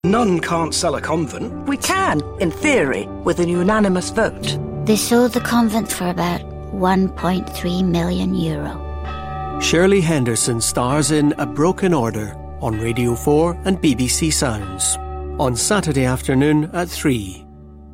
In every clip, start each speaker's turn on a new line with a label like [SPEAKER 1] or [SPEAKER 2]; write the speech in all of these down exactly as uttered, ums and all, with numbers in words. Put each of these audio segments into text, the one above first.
[SPEAKER 1] None can't sell a convent.
[SPEAKER 2] We can, in theory, with an unanimous vote.
[SPEAKER 3] They sold the convent for about one point three million euro.
[SPEAKER 4] Shirley Henderson stars in A Broken Order on Radio four and B B C Sounds on Saturday afternoon at three.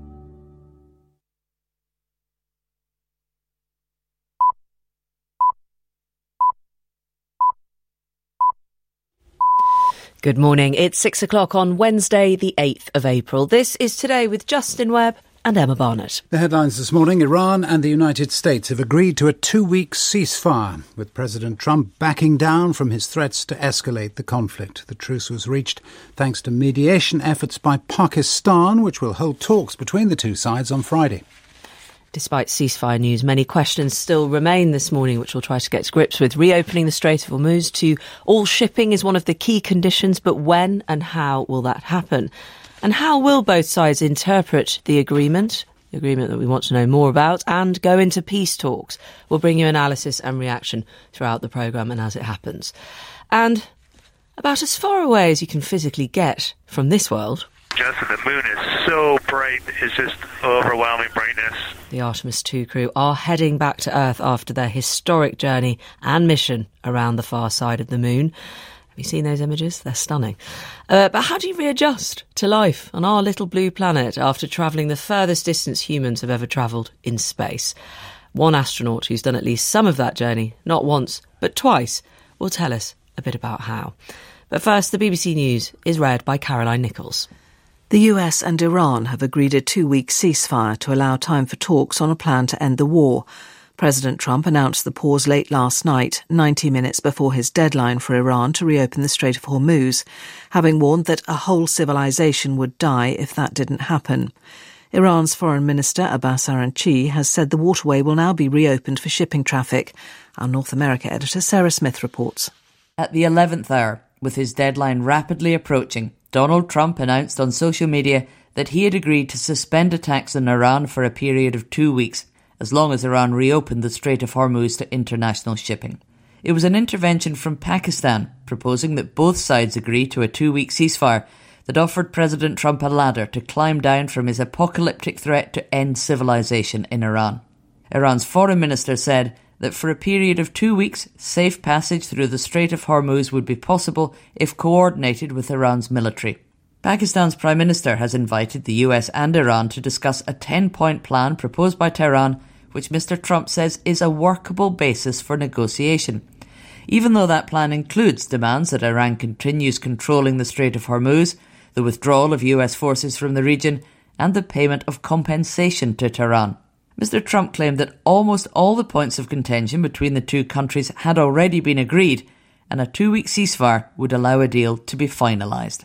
[SPEAKER 5] Good morning. It's six o'clock on Wednesday, the eighth of April. This is Today with Justin Webb and Emma Barnett.
[SPEAKER 6] The headlines this morning: Iran and the United States have agreed to a two-week ceasefire, with President Trump backing down from his threats to escalate the conflict. The truce was reached thanks to mediation efforts by Pakistan, which will hold talks between the two sides on Friday.
[SPEAKER 5] Despite ceasefire news, many questions still remain this morning, which we'll try to get to grips with. Reopening the Strait of Hormuz to all shipping is one of the key conditions, but when and how will that happen? And how will both sides interpret the agreement, the agreement that we want to know more about, and go into peace talks? We'll bring you analysis and reaction throughout the programme and as it happens. And about as far away as you can physically get from this world,
[SPEAKER 7] Justin, the moon is so bright, it's just overwhelming brightness.
[SPEAKER 5] The Artemis two crew are heading back to Earth after their historic journey and mission around the far side of the moon. Have you seen those images? They're stunning. Uh, but how do you readjust to life on our little blue planet after travelling the furthest distance humans have ever travelled in space? One astronaut who's done at least some of that journey, not once, but twice, will tell us a bit about how. But first, the B B C News is read by Caroline Nichols.
[SPEAKER 2] The U S and Iran have agreed a two-week ceasefire to allow time for talks on a plan to end the war. President Trump announced the pause late last night, ninety minutes before his deadline for Iran to reopen the Strait of Hormuz, having warned that a whole civilization would die if that didn't happen. Iran's Foreign Minister Abbas Araghchi has said the waterway will now be reopened for shipping traffic. Our North America editor Sarah Smith reports.
[SPEAKER 8] At the eleventh hour, with his deadline rapidly approaching, Donald Trump announced on social media that he had agreed to suspend attacks on Iran for a period of two weeks, as long as Iran reopened the Strait of Hormuz to international shipping. It was an intervention from Pakistan, proposing that both sides agree to a two-week ceasefire that offered President Trump a ladder to climb down from his apocalyptic threat to end civilization in Iran. Iran's foreign minister said that for a period of two weeks, safe passage through the Strait of Hormuz would be possible if coordinated with Iran's military. Pakistan's Prime Minister has invited the U S and Iran to discuss a ten-point plan proposed by Tehran, which Mister Trump says is a workable basis for negotiation. Even though that plan includes demands that Iran continues controlling the Strait of Hormuz, the withdrawal of U S forces from the region, and the payment of compensation to Tehran. Mister Trump claimed that almost all the points of contention between the two countries had already been agreed, and a two-week ceasefire would allow a deal to be finalised.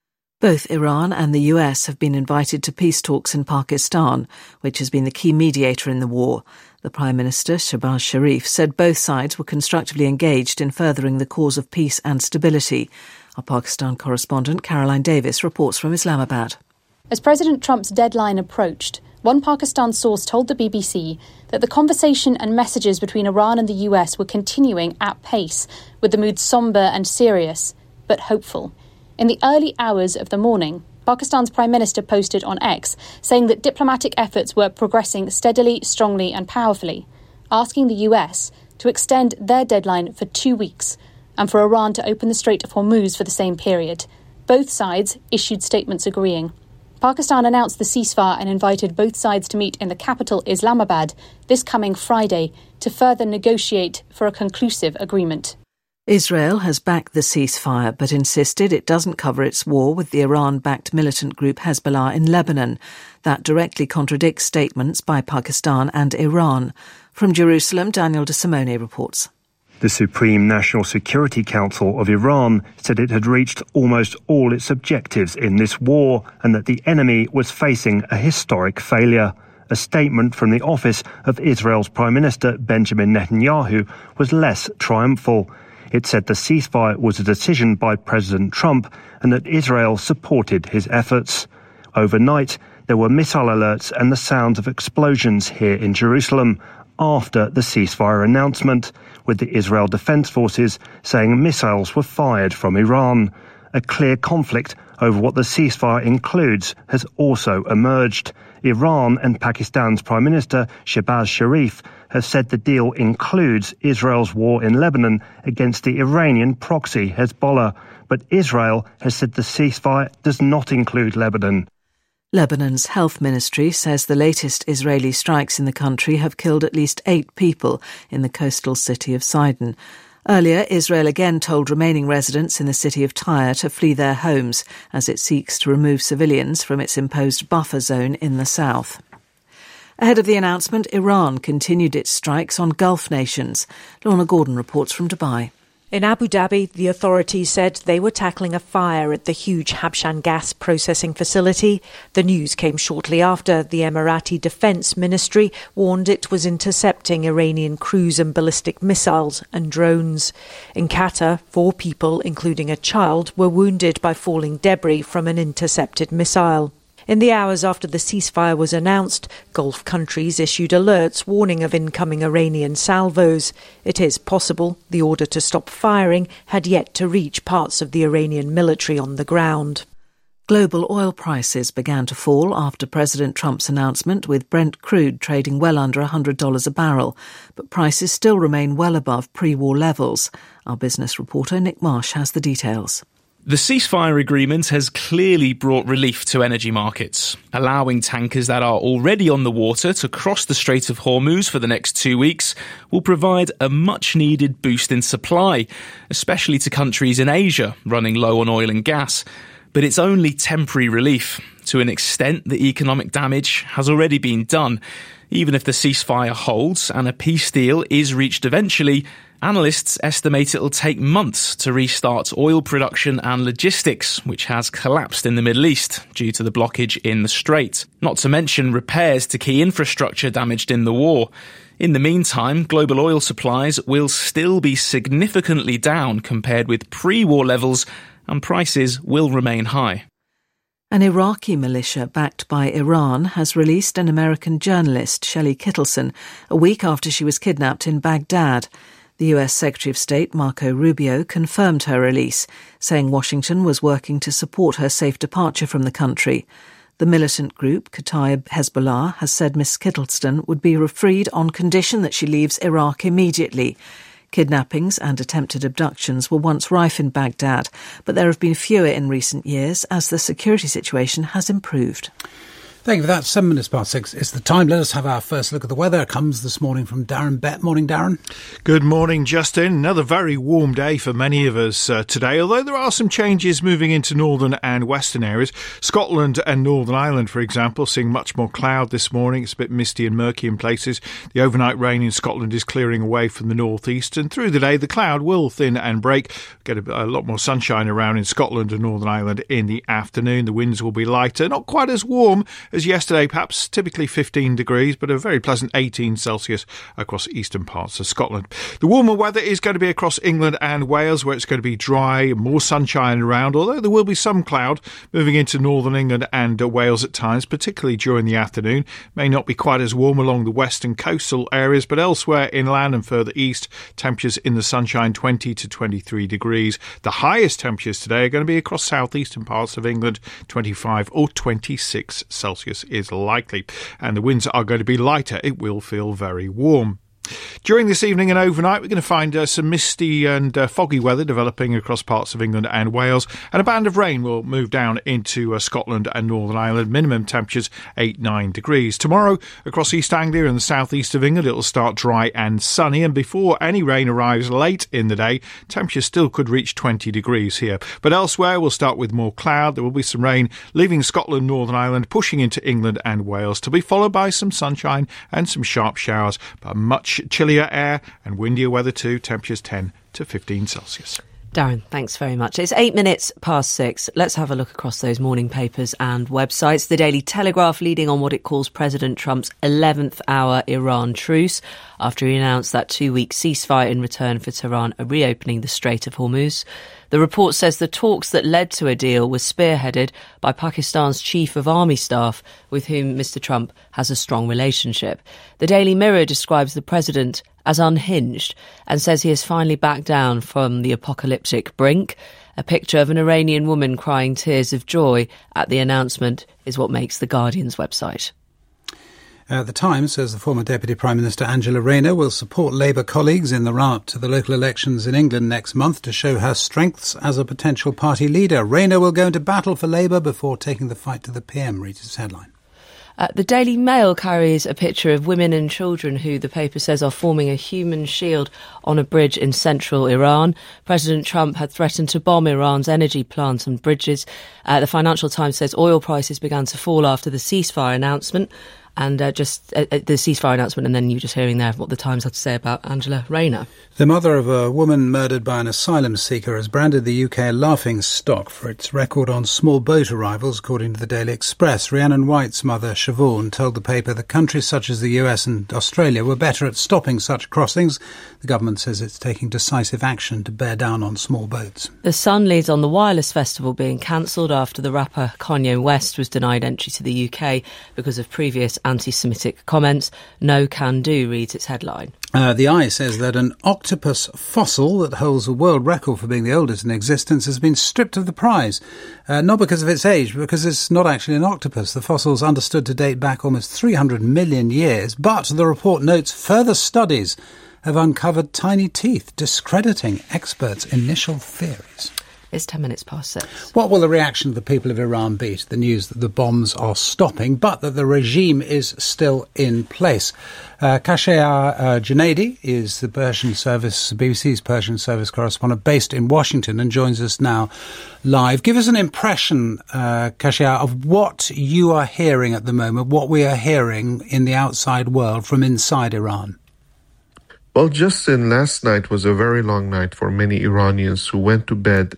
[SPEAKER 2] Both Iran and the U S have been invited to peace talks in Pakistan, which has been the key mediator in the war. The Prime Minister, Shehbaz Sharif, said both sides were constructively engaged in furthering the cause of peace and stability. Our Pakistan correspondent, Caroline Davis, reports from Islamabad.
[SPEAKER 9] As President Trump's deadline approached, one Pakistan source told the B B C that the conversation and messages between Iran and the U S were continuing at pace, with the mood sombre and serious, but hopeful. In the early hours of the morning, Pakistan's Prime Minister posted on X saying that diplomatic efforts were progressing steadily, strongly and powerfully, asking the U S to extend their deadline for two weeks and for Iran to open the Strait of Hormuz for the same period. Both sides issued statements agreeing. Pakistan announced the ceasefire and invited both sides to meet in the capital, Islamabad, this coming Friday to further negotiate for a conclusive agreement.
[SPEAKER 2] Israel has backed the ceasefire but insisted it doesn't cover its war with the Iran-backed militant group Hezbollah in Lebanon. That directly contradicts statements by Pakistan and Iran. From Jerusalem, Daniel de Simone reports.
[SPEAKER 10] The Supreme National Security Council of Iran said it had reached almost all its objectives in this war and that the enemy was facing a historic failure. A statement from the office of Israel's Prime Minister Benjamin Netanyahu was less triumphal. It said the ceasefire was a decision by President Trump and that Israel supported his efforts. Overnight, there were missile alerts and the sounds of explosions here in Jerusalem after the ceasefire announcement, with the Israel Defense Forces saying missiles were fired from Iran. A clear conflict over what the ceasefire includes has also emerged. Iran and Pakistan's Prime Minister Shehbaz Sharif have said the deal includes Israel's war in Lebanon against the Iranian proxy Hezbollah, but Israel has said the ceasefire does not include Lebanon.
[SPEAKER 2] Lebanon's health ministry says the latest Israeli strikes in the country have killed at least eight people in the coastal city of Sidon. Earlier, Israel again told remaining residents in the city of Tyre to flee their homes as it seeks to remove civilians from its imposed buffer zone in the south. Ahead of the announcement, Iran continued its strikes on Gulf nations. Lorna Gordon reports from Dubai.
[SPEAKER 11] In Abu Dhabi, the authorities said they were tackling a fire at the huge Habshan gas processing facility. The news came shortly after the Emirati Defence Ministry warned it was intercepting Iranian cruise and ballistic missiles and drones. In Qatar, four people, including a child, were wounded by falling debris from an intercepted missile. In the hours after the ceasefire was announced, Gulf countries issued alerts warning of incoming Iranian salvos. It is possible the order to stop firing had yet to reach parts of the Iranian military on the ground.
[SPEAKER 2] Global oil prices began to fall after President Trump's announcement, with Brent crude trading well under one hundred dollars a barrel. But prices still remain well above pre-war levels. Our business reporter Nick Marsh has the details.
[SPEAKER 12] The ceasefire agreement has clearly brought relief to energy markets, allowing tankers that are already on the water to cross the Strait of Hormuz for the next two weeks will provide a much-needed boost in supply, especially to countries in Asia running low on oil and gas. But it's only temporary relief. To an extent, the economic damage has already been done. Even if the ceasefire holds and a peace deal is reached eventually, analysts estimate it'll take months to restart oil production and logistics, which has collapsed in the Middle East due to the blockage in the Strait. Not to mention repairs to key infrastructure damaged in the war. In the meantime, global oil supplies will still be significantly down compared with pre-war levels, and prices will remain high.
[SPEAKER 2] An Iraqi militia backed by Iran has released an American journalist, Shelley Kittleson, a week after she was kidnapped in Baghdad. The U S Secretary of State, Marco Rubio, confirmed her release, saying Washington was working to support her safe departure from the country. The militant group, Kataib Hezbollah, has said Miss Kittleson would be freed on condition that she leaves Iraq immediately. Kidnappings and attempted abductions were once rife in Baghdad, but there have been fewer in recent years as the security situation has improved.
[SPEAKER 6] Thank you for that. Seven minutes past six is the time. Let us have our first look at the weather. It comes this morning from Darren Bett. Morning, Darren.
[SPEAKER 13] Good morning, Justin. Another very warm day for many of us uh, today, although there are some changes moving into northern and western areas. Scotland and Northern Ireland, for example, seeing much more cloud this morning. It's a bit misty and murky in places. The overnight rain in Scotland is clearing away from the northeast, and through the day the cloud will thin and break. Get a, a lot more sunshine around in Scotland and Northern Ireland in the afternoon. The winds will be lighter, not quite as warm as yesterday, perhaps typically fifteen degrees, but a very pleasant eighteen Celsius across eastern parts of Scotland. The warmer weather is going to be across England and Wales, where it's going to be dry, more sunshine around, although there will be some cloud moving into northern England and uh, Wales at times, particularly during the afternoon. May not be quite as warm along the western coastal areas, but elsewhere inland and further east, temperatures in the sunshine twenty to twenty-three degrees. The highest temperatures today are going to be across southeastern parts of England, twenty-five or twenty-six Celsius is likely, and the winds are going to be lighter. It will feel very warm. During this evening and overnight, we're going to find uh, some misty and uh, foggy weather developing across parts of England and Wales, and a band of rain will move down into uh, Scotland and Northern Ireland. Minimum temperatures eight to nine degrees. Tomorrow, across East Anglia and the southeast of England, it will start dry and sunny, and before any rain arrives late in the day, temperatures still could reach twenty degrees here. But elsewhere, we'll start with more cloud. There will be some rain leaving Scotland, Northern Ireland, pushing into England and Wales, to be followed by some sunshine and some sharp showers, but much chillier air and windier weather too, temperatures ten to fifteen Celsius.
[SPEAKER 5] Darren, thanks very much. It's eight minutes past six. Let's have a look across those morning papers and websites. The Daily Telegraph leading on what it calls President Trump's eleventh hour Iran truce, after he announced that two-week ceasefire in return for Tehran reopening the Strait of Hormuz. The report says the talks that led to a deal were spearheaded by Pakistan's Chief of Army Staff, with whom Mister Trump has a strong relationship. The Daily Mirror describes the president as unhinged and says he has finally backed down from the apocalyptic brink. A picture of an Iranian woman crying tears of joy at the announcement is what makes The Guardian's website.
[SPEAKER 6] Uh, the Times says the former Deputy Prime Minister Angela Rayner will support Labour colleagues in the run-up to the local elections in England next month to show her strengths as a potential party leader. Rayner will go into battle for Labour before taking the fight to the P M, reads its headline.
[SPEAKER 5] Uh, the Daily Mail carries a picture of women and children who the paper says are forming a human shield on a bridge in central Iran. President Trump had threatened to bomb Iran's energy plants and bridges. Uh, the Financial Times says oil prices began to fall after the ceasefire announcement. And uh, just uh, the ceasefire announcement, and then you just hearing there what the Times had to say about Angela Rayner.
[SPEAKER 6] The mother of a woman murdered by an asylum seeker has branded the U K a laughing stock for its record on small boat arrivals, according to the Daily Express. Rhiannon White's mother, Siobhan, told the paper that countries such as the U S and Australia were better at stopping such crossings. The government says it's taking decisive action to bear down on small boats.
[SPEAKER 5] The Sun leads on the Wireless Festival being cancelled after the rapper Kanye West was denied entry to the U K because of previous anti-Semitic comments. No can do, reads its headline.
[SPEAKER 6] Uh, the Eye says that an octopus fossil that holds a world record for being the oldest in existence has been stripped of the prize. Uh, not because of its age, but because it's not actually an octopus. The fossil's understood to date back almost three hundred million years. But the report notes further studies have uncovered tiny teeth, discrediting experts' initial theories.
[SPEAKER 5] It's ten minutes past six.
[SPEAKER 6] What will the reaction of the people of Iran be to the news that the bombs are stopping, but that the regime is still in place? Uh, Kashayar uh, Junaidi is the Persian service, B B C's Persian service correspondent based in Washington and joins us now live. Give us an impression, uh, Kashayar, of what you are hearing at the moment, what we are hearing in the outside world from inside Iran.
[SPEAKER 14] Well, Justin, last night was a very long night for many Iranians who went to bed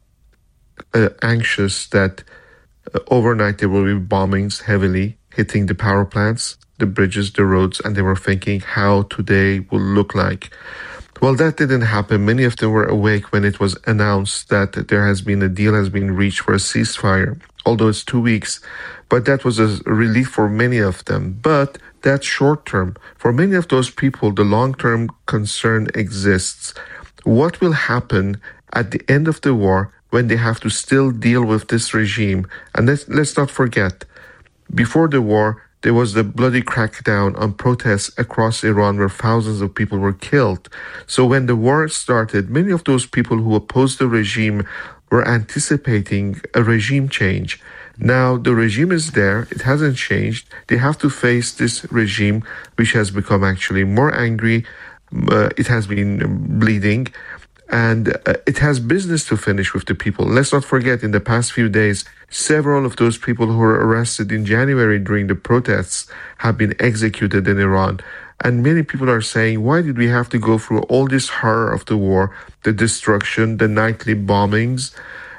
[SPEAKER 14] Uh, anxious that uh, overnight there will be bombings heavily hitting the power plants, the bridges, the roads, and they were thinking how today will look like. Well, that didn't happen. Many of them were awake when it was announced that there has been a deal has been reached for a ceasefire, although it's two weeks. But that was a relief for many of them. But that's short term. For many of those people, the long-term concern exists. What will happen at the end of the war when they have to still deal with this regime? And let's, let's not forget, before the war, there was the bloody crackdown on protests across Iran where thousands of people were killed. So when the war started, many of those people who opposed the regime were anticipating a regime change. Now the regime is there, it hasn't changed. They have to face this regime, which has become actually more angry. Uh, it has been bleeding. And uh, it has business to finish with the people. Let's not forget, in the past few days, several of those people who were arrested in January during the protests have been executed in Iran. And many people are saying, why did we have to go through all this horror of the war, the destruction, the nightly bombings,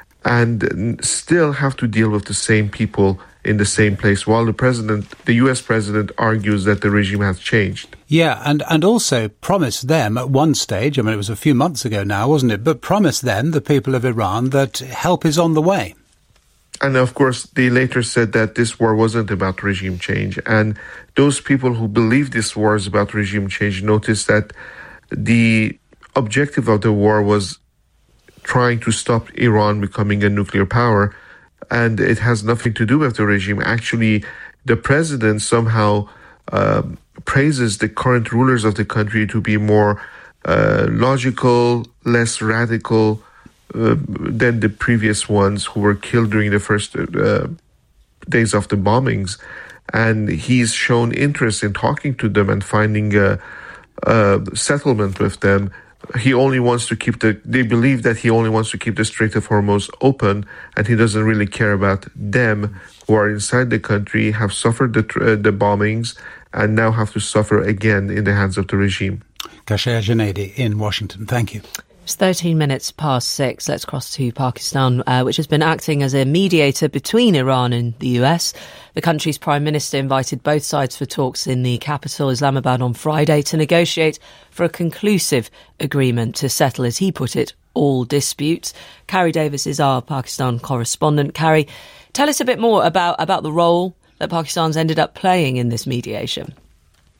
[SPEAKER 14] and still have to deal with the same people in the same place, while the president, the U S president, argues that the regime has changed.
[SPEAKER 6] Yeah, and, and also promised them at one stage, I mean, it was a few months ago now, wasn't it, but promised them, the people of Iran, that help is on the way.
[SPEAKER 14] And of course, they later said that this war wasn't about regime change. And those people who believe this war is about regime change noticed that the objective of the war was trying to stop Iran becoming a nuclear power. And it has nothing to do with the regime. Actually, the president somehow uh, praises the current rulers of the country to be more uh, logical, less radical uh, than the previous ones who were killed during the first uh, days of the bombings. And he's shown interest in talking to them and finding a, a settlement with them. He only wants to keep the, they believe that he only wants to keep the Strait of Hormuz open, and he doesn't really care about them who are inside the country, have suffered the, uh, the bombings, and now have to suffer again in the hands of the regime.
[SPEAKER 6] Kashayar Junaidi in Washington. Thank you.
[SPEAKER 5] It's thirteen minutes past six. Let's cross to Pakistan, uh, which has been acting as a mediator between Iran and the U S. The country's prime minister invited both sides for talks in the capital, Islamabad, on Friday to negotiate for a conclusive agreement to settle, as he put it, all disputes. Carrie Davis is our Pakistan correspondent. Carrie, tell us a bit more about, about the role that Pakistan's ended up playing in this mediation.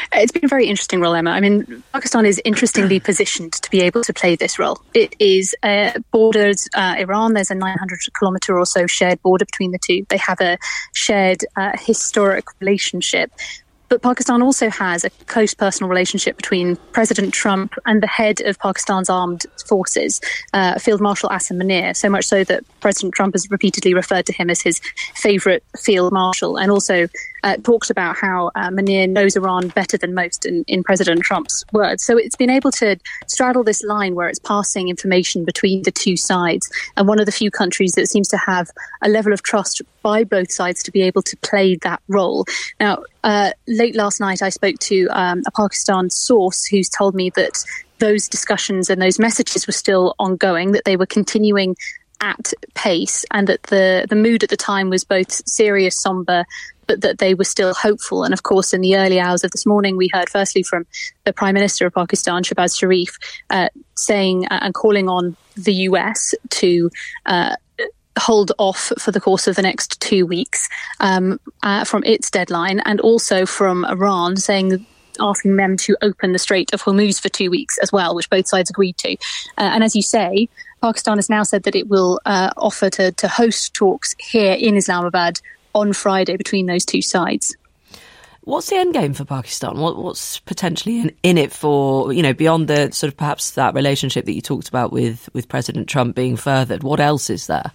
[SPEAKER 9] It's been a very interesting role, Emma. I mean, Pakistan is interestingly positioned to be able to play this role. It is uh, borders uh, Iran. There's a nine hundred kilometre or so shared border between the two. They have a shared uh, historic relationship. But Pakistan also has a close personal relationship between President Trump and the head of Pakistan's armed forces, uh, Field Marshal Asim Munir, so much so that President Trump has repeatedly referred to him as his favourite field marshal, and also uh, talked about how uh, Munir knows Iran better than most, in, in President Trump's words. So it's been able to straddle this line where it's passing information between the two sides, and one of the few countries that seems to have a level of trust by both sides to be able to play that role. Now, uh, late last night I spoke to um, a Pakistan source who's told me that those discussions and those messages were still ongoing, that they were continuing at pace, and that the, the mood at the time was both serious, sombre, but that they were still hopeful. And of course, in the early hours of this morning, we heard firstly from the Prime Minister of Pakistan, Shehbaz Sharif, uh, saying uh, and calling on the U S to uh, hold off for the course of the next two weeks um, uh, from its deadline, and also from Iran saying, asking them to open the Strait of Hormuz for two weeks as well, which both sides agreed to. Uh, and as you say, Pakistan has now said that it will uh, offer to, to host talks here in Islamabad on Friday between those two sides.
[SPEAKER 5] What's the end game for Pakistan? What, what's potentially in, in it for, you know, beyond the sort of perhaps that relationship that you talked about with, with President Trump being furthered? What else is there?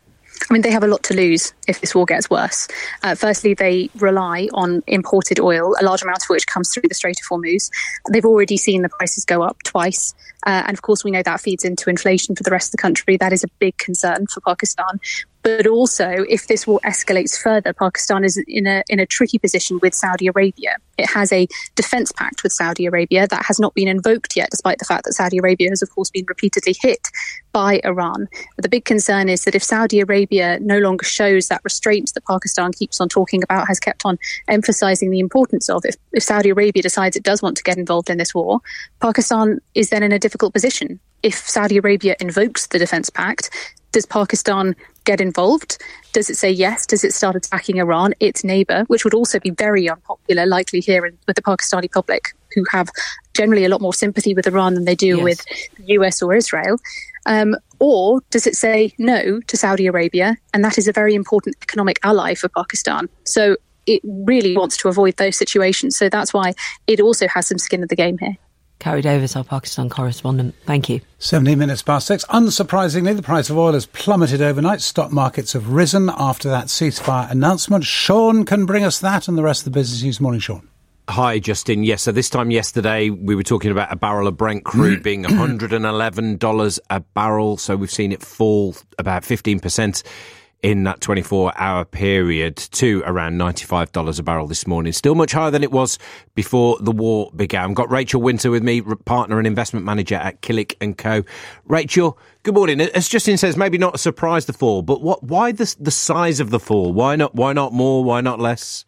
[SPEAKER 9] I mean, they have a lot to lose if this war gets worse. Uh, firstly, they rely on imported oil, a large amount of which comes through the Strait of Hormuz. They've already seen the prices go up twice. Uh, and of course, we know that feeds into inflation for the rest of the country. That is a big concern for Pakistan. But also, if this war escalates further, Pakistan is in a in a tricky position with Saudi Arabia. It has a defence pact with Saudi Arabia that has not been invoked yet, despite the fact that Saudi Arabia has, of course, been repeatedly hit by Iran. But the big concern is that if Saudi Arabia no longer shows that restraint that Pakistan keeps on talking about, has kept on emphasising the importance of, if, if Saudi Arabia decides it does want to get involved in this war, Pakistan is then in a difficult position. If Saudi Arabia invokes the defence pact, does Pakistan get involved? Does it say yes? Does it start attacking Iran, its neighbour, which would also be very unpopular, likely here in, with the Pakistani public, who have generally a lot more sympathy with Iran than they do yes. with the U S or Israel? Um, or does it say no to Saudi Arabia? And that is a very important economic ally for Pakistan. So it really wants to avoid those situations. So that's why it also has some skin in the game here.
[SPEAKER 5] Carrie Davis, our Pakistan correspondent. Thank you.
[SPEAKER 6] seventeen minutes past six. Unsurprisingly, the price of oil has plummeted overnight. Stock markets have risen after that ceasefire announcement. Sean can bring us that and the rest of the business news. Morning, Sean.
[SPEAKER 15] Hi, Justin. Yes, so this time yesterday, we were talking about a barrel of Brent crude being one hundred eleven dollars a barrel. So we've seen it fall about fifteen percent in that twenty-four hour period to around ninety-five dollars a barrel this morning. Still much higher than it was before the war began. Got Rachel Winter with me, partner and investment manager at Killick and Co. Rachel, good morning. As Justin says, maybe not a surprise, the fall, but what? Why the, the size of the fall? Why not, why not more? Why not less?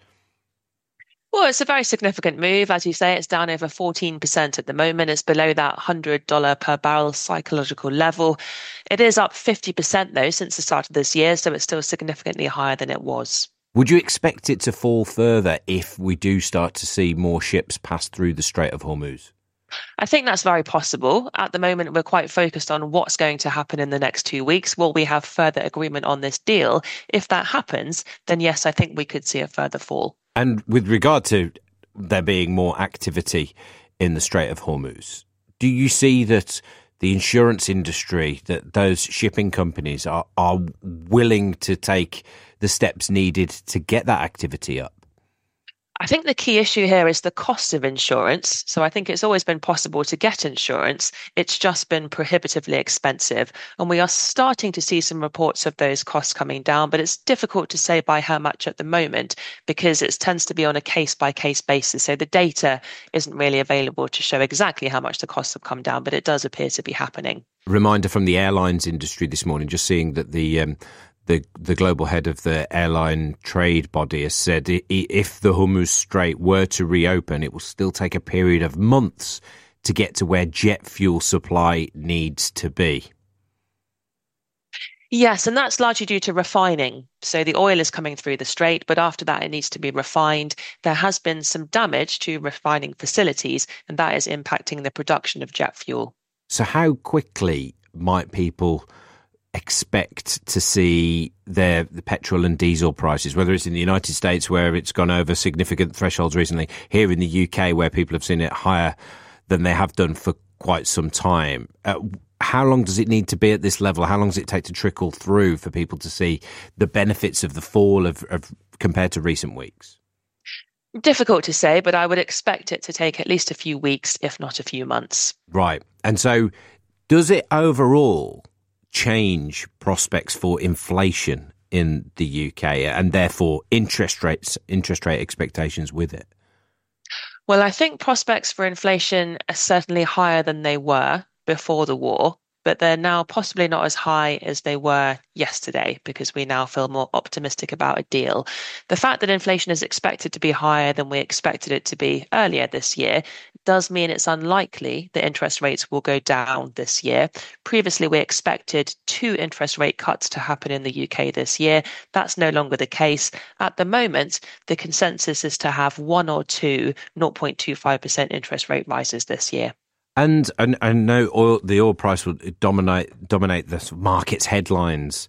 [SPEAKER 16] Well, it's a very significant move. As you say, it's down over fourteen percent at the moment. It's below that one hundred dollars per barrel psychological level. It is up fifty percent, though, since the start of this year, so it's still significantly higher than it was.
[SPEAKER 15] Would you expect it to fall further if we do start to see more ships pass through the Strait of Hormuz?
[SPEAKER 16] I think that's very possible. At the moment, we're quite focused on what's going to happen in the next two weeks. Will we have further agreement on this deal? If that happens, then yes, I think we could see a further fall.
[SPEAKER 15] And with regard to there being more activity in the Strait of Hormuz, do you see that the insurance industry, that those shipping companies are, are willing to take the steps needed to get that activity up?
[SPEAKER 16] I think the key issue here is the cost of insurance. So I think it's always been possible to get insurance. It's just been prohibitively expensive. And we are starting to see some reports of those costs coming down, but it's difficult to say by how much at the moment because it tends to be on a case-by-case basis. So the data isn't really available to show exactly how much the costs have come down, but it does appear to be happening.
[SPEAKER 15] Reminder from the airlines industry this morning, just seeing that the... Um, The, the global head of the airline trade body has said if the Hormuz Strait were to reopen, it will still take a period of months to get to where jet fuel supply needs to be.
[SPEAKER 16] Yes, and that's largely due to refining. So the oil is coming through the strait, but after that it needs to be refined. There has been some damage to refining facilities, and that is impacting the production of jet fuel.
[SPEAKER 15] So how quickly might people expect to see their the petrol and diesel prices, whether it's in the United States where it's gone over significant thresholds recently, here in the U K where people have seen it higher than they have done for quite some time? Uh, how long does it need to be at this level? How long does it take to trickle through for people to see the benefits of the fall of, of compared to recent weeks?
[SPEAKER 16] Difficult to say, but I would expect it to take at least a few weeks, if not a few months.
[SPEAKER 15] Right. And so does it overall change prospects for inflation in the U K and therefore interest rates, interest rate expectations with it?
[SPEAKER 16] Well, I think prospects for inflation are certainly higher than they were before the war, but they're now possibly not as high as they were yesterday because we now feel more optimistic about a deal. The fact that inflation is expected to be higher than we expected it to be earlier this year does mean it's unlikely that interest rates will go down this year. Previously, we expected two interest rate cuts to happen in the U K this year. That's no longer the case. At the moment, the consensus is to have one or two zero point two five percent interest rate rises this year.
[SPEAKER 15] And I, I know oil, the oil price will dominate dominate the market's headlines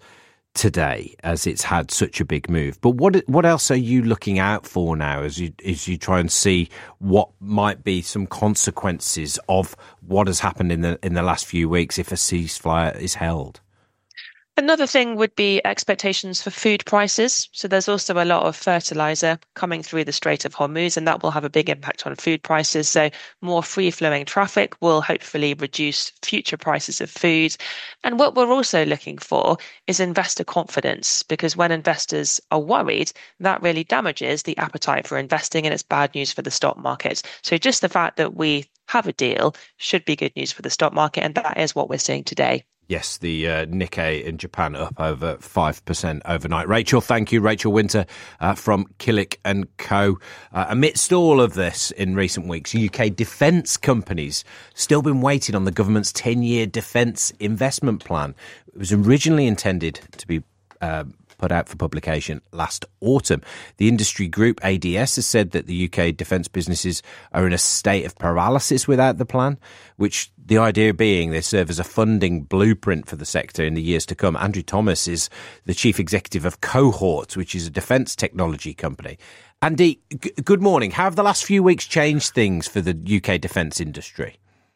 [SPEAKER 15] today as it's had such a big move. But what what else are you looking out for now as you as you try and see what might be some consequences of what has happened in the in the last few weeks if a ceasefire is held?
[SPEAKER 16] Another thing would be expectations for food prices. So there's also a lot of fertilizer coming through the Strait of Hormuz, and that will have a big impact on food prices. So more free-flowing traffic will hopefully reduce future prices of food. And what we're also looking for is investor confidence, because when investors are worried, that really damages the appetite for investing, and it's bad news for the stock market. So just the fact that we have a deal should be good news for the stock market, and that is what we're seeing today.
[SPEAKER 15] Yes, the uh, Nikkei in Japan up over five percent overnight. Rachel, thank you. Rachel Winter uh, from Killick and Co. Uh, amidst all of this in recent weeks, U K defence companies still been waiting on the government's ten-year defence investment plan. It was originally intended to be uh, put out for publication last autumn. The industry group A D S has said that the U K defence businesses are in a state of paralysis without the plan, which the idea being they serve as a funding blueprint for the sector in the years to come. Andrew Thomas is the chief executive of Cohort, which is a defence technology company. Andy, g- good morning. How have the last few weeks changed things for the U K defence industry?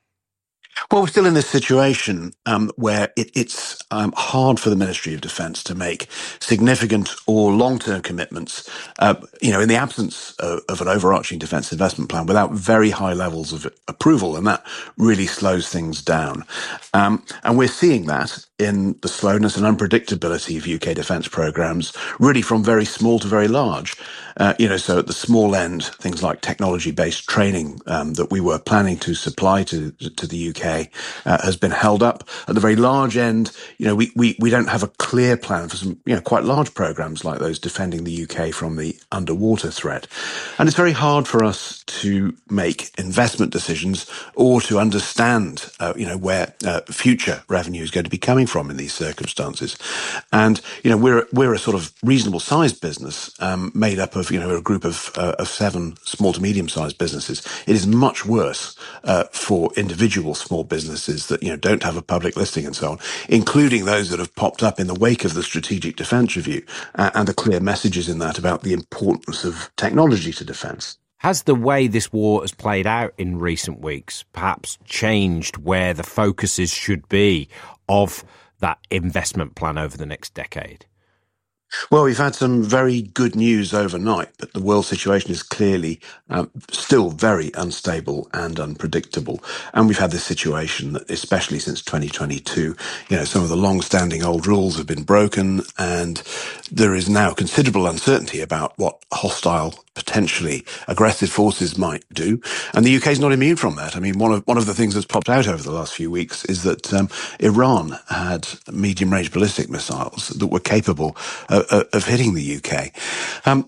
[SPEAKER 1] Well, we're still in this situation um, where it, it's um, hard for the Ministry of Defence to make significant or long-term commitments, uh, you know, in the absence of, of an overarching defence investment plan without very high levels of approval, and that really slows things down. Um, and we're seeing that in the slowness and unpredictability of U K defence programmes, really from very small to very large. Uh, you know, so at the small end, things like technology-based training um, that we were planning to supply to to the U K uh, has been held up. At the very large end, you know, we, we, we don't have a clear plan for some, you know, quite large programmes like those defending the U K from the underwater threat. And it's very hard for us to make investment decisions or to understand, uh, you know, where uh, future revenue is going to be coming from in these circumstances. And, you know, we're, we're a sort of reasonable sized business, um, made up of, you know, a group of, uh, of seven small to medium sized businesses. It is much worse, uh, for individual small businesses that, you know, don't have a public listing and so on, including those that have popped up in the wake of the Strategic Defence Review, uh, and the clear messages in that about the importance of technology to defence.
[SPEAKER 15] Has the way this war has played out in recent weeks perhaps changed where the focuses should be of that investment plan over the next decade?
[SPEAKER 1] Well, we've had some very good news overnight, but the world situation is clearly um, still very unstable and unpredictable. And we've had this situation that, especially since twenty twenty-two, you know, some of the long-standing old rules have been broken, and there is now considerable uncertainty about what hostile, potentially aggressive forces might do. And the U K is not immune from that. I mean, one of one of the things that's popped out over the last few weeks is that um, Iran had medium-range ballistic missiles that were capable of, of hitting the U K. Um,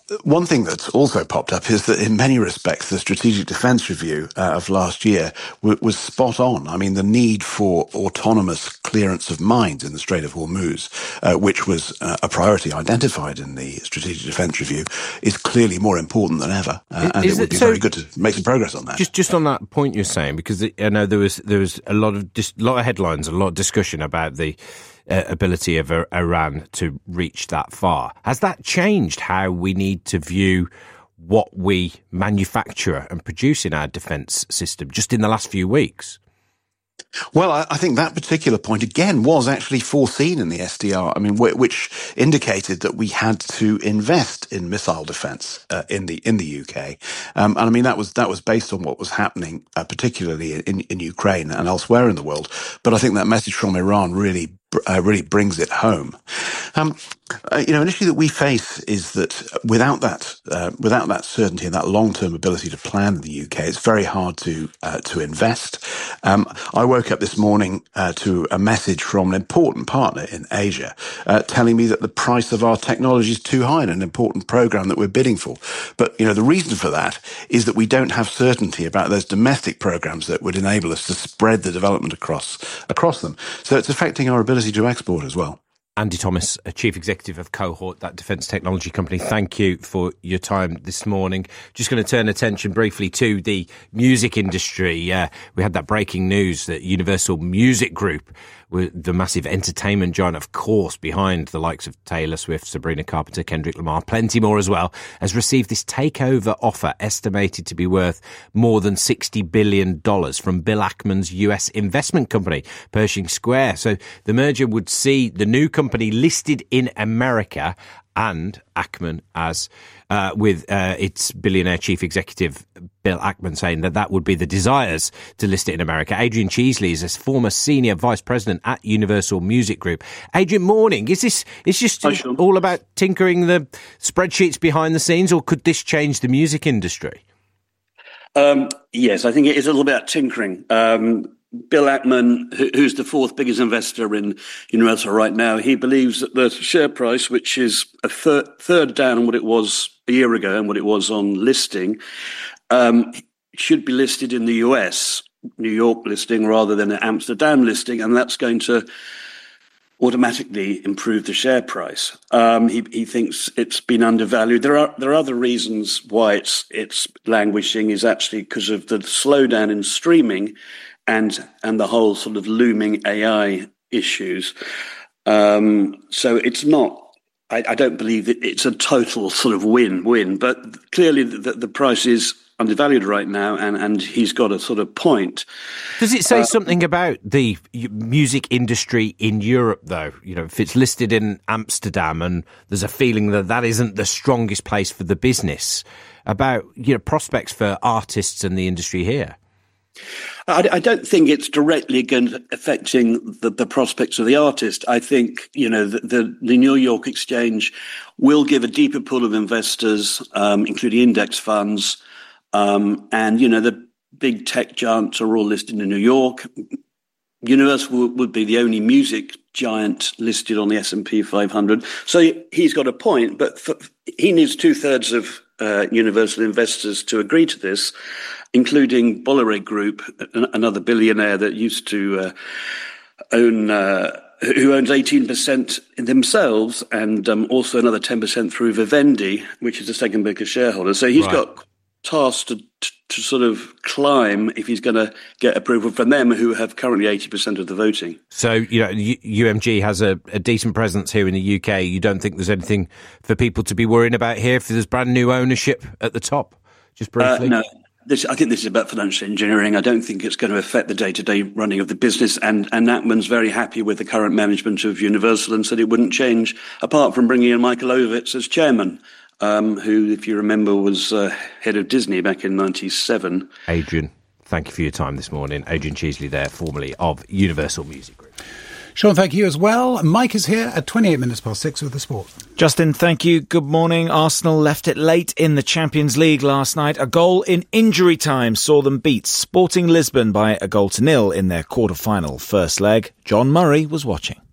[SPEAKER 1] one thing that's also popped up is that in many respects, the Strategic Defence Review uh, of last year w- was spot on. I mean, the need for autonomous clearance of mines in the Strait of Hormuz, uh, which was uh, a priority identified in the Strategic Defence Review, is clearly more important than ever. Uh, and
[SPEAKER 15] is
[SPEAKER 1] it would
[SPEAKER 15] it,
[SPEAKER 1] be
[SPEAKER 15] so
[SPEAKER 1] very good to make some progress on that.
[SPEAKER 15] Just, just on that point you're saying, because I know there was there was a lot of dis- lot of headlines, a lot of discussion about the uh, ability of uh, Iran to reach that far. Has that changed how we need to view what we manufacture and produce in our defence system just in the last few weeks?
[SPEAKER 1] Well, I, I think that particular point, again, was actually foreseen in the S D R. I mean, wh- which indicated that we had to invest in missile defence uh, in the in the U K. Um, and I mean, that was that was based on what was happening, uh, particularly in, in Ukraine and elsewhere in the world. But I think that message from Iran really uh, really brings it home. Um, uh, you know, an issue that we face is that without that uh, without that certainty and that long-term ability to plan in the U K, it's very hard to uh, to invest. Um, I woke up this morning uh, to a message from an important partner in Asia uh, telling me that the price of our technology is too high in an important program that we're bidding for. But, you know, the reason for that is that we don't have certainty about those domestic programs that would enable us to spread the development across across them. So it's affecting our ability to export as well.
[SPEAKER 15] Andy Thomas, Chief Executive of Cohort, that defence technology company. Thank you for your time this morning. Just going to turn attention briefly to the music industry. Uh, we had that breaking news that Universal Music Group, the massive entertainment giant, of course, behind the likes of Taylor Swift, Sabrina Carpenter, Kendrick Lamar, plenty more as well, has received this takeover offer estimated to be worth more than sixty billion dollars from Bill Ackman's U S investment company, Pershing Square. So the merger would see the new company listed in America and Ackman as uh, with uh, its billionaire chief executive Bill Ackman saying that that would be the desires to list it in America. Adrian Cheesley is a former senior vice president at Universal Music Group. Adrian, morning. Is this is just Hi, all about tinkering the spreadsheets behind the scenes, or could this change the music industry?
[SPEAKER 17] Um, yes, I think it is a little bit about tinkering. Um, Bill Ackman, who's the fourth biggest investor in Universal right now, he believes that the share price, which is a third, third down on what it was a year ago and what it was on listing, um, should be listed in the U S, New York listing rather than an Amsterdam listing, and that's going to automatically improve the share price. Um, he, he thinks it's been undervalued. There are there are other reasons why it's it's languishing, is actually because of the slowdown in streaming and and the whole sort of looming A I issues. Um, so it's not, I, I don't believe that it's a total sort of win-win, but clearly the, the price is undervalued right now, and, and he's got a sort of point.
[SPEAKER 15] Does it say
[SPEAKER 17] uh,
[SPEAKER 15] something about the music industry in Europe, though? You know, if it's listed in Amsterdam and there's a feeling that that isn't the strongest place for the business, about, you know, prospects for artists and the industry here?
[SPEAKER 17] I, I don't think it's directly going to affecting the, the prospects of the artist. I think, you know, the, the, the New York Exchange will give a deeper pool of investors, um, including index funds. Um, and, you know, the big tech giants are all listed in New York. Universal would, would be the only music giant listed on the S and P five hundred. So he's got a point, but for, he needs two thirds of uh, Universal investors to agree to this, including Bolloré Group, another billionaire that used to uh, own, uh, who owns eighteen percent themselves, and um, also another ten percent through Vivendi, which is the second biggest shareholder. So he's right. got tasks to, to, to sort of climb if he's going to get approval from them, who have currently eighty percent of the voting.
[SPEAKER 15] So, you know, U M G has a, a decent presence here in the U K. You don't think there's anything for people to be worrying about here if there's brand new ownership at the top? Just briefly.
[SPEAKER 17] Uh, no. This, I think this is about financial engineering. I don't think it's going to affect the day-to-day running of the business. And, and Ackman's very happy with the current management of Universal and said it wouldn't change, apart from bringing in Michael Ovitz as chairman, um, who, if you remember, was uh, head of Disney back in ninety-seven.
[SPEAKER 15] Adrian, thank you for your time this morning. Adrian Cheesley there, formerly of Universal Music Group.
[SPEAKER 6] Sean, thank you as well. Mike is here at twenty-eight minutes past six with the sport.
[SPEAKER 18] Justin, thank you. Good morning. Arsenal left it late in the Champions League last night. A goal in injury time saw them beat Sporting Lisbon by a goal to nil in their quarter-final first leg. John Murray was watching.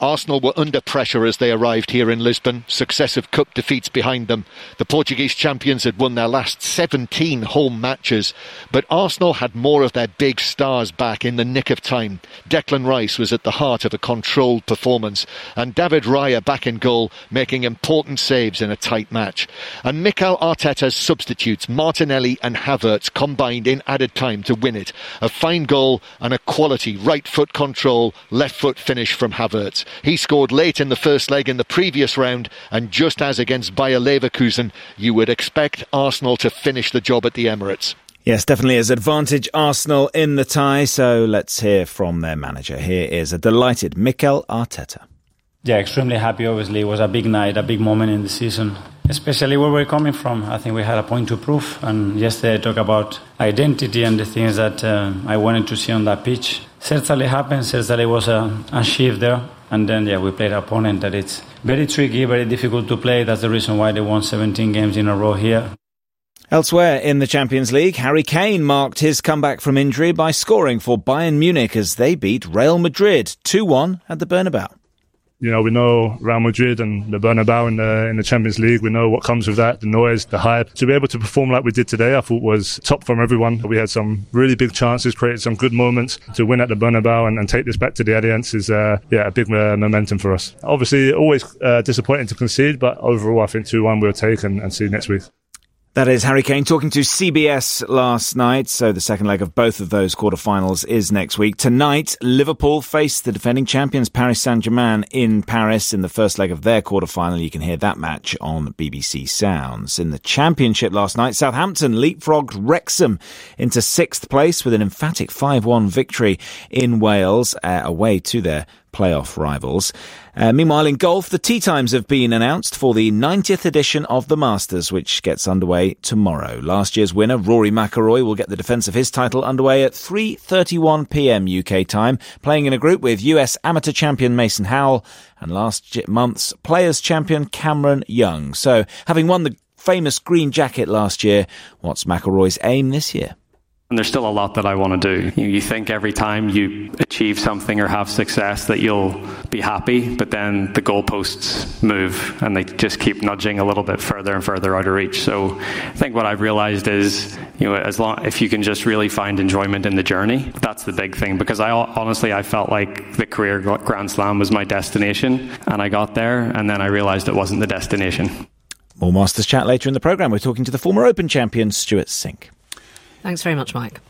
[SPEAKER 19] Arsenal were under pressure as they arrived here in Lisbon, successive cup defeats behind them. The Portuguese champions had won their last seventeen home matches, but Arsenal had more of their big stars back in the nick of time. Declan Rice was at the heart of a controlled performance, and David Raya back in goal, making important saves in a tight match. And Mikel Arteta's substitutes, Martinelli and Havertz, combined in added time to win it. A fine goal and a quality right foot control, left foot finish from Havertz. He scored late in the first leg in the previous round, and just as against Bayer Leverkusen, you would expect Arsenal to finish the job at the Emirates.
[SPEAKER 18] Yes, definitely is advantage Arsenal in the tie, so let's hear from their manager. Here is a delighted Mikel Arteta.
[SPEAKER 20] Yeah, extremely happy, obviously. It was a big night, a big moment in the season, especially where we're coming from. I think we had a point to prove, and yesterday I talked about identity and the things that uh, I wanted to see on that pitch. Certainly happened, certainly was a, a shift there. And then, yeah, we played an opponent that it's very tricky, very difficult to play. That's the reason why they won seventeen games in a row here.
[SPEAKER 18] Elsewhere in the Champions League, Harry Kane marked his comeback from injury by scoring for Bayern Munich as they beat Real Madrid two one at the Bernabeu.
[SPEAKER 21] You know, we know Real Madrid and the Bernabeu in the, in the Champions League. We know what comes with that, the noise, the hype. To be able to perform like we did today, I thought was top from everyone. We had some really big chances, created some good moments to win at the Bernabeu and, and take this back to the Allianz is, uh, yeah, a big uh, momentum for us. Obviously, always uh, disappointing to concede, but overall, I think two one we'll take and, and see you next week.
[SPEAKER 18] That is Harry Kane talking to C B S last night. So the second leg of both of those quarterfinals is next week. Tonight, Liverpool face the defending champions Paris Saint-Germain in Paris in the first leg of their quarterfinal. You can hear that match on B B C Sounds. In the Championship last night, Southampton leapfrogged Wrexham into sixth place with an emphatic five one victory in Wales, uh, away to their playoff rivals. Uh, meanwhile, in golf, the tee times have been announced for the ninetieth edition of the Masters, which gets underway tomorrow. Last year's winner, Rory McIlroy, will get the defence of his title underway at three thirty-one p.m. U K time, playing in a group with U S amateur champion Mason Howell and last month's Players champion Cameron Young. So, having won the famous green jacket last year, what's McIlroy's aim this year?
[SPEAKER 22] And there's still a lot that I want to do. You think every time you achieve something or have success that you'll be happy, but then the goalposts move and they just keep nudging a little bit further and further out of reach. So I think what I've realized is, you know, as long if you can just really find enjoyment in the journey, that's the big thing. Because I honestly, I felt like the career Grand Slam was my destination, and I got there, and then I realized it wasn't the destination.
[SPEAKER 18] More Masters chat later in the programme. We're talking to the former Open champion, Stuart Sink.
[SPEAKER 5] Thanks very much, Mike.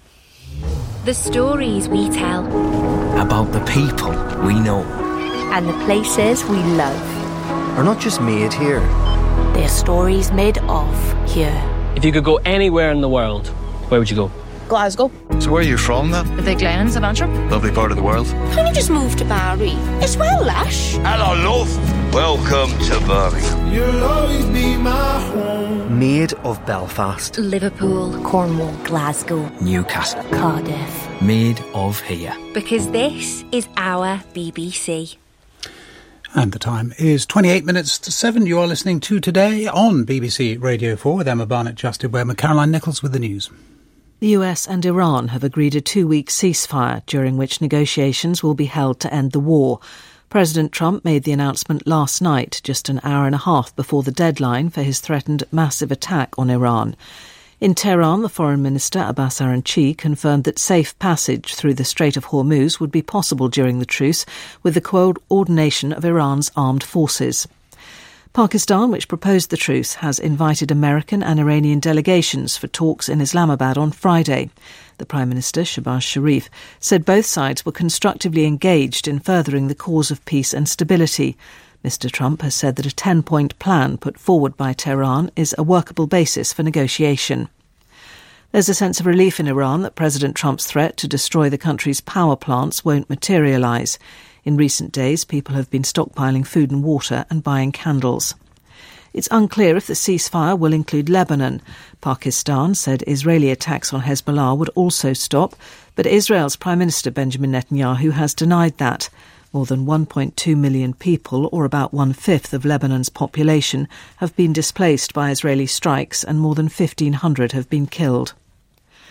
[SPEAKER 23] The stories we tell.
[SPEAKER 24] About the people we know.
[SPEAKER 23] And the places we love.
[SPEAKER 24] Are not just made here.
[SPEAKER 23] They're stories made of here.
[SPEAKER 25] If you could go anywhere in the world, where would you go?
[SPEAKER 23] Glasgow.
[SPEAKER 24] So where are you from then?
[SPEAKER 23] The Big Glens of Antrim.
[SPEAKER 24] Lovely part of the world.
[SPEAKER 23] Can you just move to Barry? It's well, Lash.
[SPEAKER 24] Hello, love. Welcome to Birmingham. You'll always be my home. Made of Belfast.
[SPEAKER 23] Liverpool. Cornwall. Glasgow.
[SPEAKER 24] Newcastle.
[SPEAKER 23] Cardiff.
[SPEAKER 24] Made of here.
[SPEAKER 23] Because this is our B B C.
[SPEAKER 6] And the time is twenty-eight minutes to seven. You are listening to Today on B B C Radio four with Emma Barnett, Justin Webb and Caroline Nichols with the news.
[SPEAKER 2] The U S and Iran have agreed a two-week ceasefire during which negotiations will be held to end the war. President Trump made the announcement last night, just an hour and a half before the deadline for his threatened massive attack on Iran. In Tehran, the Foreign Minister Abbas Araghchi confirmed that safe passage through the Strait of Hormuz would be possible during the truce, with the coordination of Iran's armed forces. Pakistan, which proposed the truce, has invited American and Iranian delegations for talks in Islamabad on Friday. The Prime Minister, Shehbaz Sharif, said both sides were constructively engaged in furthering the cause of peace and stability. Mister Trump has said that a ten-point plan put forward by Tehran is a workable basis for negotiation. There's a sense of relief in Iran that President Trump's threat to destroy the country's power plants won't materialise. In recent days, people have been stockpiling food and water and buying candles. It's unclear if the ceasefire will include Lebanon. Pakistan said Israeli attacks on Hezbollah would also stop, but Israel's Prime Minister Benjamin Netanyahu has denied that. More than one point two million people, or about one-fifth of Lebanon's population, have been displaced by Israeli strikes and more than fifteen hundred have been killed.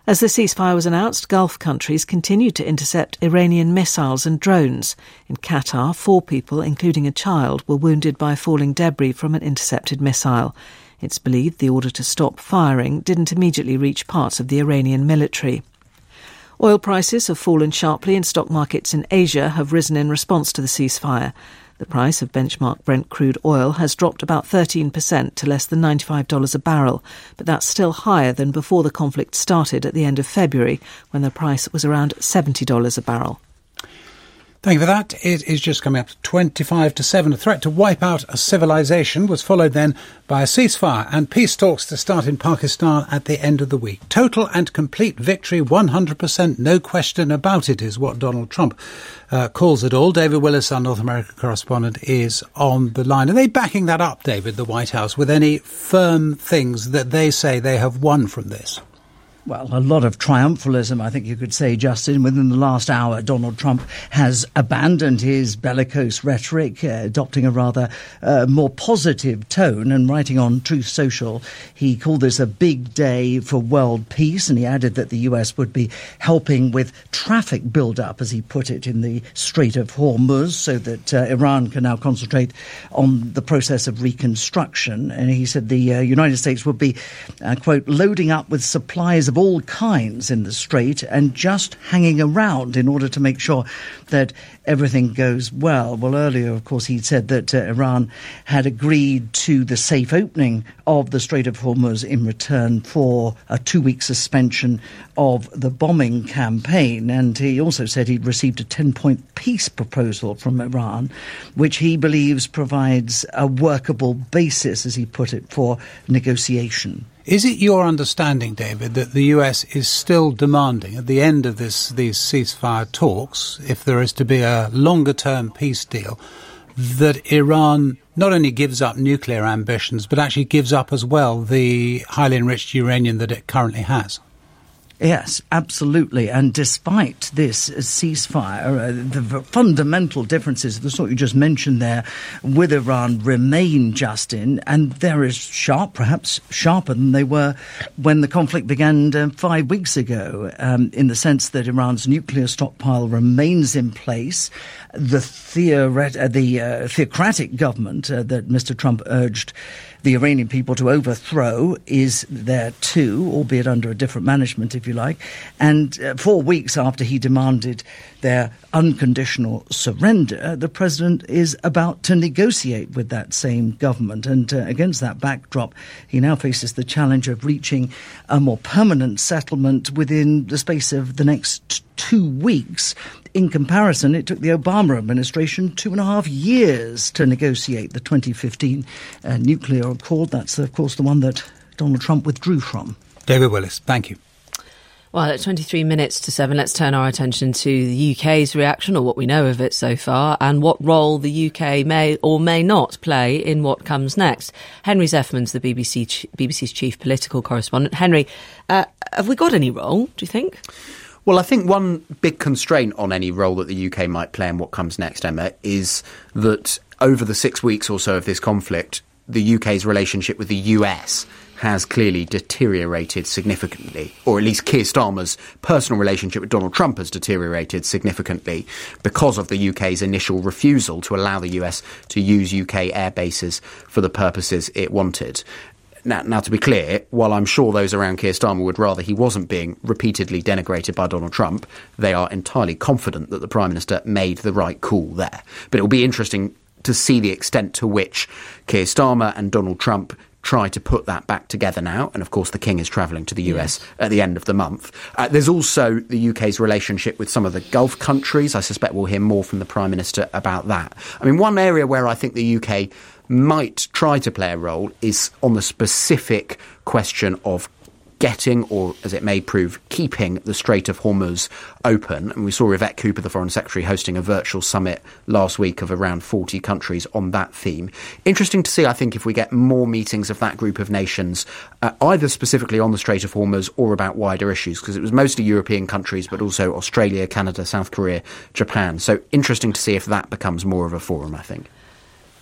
[SPEAKER 2] As the ceasefire was announced, Gulf countries continued to intercept Iranian missiles and drones. In Qatar, four people, including a child, were wounded by falling debris from an intercepted missile. It's believed the order to stop firing didn't immediately reach parts of the Iranian military. Oil prices have fallen sharply and stock markets in Asia have risen in response to the ceasefire. The price of benchmark Brent crude oil has dropped about thirteen percent to less than ninety-five dollars a barrel, but that's still higher than before the conflict started at the end of February, when the price was around seventy dollars a barrel.
[SPEAKER 6] Thank you for that. It is just coming up to twenty-five to seven. A threat to wipe out a civilization was followed then by a ceasefire and peace talks to start in Pakistan at the end of the week. Total and complete victory, one hundred percent, no question about it, is what Donald Trump uh, calls it all. David Willis, our North America correspondent, is on the line. Are they backing that up, David, the White House, with any firm things that they say they have won from this?
[SPEAKER 3] Well, a lot of triumphalism, I think you could say, Justin. Within the last hour, Donald Trump has abandoned his bellicose rhetoric, uh, adopting a rather uh, more positive tone, and writing on Truth Social, he called this a big day for world peace, and he added that the U S would be helping with traffic build-up, as he put it, in the Strait of Hormuz, so that uh, Iran can now concentrate on the process of reconstruction. And he said the uh, United States would be, uh, quote, loading up with supplies of all kinds in the strait and just hanging around in order to make sure that everything goes well. Well, earlier, of course, he said that uh, Iran had agreed to the safe opening of the Strait of Hormuz in return for a two-week suspension of the bombing campaign. And he also said he'd received a ten-point peace proposal from Iran, which he believes provides a workable basis, as he put it, for negotiation.
[SPEAKER 6] Is it your understanding, David, that the U S is still demanding at the end of this these ceasefire talks, if there is to be a longer-term peace deal, that Iran not only gives up nuclear ambitions, but actually gives up as well the highly enriched uranium that it currently has?
[SPEAKER 3] Yes, absolutely. And despite this ceasefire, uh, the fundamental differences, the sort you just mentioned there, with Iran remain, Justin, and they're as sharp, perhaps sharper than they were when the conflict began uh, five weeks ago, um, in the sense that Iran's nuclear stockpile remains in place. The, theoret- uh, the uh, theocratic government uh, that Mister Trump urged the Iranian people to overthrow is there too, albeit under a different management, if you like. And uh, four weeks after he demanded their unconditional surrender, the president is about to negotiate with that same government. And uh, against that backdrop, he now faces the challenge of reaching a more permanent settlement within the space of the next two weeks. In comparison, it took the Obama administration two and a half years to negotiate the twenty fifteen uh, nuclear accord. That's, of course, the one that Donald Trump withdrew from.
[SPEAKER 6] David Willis, thank you.
[SPEAKER 5] Well, at twenty-three minutes to seven, let's turn our attention to the U K's reaction, or what we know of it so far, and what role the U K may or may not play in what comes next. Henry Zeffman's the B B C B B C's chief political correspondent. Henry, uh, have we got any role, do you think?
[SPEAKER 4] Well, I think one big constraint on any role that the U K might play in what comes next, Emma, is that over the six weeks or so of this conflict, the U K's relationship with the U S has clearly deteriorated significantly, or at least Keir Starmer's personal relationship with Donald Trump has deteriorated significantly because of the U K's initial refusal to allow the U S to use U K air bases for the purposes it wanted. Now, now, to be clear, while I'm sure those around Keir Starmer would rather he wasn't being repeatedly denigrated by Donald Trump, they are entirely confident that the Prime Minister made the right call there. But it will be interesting to see the extent to which Keir Starmer and Donald Trump try to put that back together now. And, of course, the King is travelling to the U S yes. at the end of the month. Uh, there's also the U K's relationship with some of the Gulf countries. I suspect we'll hear more from the Prime Minister about that. I mean, one area where I think the U K might try to play a role is on the specific question of getting, or as it may prove, keeping the Strait of Hormuz open. And we saw Yvette Cooper, the Foreign Secretary, hosting a virtual summit last week of around forty countries on that theme. Interesting to see, I think, if we get more meetings of that group of nations, uh, either specifically on the Strait of Hormuz or about wider issues, because it was mostly European countries, but also Australia, Canada, South Korea, Japan. So interesting to see if that becomes more of a forum, I think.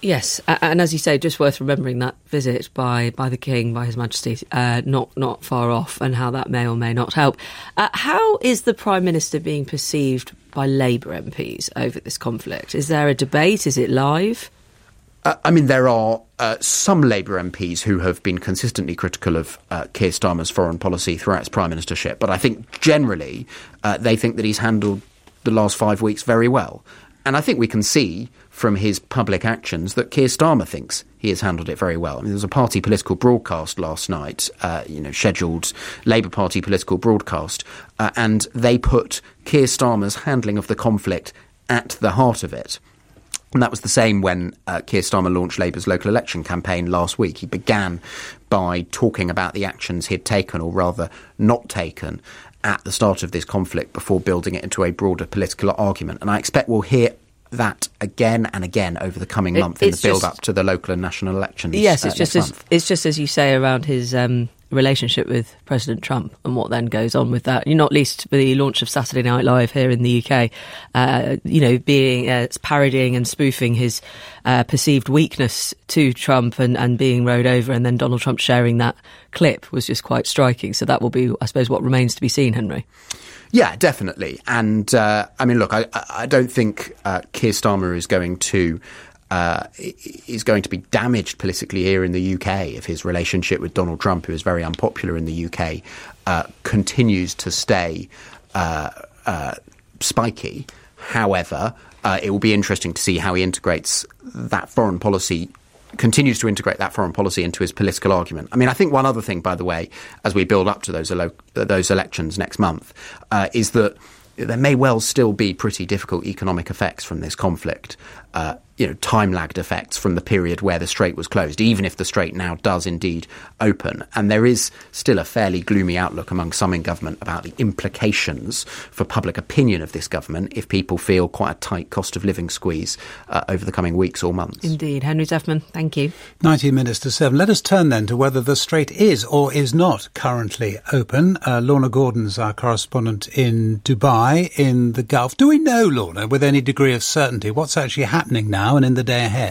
[SPEAKER 5] Yes, and as you say, just worth remembering that visit by, by the King, by His Majesty, uh, not not far off, and how that may or may not help. Uh, how is the Prime Minister being perceived by Labour M Ps over this conflict? Is there a debate? Is it live?
[SPEAKER 4] Uh, I mean, there are uh, some Labour M Ps who have been consistently critical of uh, Keir Starmer's foreign policy throughout his prime ministership, but I think generally uh, they think that he's handled the last five weeks very well. And I think we can see from his public actions that Keir Starmer thinks he has handled it very well. I mean, there was a party political broadcast last night, uh, you know, scheduled Labour Party political broadcast, uh, and they put Keir Starmer's handling of the conflict at the heart of it. And that was the same when uh, Keir Starmer launched Labour's local election campaign last week. He began by talking about the actions he'd taken, or rather not taken, at the start of this conflict before building it into a broader political argument. And I expect we'll hear that again and again over the coming
[SPEAKER 5] it,
[SPEAKER 4] month in the build-up to the local and national elections.
[SPEAKER 5] Yes, it's
[SPEAKER 4] uh,
[SPEAKER 5] just as, it's just as you say around his um, relationship with President Trump and what then goes on with that. Not least with the launch of Saturday Night Live here in the U K, uh, you know, being uh, parodying and spoofing his uh, perceived weakness to Trump and, and being rode over, and then Donald Trump sharing that clip was just quite striking. So that will be, I suppose, what remains to be seen, Henry.
[SPEAKER 4] Yeah, definitely. And, uh, I mean, look, I, I don't think uh, Keir Starmer is going to uh, is going to be damaged politically here in the U K if his relationship with Donald Trump, who is very unpopular in the U K, uh, continues to stay uh, uh, spiky. However, uh, it will be interesting to see how he integrates that foreign policy continues to integrate that foreign policy into his political argument. I mean, I think one other thing, by the way, as we build up to those elo- those elections next month, uh, is that there may well still be pretty difficult economic effects from this conflict. Uh, you know, time-lagged effects from the period where the Strait was closed, even if the Strait now does indeed open. And there is still a fairly gloomy outlook among some in government about the implications for public opinion of this government if people feel quite a tight cost of living squeeze uh, over the coming weeks or months.
[SPEAKER 5] Indeed. Henry Zeffman, thank you.
[SPEAKER 6] nineteen minutes to seven. Let us turn then to whether the Strait is or is not currently open. Uh, Lorna Gordon's our correspondent in Dubai, in the Gulf. Do we know, Lorna, with any degree of certainty, what's actually happening now and in the day ahead?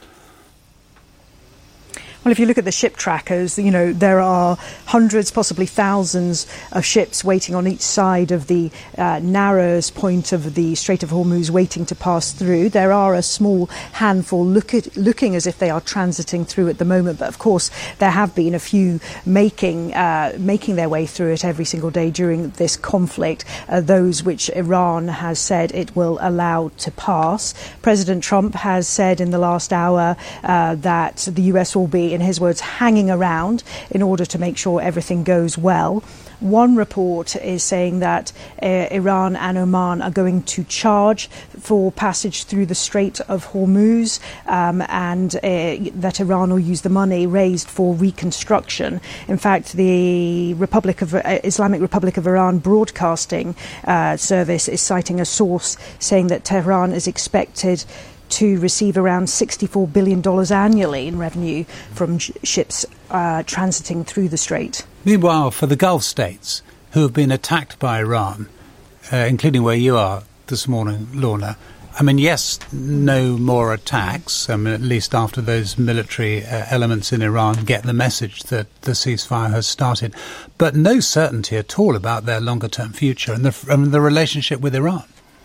[SPEAKER 7] Well, if you look at the ship trackers, you know, there are hundreds, possibly thousands of ships waiting on each side of the uh, narrowest point of the Strait of Hormuz waiting to pass through. There are a small handful look at, looking as if they are transiting through at the moment. But of course, there have been a few making uh, making their way through it every single day during this conflict, uh, those which Iran has said it will allow to pass. President Trump has said in the last hour uh, that the U S will be, in his words, hanging around in order to make sure everything goes well. One report is saying that uh, Iran and Oman are going to charge for passage through the Strait of Hormuz, um, and uh, that Iran will use the money raised for reconstruction. In fact, the Republic of uh, Islamic Republic of Iran broadcasting uh, service is citing a source saying that Tehran is expected to receive around sixty-four billion dollars annually in revenue from sh- ships uh, transiting through the Strait.
[SPEAKER 6] Meanwhile, for the Gulf states who have been attacked by Iran, uh, including where you are this morning, Lorna, I mean, yes, no more attacks, I mean, at least after those military uh, elements in Iran get the message that the ceasefire has started, but no certainty at all about their longer-term future and the, and the relationship with Iran.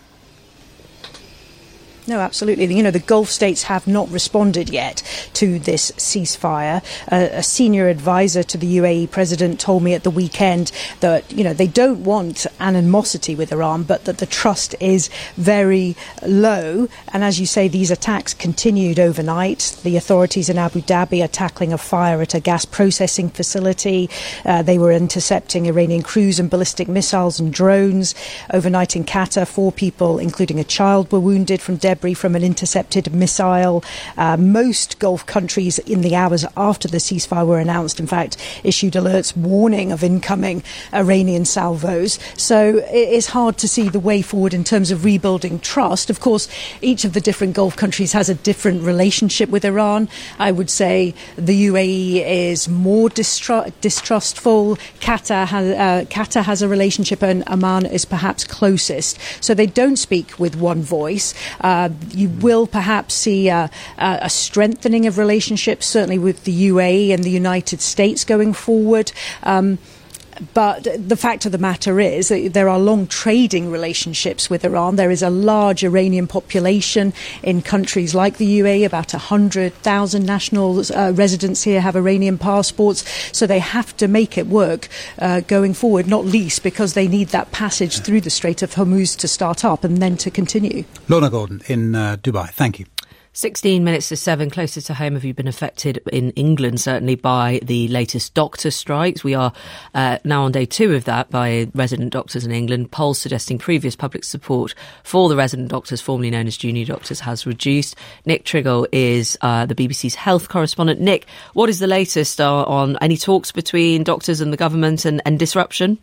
[SPEAKER 7] No, absolutely. You know, the Gulf states have not responded yet to this ceasefire. Uh, a senior advisor to the U A E president told me at the weekend that, you know, they don't want animosity with Iran, but that the trust is very low. And as you say, these attacks continued overnight. The authorities in Abu Dhabi are tackling a fire at a gas processing facility. Uh, they were intercepting Iranian cruise and ballistic missiles and drones. Overnight in Qatar, four people, including a child, were wounded from debris from an intercepted missile. Uh, most Gulf countries in the hours after the ceasefire were announced, in fact, issued alerts warning of incoming Iranian salvos. So it is hard to see the way forward in terms of rebuilding trust. Of course, each of the different Gulf countries has a different relationship with Iran. I would say the U A E is more distru- distrustful. Qatar has, uh, Qatar has a relationship, and Oman is perhaps closest. So they don't speak with one voice. Uh, Uh, you will perhaps see uh, a strengthening of relationships, certainly with the U A E and the United States going forward. Um, But the fact of the matter is that there are long trading relationships with Iran. There is a large Iranian population in countries like the U A E. About one hundred thousand nationals, uh, residents here have Iranian passports. So they have to make it work uh, going forward, not least because they need that passage through the Strait of Hormuz to start up and then to continue.
[SPEAKER 6] Lorna Gordon in uh, Dubai. Thank you.
[SPEAKER 5] sixteen minutes to seven, closer to home. Have you been affected in England, certainly, by the latest doctor strikes? We are uh, now on day two of that by resident doctors in England. Polls suggesting previous public support for the resident doctors, formerly known as junior doctors, has reduced. Nick Triggle is uh, the B B C's health correspondent. Nick, what is the latest uh, on any talks between doctors and the government and, and disruption?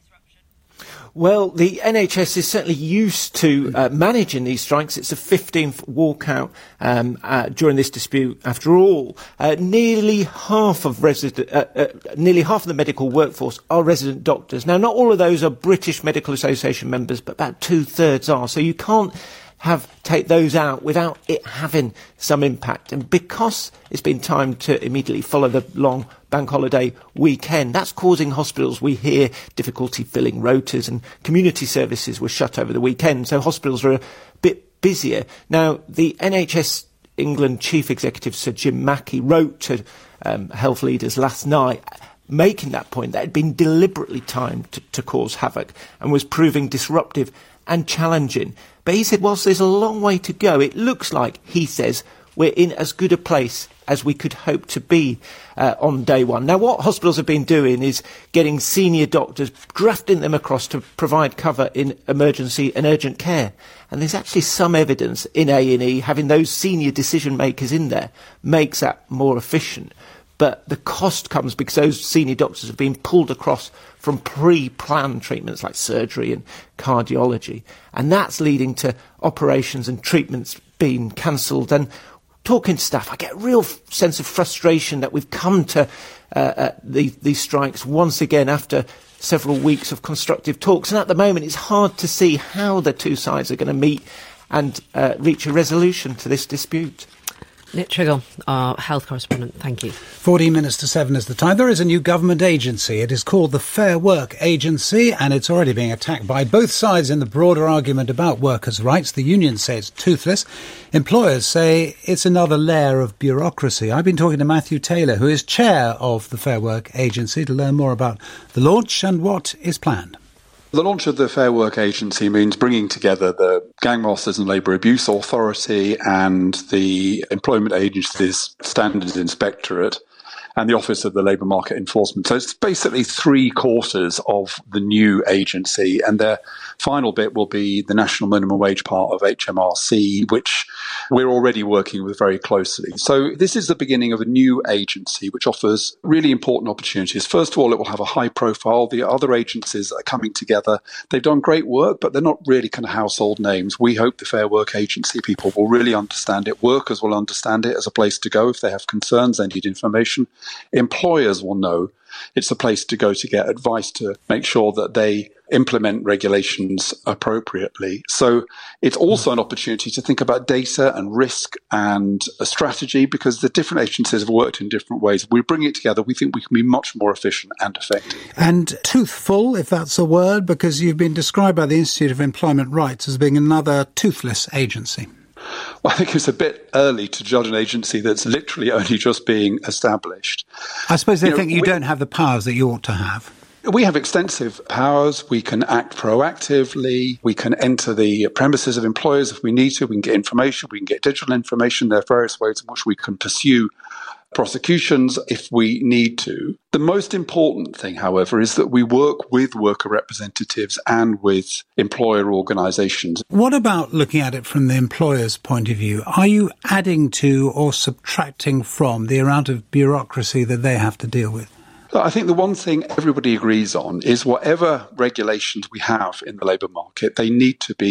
[SPEAKER 8] Well, the N H S is certainly used to uh, managing these strikes. It's a fifteenth walkout um, uh, during this dispute. After all, uh, nearly half of resident, uh, uh, nearly half of the medical workforce are resident doctors. Now, not all of those are British Medical Association members, but about two thirds are. So you can't have take those out without it having some impact. And because it's been time to immediately follow the long bank holiday weekend, that's causing hospitals, we hear, difficulty filling rotas, and community services were shut over the weekend. So hospitals are a bit busier. Now, the N H S England Chief Executive, Sir Jim Mackey, wrote to um, health leaders last night making that point that it had been deliberately timed to, to cause havoc and was proving disruptive and challenging. But he said, whilst there's a long way to go, it looks like, he says, we're in as good a place as we could hope to be uh, on day one. Now, what hospitals have been doing is getting senior doctors, drafting them across to provide cover in emergency and urgent care. And there's actually some evidence in A and E having those senior decision makers in there makes that more efficient. But the cost comes because those senior doctors have been pulled across from pre-planned treatments like surgery and cardiology. And that's leading to operations and treatments being cancelled. And talking to staff, I get a real f- sense of frustration that we've come to uh, uh, the, these strikes once again after several weeks of constructive talks. And at the moment, it's hard to see how the two sides are going to meet and uh, reach a resolution to this dispute.
[SPEAKER 5] Nick Triggle, our health correspondent, thank you.
[SPEAKER 6] fourteen minutes to seven is the time. There is a new government agency. It is called the Fair Work Agency, and it's already being attacked by both sides in the broader argument about workers' rights. The unions say it's toothless. Employers say it's another layer of bureaucracy. I've been talking to Matthew Taylor, who is chair of the Fair Work Agency, to learn more about the launch and what is planned.
[SPEAKER 10] The launch of the Fair Work Agency means bringing together the Gang Masters and Labour Abuse Authority and the Employment Agency's Standards Inspectorate and the Office of the Labour Market Enforcement. So it's basically three quarters of the new agency, and their final bit will be the national minimum wage part of H M R C, which we're already working with very closely. So this is the beginning of a new agency which offers really important opportunities. First of all, it will have a high profile. The other agencies are coming together. They've done great work, but they're not really kind of household names. We hope the Fair Work Agency people will really understand it. Workers will understand it as a place to go if they have concerns, they need information. Employers will know it's a place to go to get advice to make sure that they implement regulations appropriately. So it's also an opportunity to think about data and risk and a strategy, because the different agencies have worked in different ways. We bring it together. We think we can be much more efficient and effective.
[SPEAKER 6] And toothful, if that's a word, because you've been described by the Institute of Employment Rights as being another toothless agency.
[SPEAKER 10] Well, I think it's a bit early to judge an agency that's literally only just being established.
[SPEAKER 6] I suppose they
[SPEAKER 10] you know,
[SPEAKER 6] think you
[SPEAKER 10] we,
[SPEAKER 6] don't have the powers that you ought to have.
[SPEAKER 10] We have extensive powers. We can act proactively. We can enter the premises of employers if we need to. We can get information. We can get digital information. There are various ways in which we can pursue prosecutions if we need to. The most important thing, however, is that we work with worker representatives and with employer organisations.
[SPEAKER 6] What about looking at it from the employer's point of view? Are you adding to or subtracting from the amount of bureaucracy that they have to deal with?
[SPEAKER 10] I think the one thing everybody agrees on is whatever regulations we have in the labour market, they need to be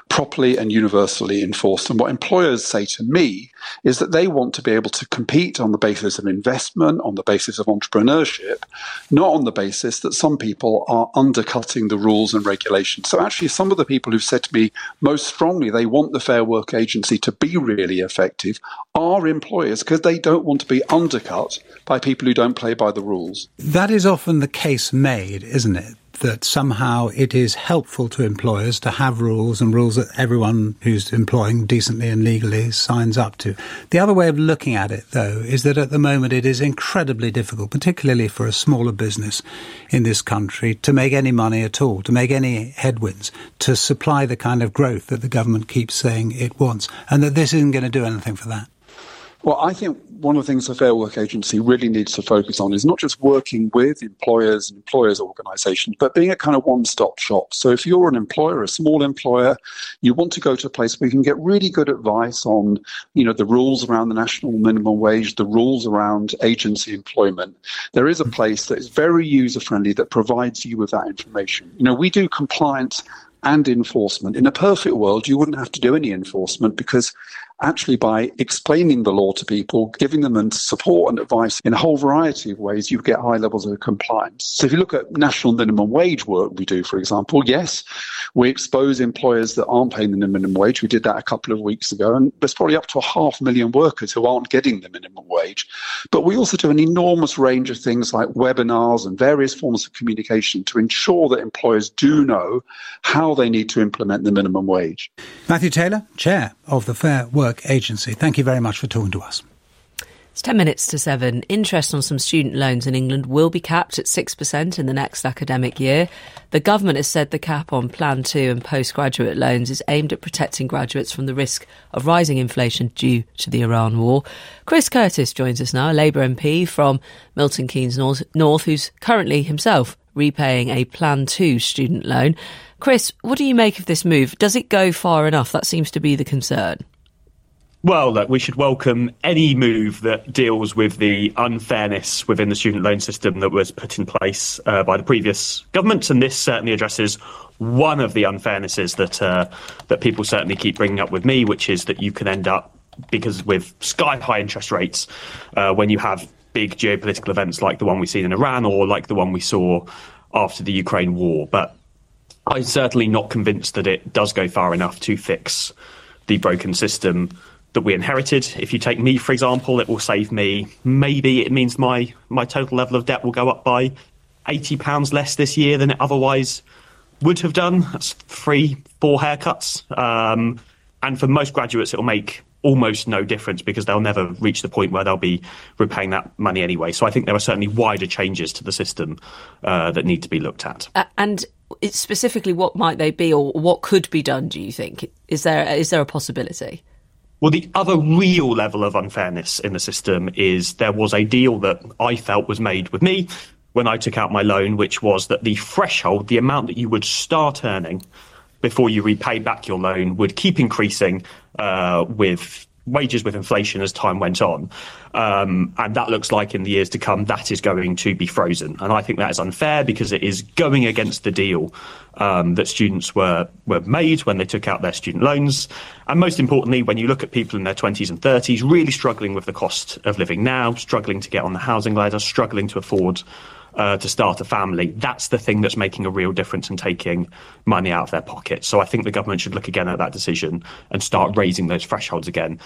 [SPEAKER 10] properly and universally enforced. And what employers say to me is that they want to be able to compete on the basis of investment, on the basis of entrepreneurship, not on the basis that some people are undercutting the rules and regulations. So actually, some of the people who've said to me most strongly they want the Fair Work Agency to be really effective are employers, because they don't want to be undercut by people who don't play by the rules.
[SPEAKER 6] That is often the case made, isn't it? That somehow it is helpful to employers to have rules, and rules that everyone who's employing decently and legally signs up to. The other way of looking at it, though, is that at the moment it is incredibly difficult, particularly for a smaller business in this country, to make any money at all, to make any headwinds, to supply the kind of growth that the government keeps saying it wants, and that this isn't going to do anything for that.
[SPEAKER 10] Well, I think one of the things the Fair Work Agency really needs to focus on is not just working with employers and employers' organisations, but being a kind of one-stop shop. So if you're an employer, a small employer, you want to go to a place where you can get really good advice on, you know, the rules around the national minimum wage, the rules around agency employment. There is a place that is very user-friendly that provides you with that information. You know, we do compliance and enforcement. In a perfect world, you wouldn't have to do any enforcement, because actually by explaining the law to people, giving them support and advice in a whole variety of ways, you get high levels of compliance. So if you look at national minimum wage work we do, for example, yes, we expose employers that aren't paying the minimum wage. We did that a couple of weeks ago, and there's probably up to a half million workers who aren't getting the minimum wage. But we also do an enormous range of things like webinars and various forms of communication to ensure that employers do know how they need to implement the minimum wage.
[SPEAKER 6] Matthew Taylor, Chair of the Fair Work Agency, thank you very much for talking to us.
[SPEAKER 5] It's ten minutes to seven. Interest on some student loans in England will be capped at six percent in the next academic year. The government has said the cap on Plan two and postgraduate loans is aimed at protecting graduates from the risk of rising inflation due to the Iran war. Chris Curtis joins us now, a Labour M P from Milton Keynes North, North who's currently himself repaying a Plan two student loan. Chris, what do you make of this move? Does it go far enough? That seems to be the concern.
[SPEAKER 9] Well, look, we should welcome any move that deals with the unfairness within the student loan system that was put in place uh, by the previous government, and this certainly addresses one of the unfairnesses that uh, that people certainly keep bringing up with me, which is that you can end up, because with sky-high interest rates, uh, when you have big geopolitical events like the one we've seen in Iran or like the one we saw after the Ukraine war. But I'm certainly not convinced that it does go far enough to fix the broken system that we inherited. If you take me, for example, it will save me, maybe it means my, my total level of debt will go up by eighty pounds less this year than it otherwise would have done. That's three, four haircuts. Um, and for most graduates, it will make almost no difference, because they'll never reach the point where they'll be repaying that money anyway. So I think there are certainly wider changes to the system uh, that need to be looked at.
[SPEAKER 5] Uh, and it's specifically, what might they be, or what could be done, do you think? Is there is there a possibility?
[SPEAKER 9] Well, the other real level of unfairness in the system is there was a deal that I felt was made with me when I took out my loan, which was that the threshold, the amount that you would start earning before you repay back your loan, would keep increasing uh, with wages, with inflation, as time went on. Um, and that looks like in the years to come, that is going to be frozen. And I think that is unfair, because it is going against the deal um, that students were, were made when they took out their student loans. And most importantly, when you look at people in their twenties and thirties really struggling with the cost of living now, struggling to get on the housing ladder, struggling to afford Uh, to start a family, that's the thing that's making a real difference in taking money out of their pocket. So I think the government should look again at that decision and start raising those thresholds again,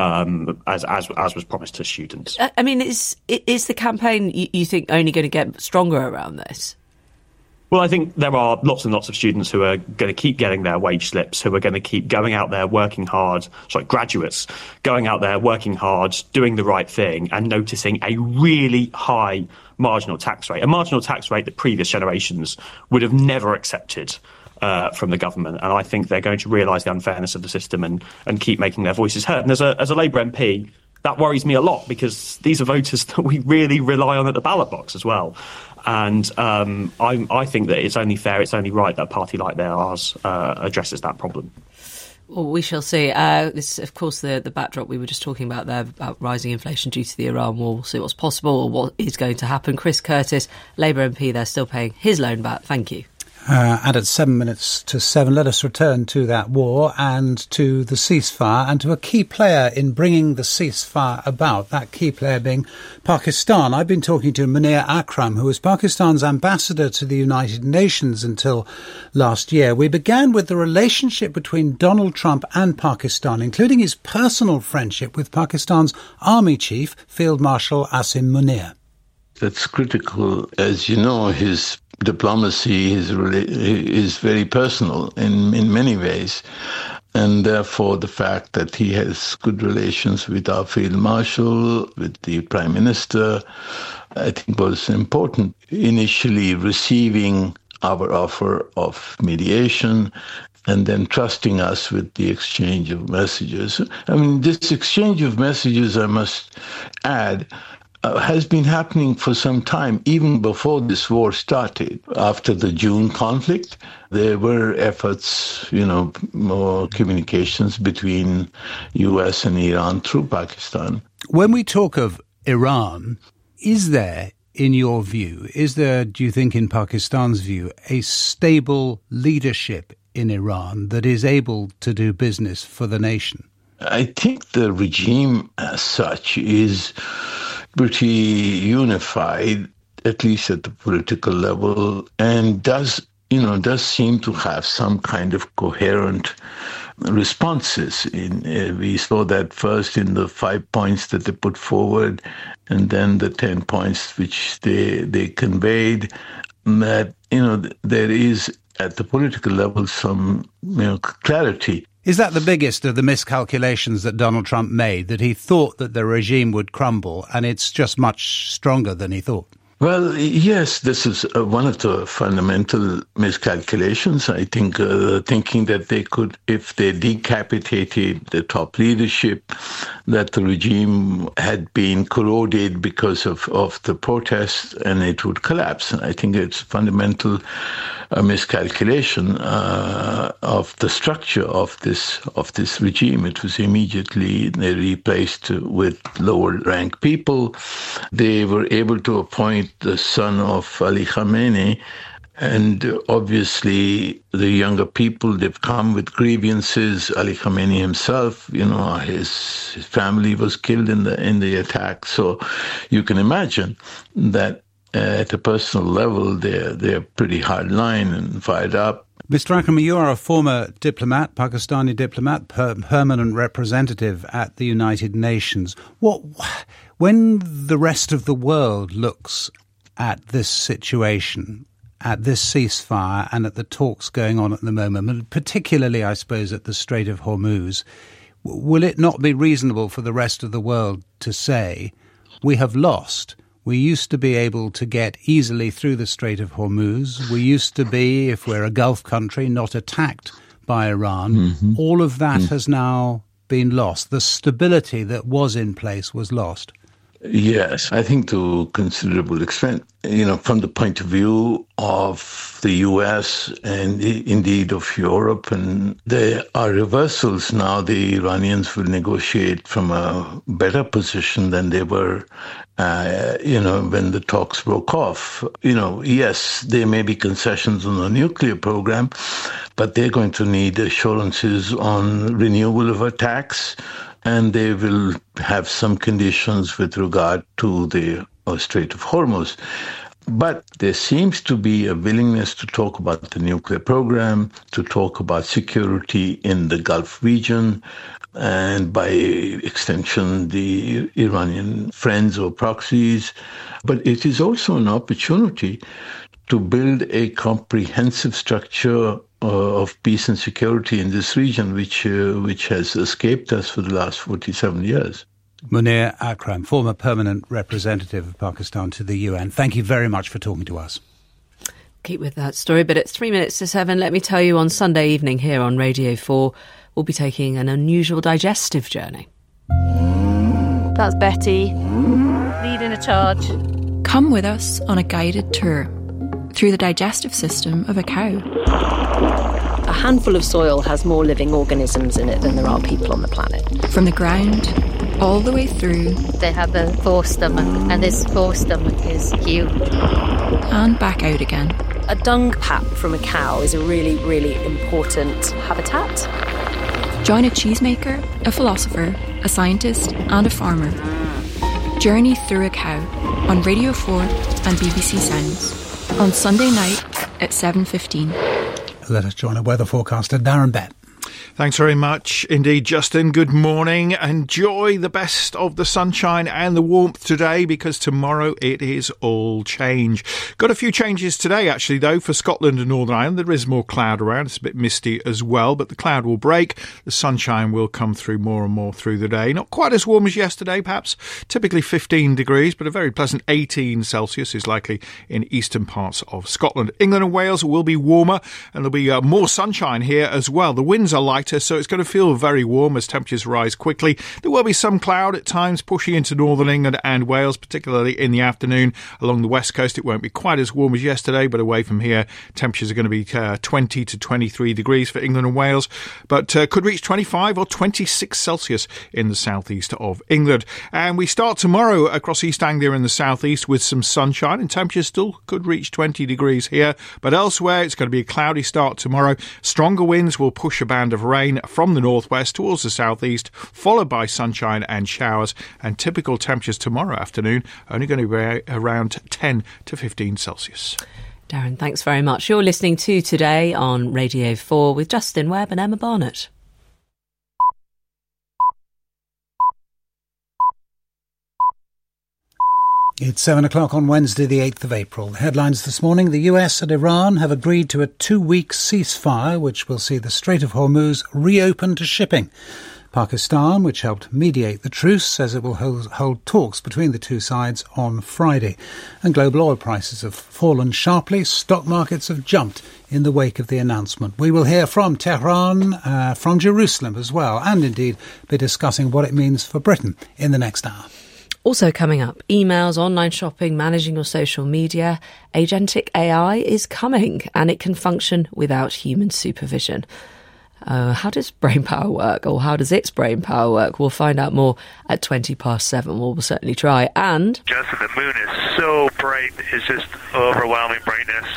[SPEAKER 9] um, as, as as was promised to students.
[SPEAKER 5] I mean, is is the campaign, you, you think, only going to get stronger around this?
[SPEAKER 9] Well, I think there are lots and lots of students who are going to keep getting their wage slips, who are going to keep going out there working hard, sorry, graduates, going out there working hard, doing the right thing, and noticing a really high marginal tax rate, a marginal tax rate that previous generations would have never accepted uh, from the government. And I think they're going to realise the unfairness of the system and, and keep making their voices heard. And as a, as a Labour M P, that worries me a lot, because these are voters that we really rely on at the ballot box as well. And um, I, I think that it's only fair, it's only right that a party like theirs uh, addresses that problem.
[SPEAKER 5] Well, we shall see. Uh, this is, of course, the, the backdrop we were just talking about there, about rising inflation due to the Iran war. We'll see what's possible or what is going to happen. Chris Curtis, Labour M P there, still paying his loan back. Thank you.
[SPEAKER 6] Uh, and at seven minutes to seven, let us return to that war and to the ceasefire and to a key player in bringing the ceasefire about, that key player being Pakistan. I've been talking to Munir Akram, who was Pakistan's ambassador to the United Nations until last year. We began with the relationship between Donald Trump and Pakistan, including his personal friendship with Pakistan's Army Chief, Field Marshal Asim Munir.
[SPEAKER 11] That's critical. As you know, his diplomacy is is very personal in, in many ways. And therefore, the fact that he has good relations with our Field Marshal, with the Prime Minister, I think was important. Initially receiving our offer of mediation and then trusting us with the exchange of messages. I mean, this exchange of messages, I must add, Uh, has been happening for some time, even before this war started. After the June conflict, there were efforts, you know, more communications between U S and Iran through Pakistan.
[SPEAKER 6] When we talk of Iran, is there, in your view, is there, do you think, in Pakistan's view, a stable leadership in Iran that is able to do business for the nation?
[SPEAKER 11] I think the regime as such is pretty unified, at least at the political level, and does, you know, does seem to have some kind of coherent responses. In, uh, we saw that first in the five points that they put forward, and then the ten points which they they conveyed, that, you know, there is at the political level some, you know, clarity.
[SPEAKER 6] Is that the biggest of the miscalculations that Donald Trump made, that he thought that the regime would crumble and it's just much stronger than he thought?
[SPEAKER 11] Well, yes, this is uh, one of the fundamental miscalculations. I think uh, thinking that they could, if they decapitated the top leadership, that the regime had been corroded because of, of the protests and it would collapse. I think it's fundamental a miscalculation uh, of the structure of this of this regime. It was immediately replaced with lower-ranked people. They were able to appoint the son of Ali Khamenei, and obviously the younger people, they've come with grievances. Ali Khamenei himself, you know, his, his family was killed in the in the attack. So you can imagine that Uh, at a personal level, they're, they're pretty hardline and fired up.
[SPEAKER 6] Mister Akram, you are a former diplomat, Pakistani diplomat, per- permanent representative at the United Nations. What, when the rest of the world looks at this situation, at this ceasefire and at the talks going on at the moment, and particularly, I suppose, at the Strait of Hormuz, will it not be reasonable for the rest of the world to say, we have lost? We used to be able to get easily through the Strait of Hormuz. We used to be, if we're a Gulf country, not attacked by Iran. Mm-hmm. All of that mm-hmm. has now been lost. The stability that was in place was lost.
[SPEAKER 11] Yes, I think to a considerable extent, you know, from the point of view of the U S and indeed of Europe, and there are reversals now. The Iranians will negotiate from a better position than they were, uh, you know, when the talks broke off. You know, yes, there may be concessions on the nuclear program, but they're going to need assurances on renewal of attacks, and they will have some conditions with regard to the uh, Strait of Hormuz. But there seems to be a willingness to talk about the nuclear program, to talk about security in the Gulf region, and by extension, the Iranian friends or proxies. But it is also an opportunity to build a comprehensive structure uh, of peace and security in this region, which uh, which has escaped us for the last forty-seven years.
[SPEAKER 6] Munir Akram, former permanent representative of Pakistan to the U N. Thank you very much for talking to us.
[SPEAKER 5] Keep with that story, but it's three minutes to seven. Let me tell you, on Sunday evening here on Radio four, we'll be taking an unusual digestive journey.
[SPEAKER 12] That's Betty, leading a charge.
[SPEAKER 13] Come with us on a guided tour through the digestive system of a cow.
[SPEAKER 12] A handful of soil has more living organisms in it than there are people on the planet.
[SPEAKER 13] From the ground all the way through.
[SPEAKER 12] They have a forestomach, and this forestomach is huge.
[SPEAKER 13] And back out again.
[SPEAKER 12] a dung pap from a cow is a really, really important habitat.
[SPEAKER 13] Join a cheesemaker, a philosopher, a scientist and a farmer. Journey through a cow on Radio four and B B C Sounds on Sunday night at seven fifteen.
[SPEAKER 6] Let us join our weather forecaster, Darren Bett.
[SPEAKER 1] Thanks very much indeed, Justin. Good morning. Enjoy the best of the sunshine and the warmth today, because tomorrow it is all change. Got a few changes today, actually, though, for Scotland and Northern Ireland. There is more cloud around. It's a bit misty as well, but the cloud will break. The sunshine will come through more and more through the day. Not quite as warm as yesterday, perhaps. Typically fifteen degrees, but a very pleasant eighteen Celsius is likely in eastern parts of Scotland. England and Wales will be warmer, and there'll be uh, more sunshine here as well. The winds are lighter, so it's going to feel very warm as temperatures rise quickly. There will be some cloud at times pushing into northern England and Wales, particularly in the afternoon. Along the west coast, it won't be quite as warm as yesterday, but away from here, temperatures are going to be uh, twenty to twenty-three degrees for England and Wales, but uh, could reach twenty-five or twenty-six Celsius in the southeast of England. And we start tomorrow across East Anglia in the southeast with some sunshine, and temperatures still could reach twenty degrees here, but elsewhere it's going to be a cloudy start tomorrow. Stronger winds will push a band of rain from the northwest towards the southeast, followed by sunshine and showers, and typical temperatures tomorrow afternoon only going to be around ten to fifteen Celsius.
[SPEAKER 5] Darren, thanks very much. You're listening to Today on Radio four with Justin Webb and Emma Barnett.
[SPEAKER 6] It's seven o'clock on Wednesday, the eighth of April. The headlines this morning: the U S and Iran have agreed to a two-week ceasefire, which will see the Strait of Hormuz reopened to shipping. Pakistan, which helped mediate the truce, says it will hold, hold talks between the two sides on Friday. And global oil prices have fallen sharply. Stock markets have jumped in the wake of the announcement. We will hear from Tehran, uh, from Jerusalem as well, and indeed be discussing what it means for Britain in the next hour.
[SPEAKER 5] Also coming up, emails, online shopping, managing your social media. Agentic A I is coming, and it can function without human supervision. Uh, how does brain power work, or how does its brain power work? We'll find out more at twenty past seven. We'll, we'll certainly try. And
[SPEAKER 14] Justin, the moon is so bright, it's just overwhelming brightness.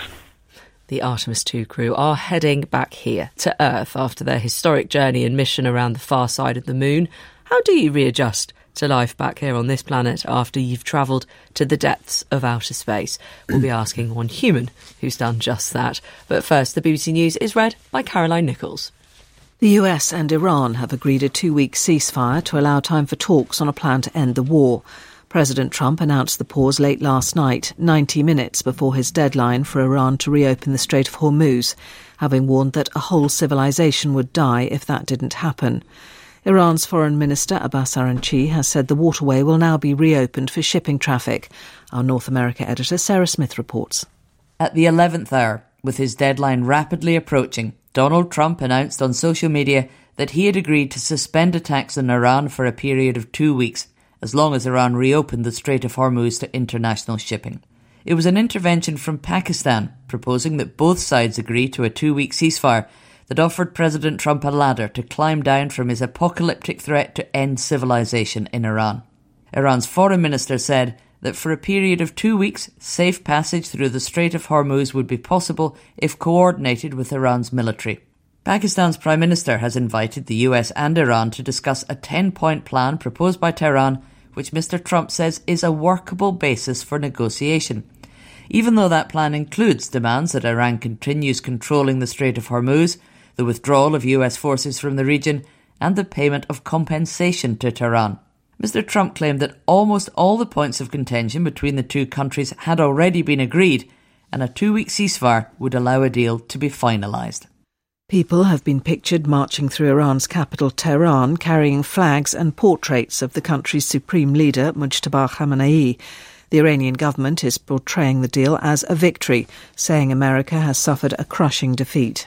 [SPEAKER 5] The Artemis two crew are heading back here to Earth after their historic journey and mission around the far side of the moon. How do you readjust to life back here on this planet after you've travelled to the depths of outer space? We'll be asking one human who's done just that. But first, the B B C News is read by Caroline Nichols.
[SPEAKER 2] The U S and Iran have agreed a two-week ceasefire to allow time for talks on a plan to end the war. President Trump announced the pause late last night, ninety minutes before his deadline for Iran to reopen the Strait of Hormuz, having warned that a whole civilization would die if that didn't happen. Iran's Foreign Minister Abbas Araghchi has said the waterway will now be reopened for shipping traffic. Our North America editor Sarah Smith reports.
[SPEAKER 15] At the eleventh hour, with his deadline rapidly approaching, Donald Trump announced on social media that he had agreed to suspend attacks on Iran for a period of two weeks, as long as Iran reopened the Strait of Hormuz to international shipping. It was an intervention from Pakistan, proposing that both sides agree to a two-week ceasefire that offered President Trump a ladder to climb down from his apocalyptic threat to end civilization in Iran. Iran's foreign minister said that for a period of two weeks, safe passage through the Strait of Hormuz would be possible if coordinated with Iran's military. Pakistan's Prime Minister has invited the U S and Iran to discuss a ten-point plan proposed by Tehran, which Mister Trump says is a workable basis for negotiation. Even though that plan includes demands that Iran continues controlling the Strait of Hormuz, the withdrawal of U S forces from the region, and the payment of compensation to Tehran. Mister Trump claimed that almost all the points of contention between the two countries had already been agreed, and a two-week ceasefire would allow a deal to be finalised.
[SPEAKER 2] People have been pictured marching through Iran's capital, Tehran, carrying flags and portraits of the country's supreme leader, Mujtaba Khamenei. The Iranian government is portraying the deal as a victory, saying America has suffered a crushing defeat.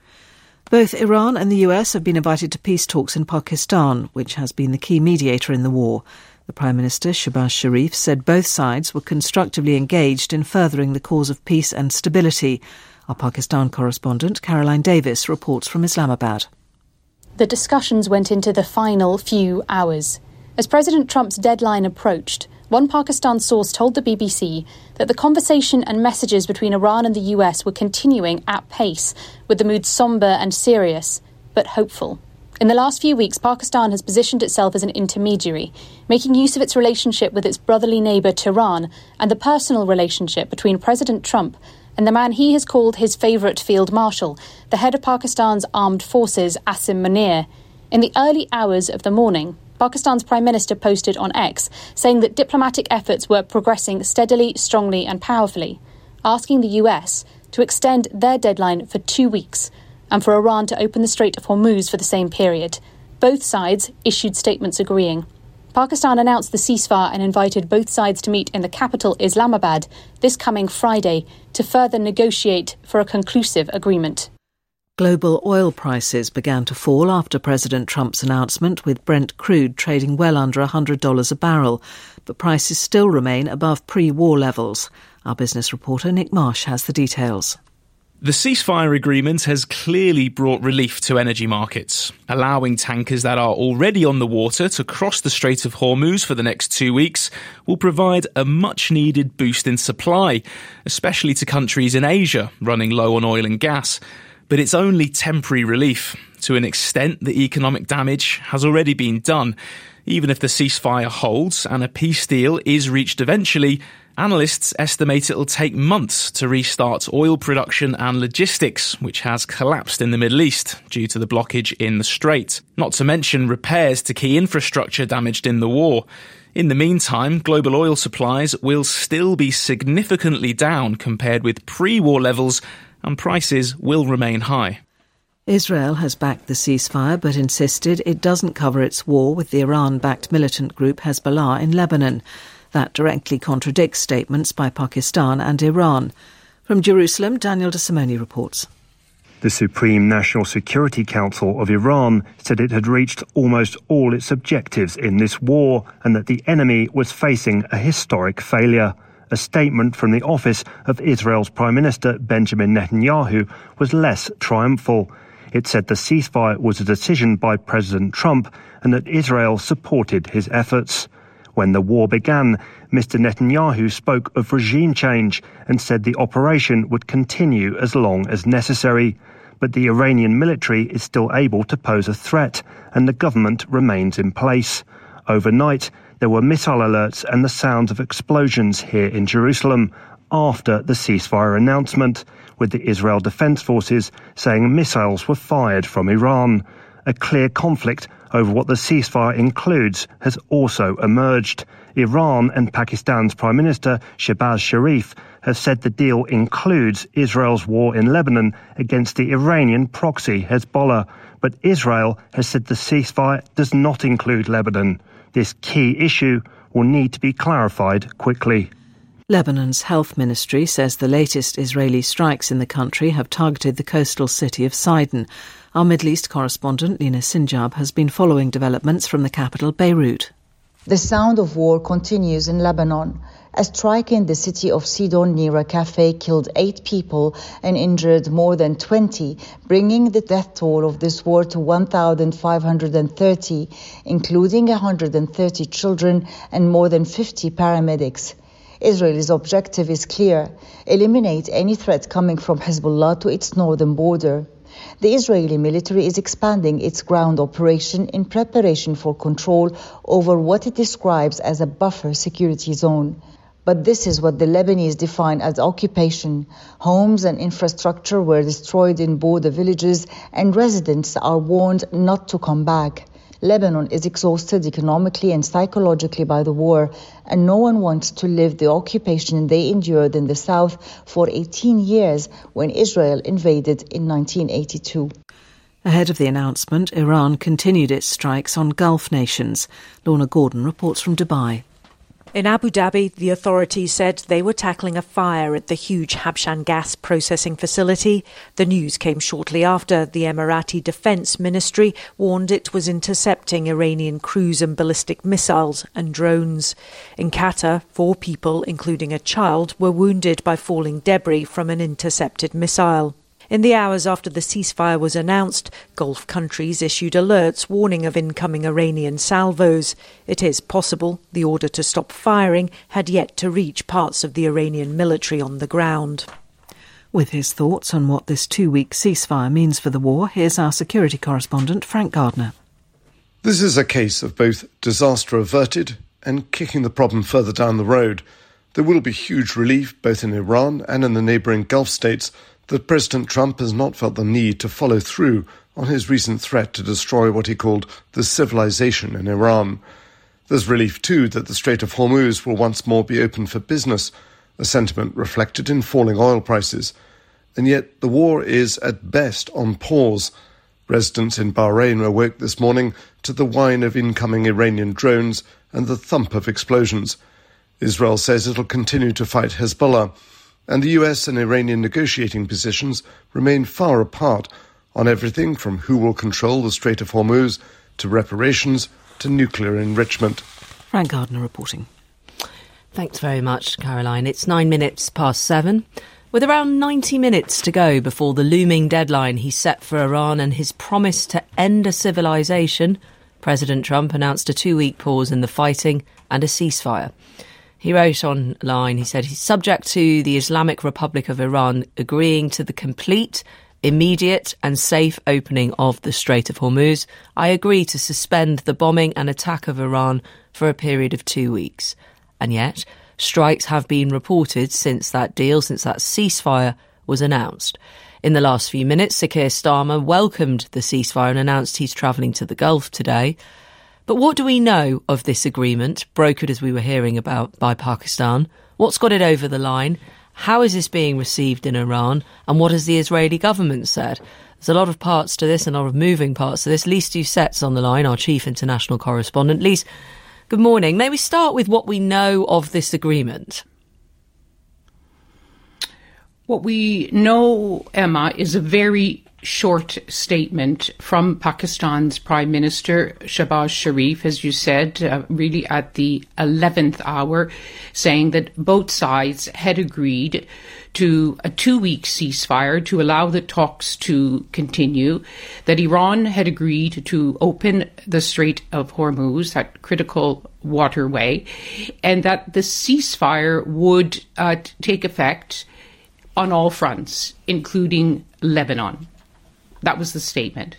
[SPEAKER 2] Both Iran and the U S have been invited to peace talks in Pakistan, which has been the key mediator in the war. The Prime Minister, Shehbaz Sharif, said both sides were constructively engaged in furthering the cause of peace and stability. Our Pakistan correspondent, Caroline Davis, reports from Islamabad.
[SPEAKER 16] The discussions went into the final few hours. As President Trump's deadline approached, One Pakistan source told the B B C that the conversation and messages between Iran and the U S were continuing at pace, with the mood sombre and serious, but hopeful. In the last few weeks, Pakistan has positioned itself as an intermediary, making use of its relationship with its brotherly neighbour Tehran and the personal relationship between President Trump and the man he has called his favourite field marshal, the head of Pakistan's armed forces, Asim Munir. In the early hours of the morning, Pakistan's Prime Minister posted on X, saying that diplomatic efforts were progressing steadily, strongly and powerfully, asking the U S to extend their deadline for two weeks and for Iran to open the Strait of Hormuz for the same period. Both sides issued statements agreeing. Pakistan announced the ceasefire and invited both sides to meet in the capital, Islamabad, this coming Friday to further negotiate for a conclusive agreement.
[SPEAKER 2] Global oil prices began to fall after President Trump's announcement, with Brent crude trading well under one hundred dollars a barrel, but prices still remain above pre-war levels. Our business reporter Nick Marsh has the details.
[SPEAKER 17] The ceasefire agreement has clearly brought relief to energy markets, allowing tankers that are already on the water to cross the Strait of Hormuz for the next two weeks will provide a much-needed boost in supply, especially to countries in Asia running low on oil and gas. But it's only temporary relief. To an extent, the economic damage has already been done. Even if the ceasefire holds and a peace deal is reached eventually, analysts estimate it'll take months to restart oil production and logistics, which has collapsed in the Middle East due to the blockage in the Strait. Not to mention repairs to key infrastructure damaged in the war. In the meantime, global oil supplies will still be significantly down compared with pre-war levels, and prices will remain high.
[SPEAKER 2] Israel has backed the ceasefire but insisted it doesn't cover its war with the Iran-backed militant group Hezbollah in Lebanon. That directly contradicts statements by Pakistan and Iran. From Jerusalem, Daniel de Simone reports.
[SPEAKER 19] The Supreme National Security Council of Iran said it had reached almost all its objectives in this war and that the enemy was facing a historic failure. A statement from the office of Israel's Prime Minister Benjamin Netanyahu was less triumphal. It said the ceasefire was a decision by President Trump and that Israel supported his efforts. When the war began, Mister Netanyahu spoke of regime change and said the operation would continue as long as necessary. But the Iranian military is still able to pose a threat and the government remains in place. Overnight, there were missile alerts and the sounds of explosions here in Jerusalem after the ceasefire announcement, with the Israel Defense Forces saying missiles were fired from Iran. A clear conflict over what the ceasefire includes has also emerged. Iran and Pakistan's Prime Minister Shehbaz Sharif have said the deal includes Israel's war in Lebanon against the Iranian proxy Hezbollah, but Israel has said the ceasefire does not include Lebanon. This key issue will need to be clarified quickly.
[SPEAKER 2] Lebanon's health ministry says the latest Israeli strikes in the country have targeted the coastal city of Sidon. Our Middle East correspondent Lina Sinjab has been following developments from the capital, Beirut.
[SPEAKER 20] The sound of war continues in Lebanon. A strike in the city of Sidon near a cafe killed eight people and injured more than twenty, bringing the death toll of this war to one thousand five hundred thirty, including one hundred thirty children and more than fifty paramedics. Israel's objective is clear: eliminate any threat coming from Hezbollah to its northern border. The Israeli military is expanding its ground operation in preparation for control over what it describes as a buffer security zone. But this is what the Lebanese define as occupation. Homes and infrastructure were destroyed in border villages, and residents are warned not to come back. Lebanon is exhausted economically and psychologically by the war, and no one wants to live the occupation they endured in the south for eighteen years when Israel invaded in nineteen eighty-two.
[SPEAKER 2] Ahead of the announcement, Iran continued its strikes on Gulf nations. Lorna Gordon reports from Dubai.
[SPEAKER 21] In Abu Dhabi, the authorities said they were tackling a fire at the huge Habshan gas processing facility. The news came shortly after the Emirati Defence Ministry warned it was intercepting Iranian cruise and ballistic missiles and drones. In Qatar, four people, including a child, were wounded by falling debris from an intercepted missile. In the hours after the ceasefire was announced, Gulf countries issued alerts warning of incoming Iranian salvos. It is possible the order to stop firing had yet to reach parts of the Iranian military on the ground.
[SPEAKER 2] With his thoughts on what this two-week ceasefire means for the war, here's our security correspondent Frank Gardner.
[SPEAKER 18] This is a case of both disaster averted and kicking the problem further down the road. There will be huge relief both in Iran and in the neighbouring Gulf states that President Trump has not felt the need to follow through on his recent threat to destroy what he called the civilization in Iran. There's relief, too, that the Strait of Hormuz will once more be open for business, a sentiment reflected in falling oil prices. And yet the war is at best on pause. Residents in Bahrain awoke this morning to the whine of incoming Iranian drones and the thump of explosions. Israel says it'll continue to fight Hezbollah, and the U S and Iranian negotiating positions remain far apart on everything from who will control the Strait of Hormuz to reparations to nuclear enrichment.
[SPEAKER 2] Frank Gardner reporting.
[SPEAKER 5] Thanks very much, Caroline. It's nine minutes past seven. With around ninety minutes to go before the looming deadline he set for Iran and his promise to end a civilization, President Trump announced a two-week pause in the fighting and a ceasefire. He wrote online, he said he's subject to the Islamic Republic of Iran agreeing to the complete, immediate and safe opening of the Strait of Hormuz. I agree to suspend the bombing and attack of Iran for a period of two weeks. And yet, strikes have been reported since that deal, since that ceasefire was announced. In the last few minutes, Sir Keir Starmer welcomed the ceasefire and announced he's travelling to the Gulf today. But what do we know of this agreement, brokered as we were hearing about by Pakistan? What's got it over the line? How is this being received in Iran? And what has the Israeli government said? There's a lot of parts to this and a lot of moving parts to this. Lise Doucette's on the line, our chief international correspondent. Lise, good morning. May we start with what we know of this agreement?
[SPEAKER 22] What we know, Emma, is a very short statement from Pakistan's Prime Minister Shehbaz Sharif, as you said, uh, really at the eleventh hour, saying that both sides had agreed to a two-week ceasefire to allow the talks to continue, that Iran had agreed to open the Strait of Hormuz, that critical waterway, and that the ceasefire would uh, take effect on all fronts, including Lebanon. That was the statement.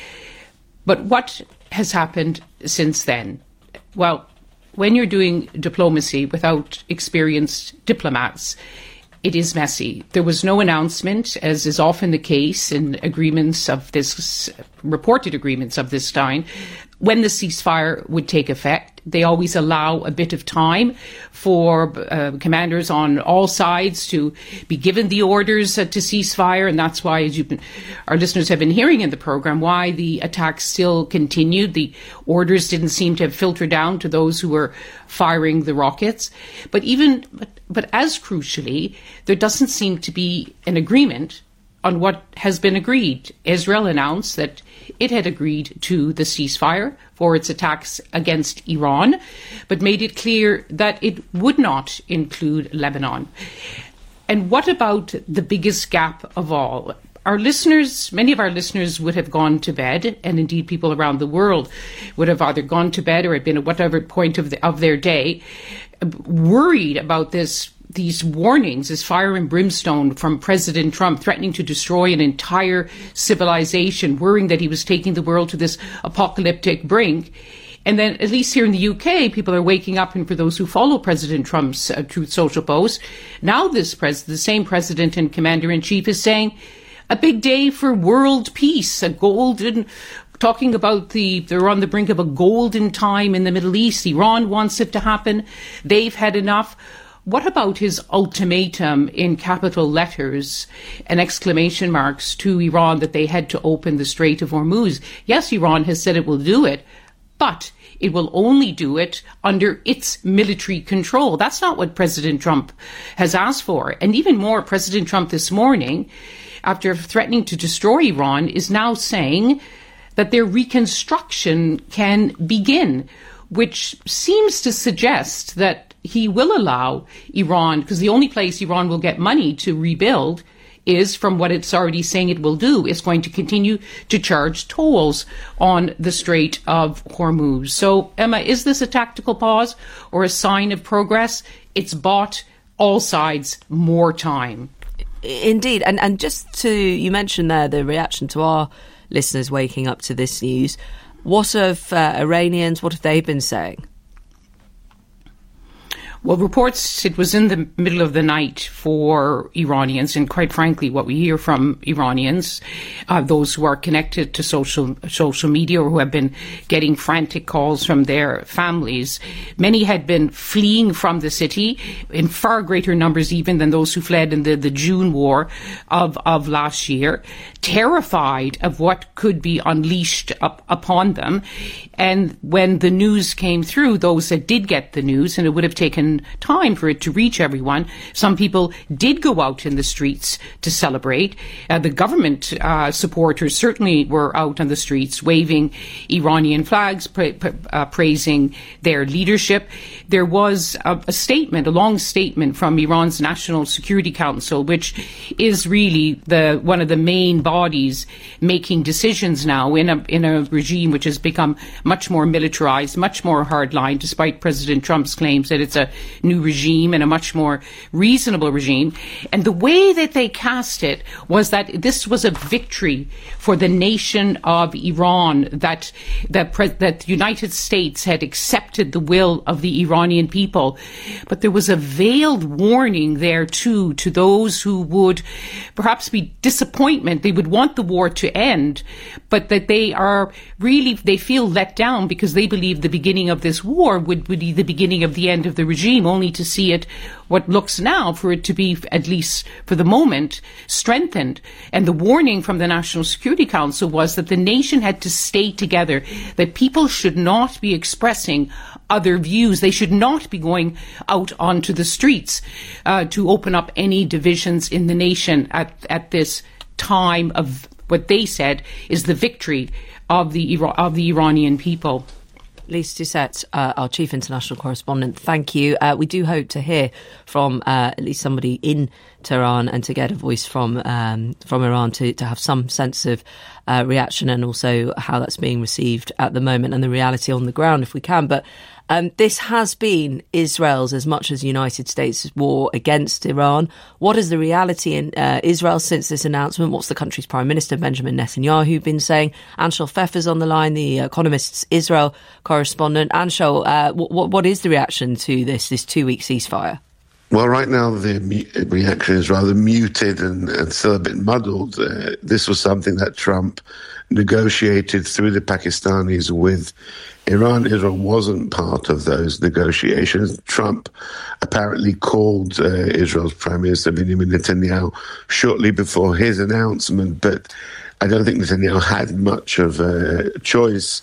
[SPEAKER 22] But what has happened since then? Well, when you're doing diplomacy without experienced diplomats, it is messy. There was no announcement, as is often the case in agreements of this, reported agreements of this kind, when the ceasefire would take effect. They always allow a bit of time for uh, commanders on all sides to be given the orders uh, to ceasefire, and that's why, as you've been, our listeners have been hearing in the program, why the attacks still continued. The orders didn't seem to have filtered down to those who were firing the rockets. But even, but, but as crucially, there doesn't seem to be an agreement on what has been agreed. Israel announced that it had agreed to the ceasefire for its attacks against Iran, but made it clear that it would not include Lebanon. And what about the biggest gap of all? Our listeners, many of our listeners would have gone to bed, and indeed people around the world would have either gone to bed or had been at whatever point of, the, of their day, worried about this these warnings, this fire and brimstone from President Trump threatening to destroy an entire civilization, worrying that he was taking the world to this apocalyptic brink. And then, at least here in the U K, people are waking up, and for those who follow President Trump's uh, Truth Social posts, now this pres- the same president and commander-in-chief is saying a big day for world peace, a golden, talking about the, they're on the brink of a golden time in the Middle East. Iran wants it to happen. They've had enough. What about his ultimatum in capital letters and exclamation marks to Iran that they had to open the Strait of Hormuz? Yes, Iran has said it will do it, but it will only do it under its military control. That's not what President Trump has asked for. And even more, President Trump this morning, after threatening to destroy Iran, is now saying that their reconstruction can begin, which seems to suggest that he will allow Iran, because the only place Iran will get money to rebuild is, from what it's already saying it will do, is going to continue to charge tolls on the Strait of Hormuz. So, Emma, is this a tactical pause or a sign of progress? It's bought all sides more time.
[SPEAKER 5] Indeed. And, and just to, you mentioned there the reaction to our listeners waking up to this news. What of uh, Iranians? What have they been saying?
[SPEAKER 22] Well, reports, it was in the middle of the night for Iranians, and quite frankly, what we hear from Iranians, uh, those who are connected to social social media or who have been getting frantic calls from their families, many had been fleeing from the city in far greater numbers even than those who fled in the, the June war of, of last year, terrified of what could be unleashed up upon them. And when the news came through, those that did get the news, and it would have taken time for it to reach everyone, some people did go out in the streets to celebrate. Uh, the government uh, supporters certainly were out on the streets waving Iranian flags, pra- pra- uh, praising their leadership. There was a, a statement, a long statement from Iran's National Security Council, which is really the one of the main bodies making decisions now in a in a regime which has become much more militarized, much more hardline, despite President Trump's claims that it's a new regime and a much more reasonable regime. And the way that they cast it was that this was a victory for the nation of Iran, that that, pre- that the United States had accepted the will of the Iranian people. But there was a veiled warning there too to those who would perhaps be disappointment. They would want the war to end, but that they are really, they feel let down because they believe the beginning of this war would, would be the beginning of the end of the regime, only to see it, what looks now for it to be, at least for the moment, strengthened. And the warning from the National Security Council was that the nation had to stay together, that people should not be expressing other views. They should not be going out onto the streets uh, to open up any divisions in the nation at, at this time of what they said is the victory of the Ira- of the Iranian people.
[SPEAKER 5] Lise Doucette, uh, our chief international correspondent, thank you. Uh, we do hope to hear from uh, at least somebody in Tehran and to get a voice from um, from Iran to, to have some sense of uh, reaction and also how that's being received at the moment and the reality on the ground if we can. But um, this has been Israel's as much as the United States' war against Iran. What is the reality in uh, Israel since this announcement? What's the country's Prime Minister, Benjamin Netanyahu, been saying? Anshel Pfeffer's on the line, the Economist's Israel correspondent. Anshel, uh, what, what is the reaction to this, this two-week ceasefire?
[SPEAKER 3] Well, right now the reaction is rather muted and, and still a bit muddled. Uh, this was something that Trump negotiated through the Pakistanis with Iran. Israel wasn't part of those negotiations. Trump apparently called uh, Israel's Prime Minister Benjamin Netanyahu shortly before his announcement, but I don't think Netanyahu had much of a choice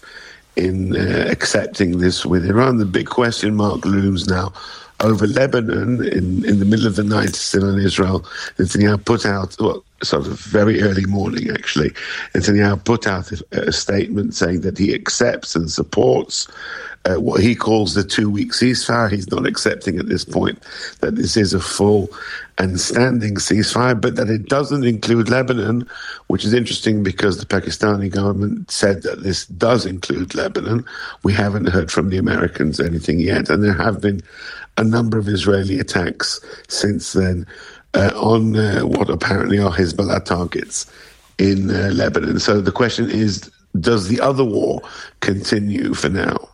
[SPEAKER 3] in uh, accepting this with Iran. The big question mark looms now over Lebanon. In, in the middle of the night, still in Israel, Netanyahu put out, well, sort of very early morning actually, Netanyahu put out a, a statement saying that he accepts and supports uh, what he calls the two-week ceasefire. He's not accepting at this point that this is a full and standing ceasefire, but that it doesn't include Lebanon, which is interesting because the Pakistani government said that this does include Lebanon. We haven't heard from the Americans anything yet, and there have been a number of Israeli attacks since then uh, on uh, what apparently are Hezbollah targets in uh, Lebanon. So the question is, does the other war continue for now?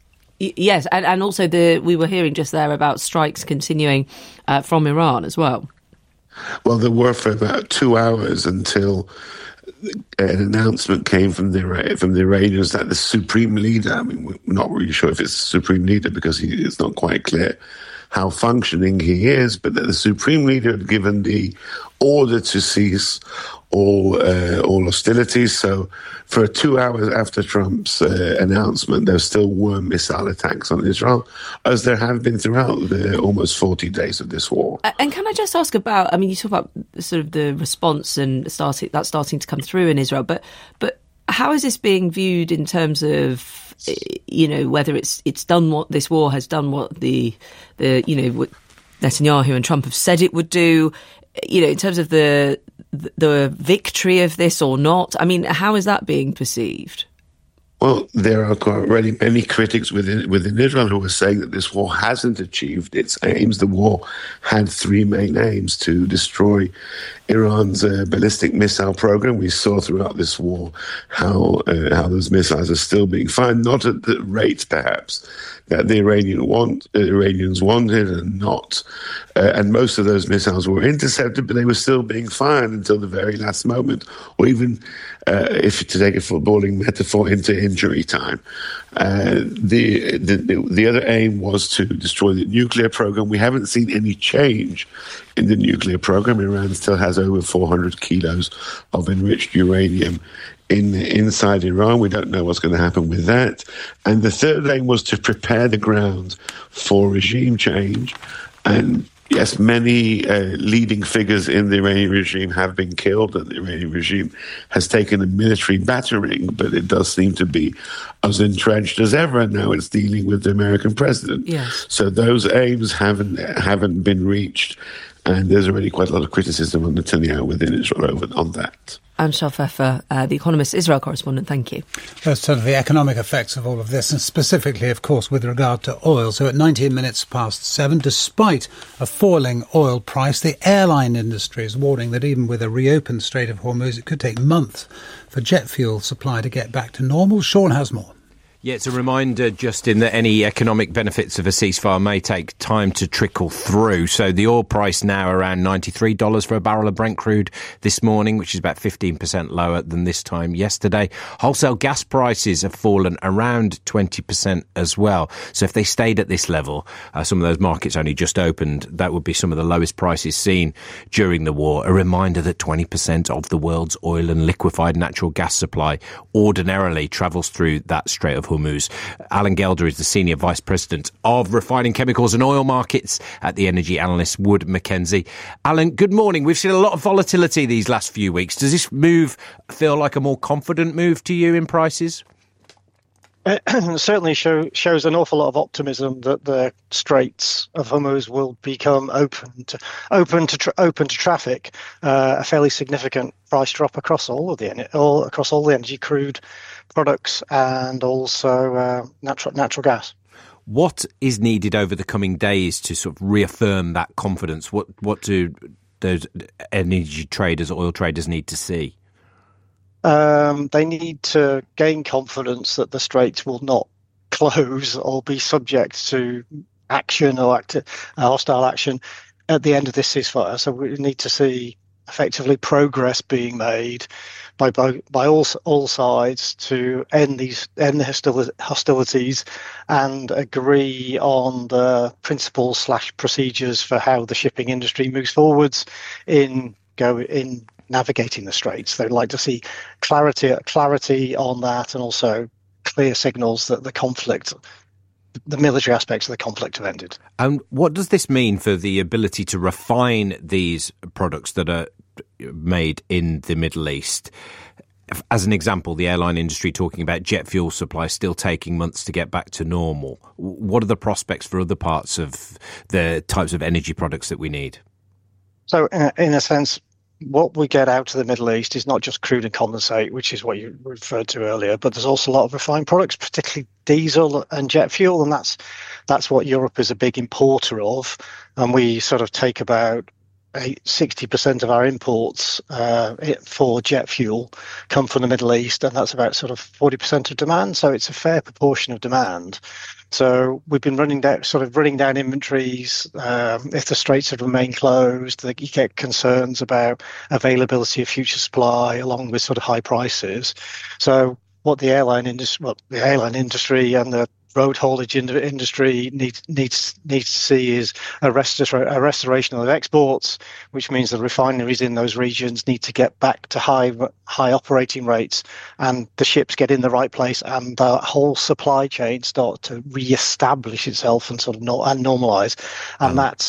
[SPEAKER 5] Yes, and, and also the we were hearing just there about strikes continuing uh, from Iran as well.
[SPEAKER 3] Well, there were for about two hours until an announcement came from the from the Iranians that the supreme leader, I mean, we're not really sure if it's the supreme leader because he, it's not quite clear how functioning he is, but that the supreme leader had given the order to cease all uh, all hostilities. So for two hours after Trump's uh, announcement, there still were missile attacks on Israel, as there have been throughout the almost forty days of this war.
[SPEAKER 5] And can I just ask about, I mean, you talk about sort of the response and starting, that's starting to come through in Israel, but but how is this being viewed in terms of, you know, whether it's it's done what this war has done, what the, the you know, what Netanyahu and Trump have said it would do, you know, in terms of the th- the victory of this or not? I mean, how is that being perceived?
[SPEAKER 3] Well, there are already many critics within within Israel who are saying that this war hasn't achieved its aims. The war had three main aims: to destroy Iran's uh, ballistic missile program. We saw throughout this war how uh, how those missiles are still being fired, not at the rate perhaps that the Iranian want uh, Iranians wanted, and not. Uh, and most of those missiles were intercepted, but they were still being fired until the very last moment, or even, uh, if to take a footballing metaphor, into injury time. Uh, the, the the other aim was to destroy the nuclear program. We haven't seen any change in the nuclear program. Iran still has over four hundred kilos of enriched uranium in inside Iran. We don't know what's going to happen with that. And the third aim was to prepare the ground for regime change. And yes, many uh, leading figures in the Iranian regime have been killed, and the Iranian regime has taken a military battering, but it does seem to be as entrenched as ever, and now it's dealing with the American president.
[SPEAKER 5] Yes.
[SPEAKER 3] So those aims haven't haven't been reached, and there's already quite a lot of criticism on Netanyahu within Israel over on that.
[SPEAKER 5] Anshel Pfeffer, uh, the Economist Israel correspondent, thank you.
[SPEAKER 6] There's sort of the economic effects of all of this, and specifically, of course, with regard to oil. So at nineteen minutes past seven, despite a falling oil price, the airline industry is warning that even with a reopened Strait of Hormuz, it could take months for jet fuel supply to get back to normal. Sean has more.
[SPEAKER 4] Yeah, it's a reminder, Justin, that any economic benefits of a ceasefire may take time to trickle through. So the oil price now around ninety-three dollars for a barrel of Brent crude this morning, which is about fifteen percent lower than this time yesterday. Wholesale gas prices have fallen around twenty percent as well. So if they stayed at this level, uh, some of those markets only just opened, that would be some of the lowest prices seen during the war. A reminder that twenty percent of the world's oil and liquefied natural gas supply ordinarily travels through that Strait of Hormuz. Alan Gelder is the Senior Vice President of Refining Chemicals and Oil Markets at the energy analyst Wood Mackenzie. Alan, good morning. We've seen a lot of volatility these last few weeks. Does this move feel like a more confident move to you in prices?
[SPEAKER 7] It certainly show, shows an awful lot of optimism that the Straits of Hormuz will become open to open to tra- open to traffic. Uh, a fairly significant price drop across all of the all across all the energy, crude products, and also uh, natural natural gas.
[SPEAKER 4] What is needed over the coming days to sort of reaffirm that confidence? What what do those energy traders, oil traders, need to see?
[SPEAKER 7] Um, they need to gain confidence that the Straits will not close or be subject to action or act- uh, hostile action at the end of this ceasefire. So we need to see effectively progress being made by by, by all all sides to end these end the hostil- hostilities and agree on the principles slash procedures for how the shipping industry moves forwards in go in. navigating the Straits. They'd like to see clarity clarity on that, and also clear signals that the conflict, the military aspects of the conflict, have ended.
[SPEAKER 4] And what does this mean for the ability to refine these products that are made in the Middle East? As an example, the airline industry talking about jet fuel supply still taking months to get back to normal. What are the prospects for other parts of the types of energy products that we need?
[SPEAKER 7] So, in, in a sense, what we get out of the Middle East is not just crude and condensate, which is what you referred to earlier, but there's also a lot of refined products, particularly diesel and jet fuel, and that's that's what Europe is a big importer of. And we sort of take about sixty percent of our imports uh, for jet fuel come from the Middle East, and that's about sort of forty percent of demand. So it's a fair proportion of demand. So we've been running down, sort of running down inventories. Um, if the straits had remained closed, you get concerns about availability of future supply, along with sort of high prices. So what the airline industry, well, the airline industry and the road haulage industry needs needs needs to see is a, restor- a restoration of exports, which means the refineries in those regions need to get back to high high operating rates, and the ships get in the right place, and the whole supply chain start to re-establish itself and sort of no- and normalise, and mm. that's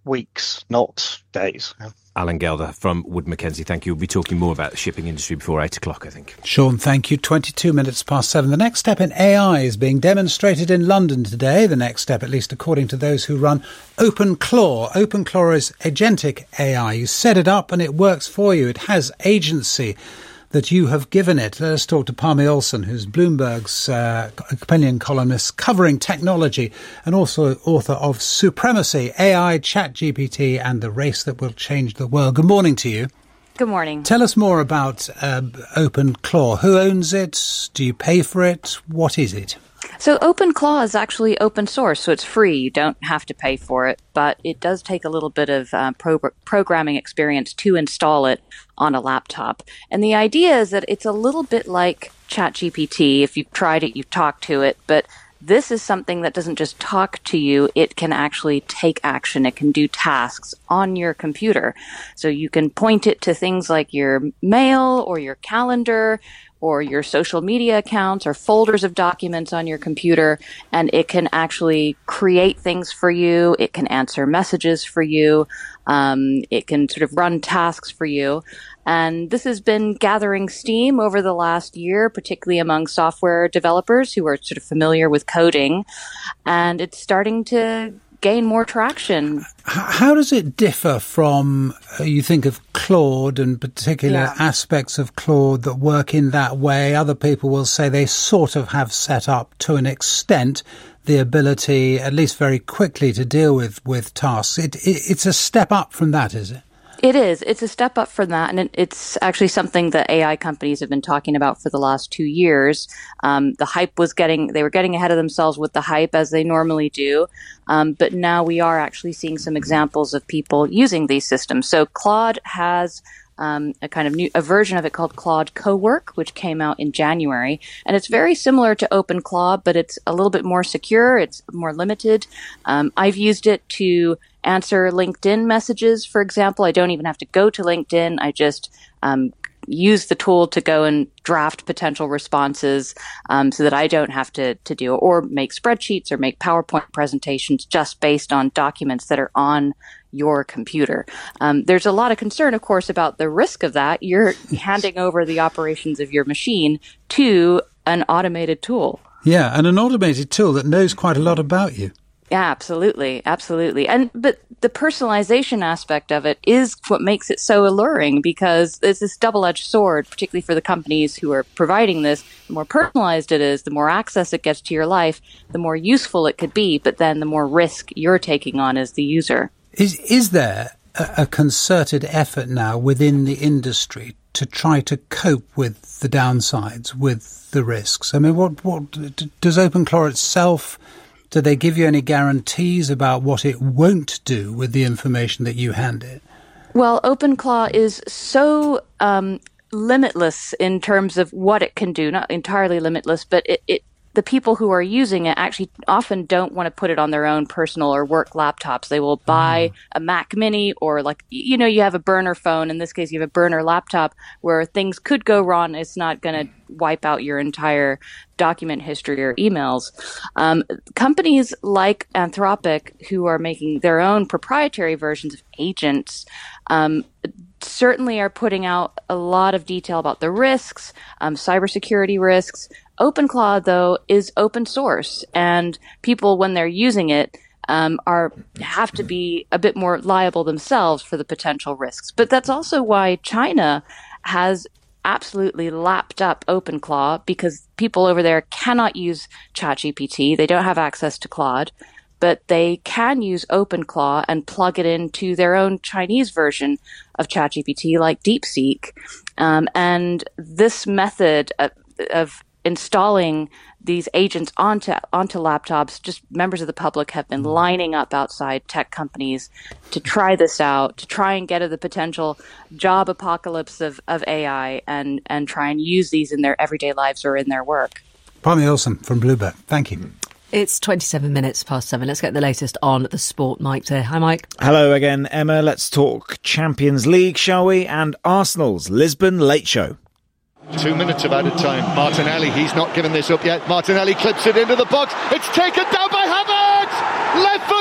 [SPEAKER 7] weeks, not days. Yeah.
[SPEAKER 4] Alan Gelder from Wood Mackenzie, thank you. We'll be talking more about the shipping industry before eight o'clock, I think.
[SPEAKER 6] Sean, thank you. twenty-two minutes past seven. The next step in A I is being demonstrated in London today. The next step, at least according to those who run OpenClaw. OpenClaw is agentic A I. You set it up and it works for you. It has agency that you have given it. Let us talk to Palmy Olson, who's Bloomberg's uh, opinion columnist covering technology and also author of Supremacy, A I, ChatGPT and the Race That Will Change the World. Good morning to you.
[SPEAKER 8] Good morning.
[SPEAKER 6] Tell us more about uh, OpenClaw. Who owns it? Do you pay for it? What is it?
[SPEAKER 8] So OpenClaw is actually open source, so it's free. You don't have to pay for it, but it does take a little bit of uh, pro- programming experience to install it on a laptop. And the idea is that it's a little bit like ChatGPT. If you've tried it, you've talked to it, but this is something that doesn't just talk to you, it can actually take action. It can do tasks on your computer. So you can point it to things like your mail or your calendar or your social media accounts or folders of documents on your computer, and it can actually create things for you. It can answer messages for you. Um, it can sort of run tasks for you. And this has been gathering steam over the last year, particularly among software developers who are sort of familiar with coding. And it's starting to gain more traction.
[SPEAKER 6] How does it differ from, uh, you think of Claude and particular
[SPEAKER 8] Yeah.
[SPEAKER 6] aspects of Claude that work in that way? Other people will say they sort of have set up to an extent the ability, at least very quickly, to deal with, with tasks. It, it, it's a step up from that, is it?
[SPEAKER 8] It is. It's a step up from that, and it, it's actually something that A I companies have been talking about for the last two years. Um, the hype was getting, they were getting ahead of themselves with the hype, as they normally do, um, but now we are actually seeing some examples of people using these systems. So Claude has um, a kind of new, a version of it called Claude Cowork, which came out in January, and it's very similar to OpenClaw, but it's a little bit more secure. It's more limited. Um, I've used it to answer LinkedIn messages, for example. I don't even have to go to LinkedIn. I just um, use the tool to go and draft potential responses um, so that I don't have to, to do it, or make spreadsheets or make PowerPoint presentations just based on documents that are on your computer. Um, there's a lot of concern, of course, about the risk of that. You're handing over the operations of your machine to an automated tool.
[SPEAKER 6] Yeah, and an automated tool that knows quite a lot about you.
[SPEAKER 8] Yeah, absolutely. Absolutely. And, but the personalization aspect of it is what makes it so alluring, because it's this double-edged sword, particularly for the companies who are providing this. The more personalized it is, the more access it gets to your life, the more useful it could be, but then the more risk you're taking on as the user.
[SPEAKER 6] Is, is there a, a concerted effort now within the industry to try to cope with the downsides, with the risks? I mean, what, what does OpenClaw itself, do they give you any guarantees about what it won't do with the information that you hand it?
[SPEAKER 8] Well, OpenClaw is so um, limitless in terms of what it can do, not entirely limitless, but it, it the people who are using it actually often don't want to put it on their own personal or work laptops. They will buy a Mac Mini, or, like, you know, you have a burner phone. In this case, you have a burner laptop where things could go wrong. It's not going to wipe out your entire document history or emails. Um, companies like Anthropic, who are making their own proprietary versions of agents, um, certainly are putting out a lot of detail about the risks, um, cybersecurity risks. OpenClaw, though, is open source, and people, when they're using it, um, are have to be a bit more liable themselves for the potential risks. But that's also why China has absolutely lapped up OpenClaw, because people over there cannot use ChatGPT. They don't have access to Claude, but they can use OpenClaw and plug it into their own Chinese version of ChatGPT, like DeepSeek. Um, and this method of, of installing these agents onto onto laptops, just members of the public have been lining up outside tech companies to try this out, to try and get at the potential job apocalypse of, of A I, and, and try and use these in their everyday lives or in their work.
[SPEAKER 6] Palmy Olson from Bloomberg, thank you.
[SPEAKER 5] It's twenty-seven minutes past seven. Let's get the latest on the sport. Mike's here. Hi, Mike.
[SPEAKER 10] Hello again, Emma. Let's talk Champions League, shall we? And Arsenal's Lisbon Late Show.
[SPEAKER 23] Two minutes of added time. Martinelli, he's not given this up yet. Martinelli clips it into the box. It's taken down by Havertz! Left foot finish!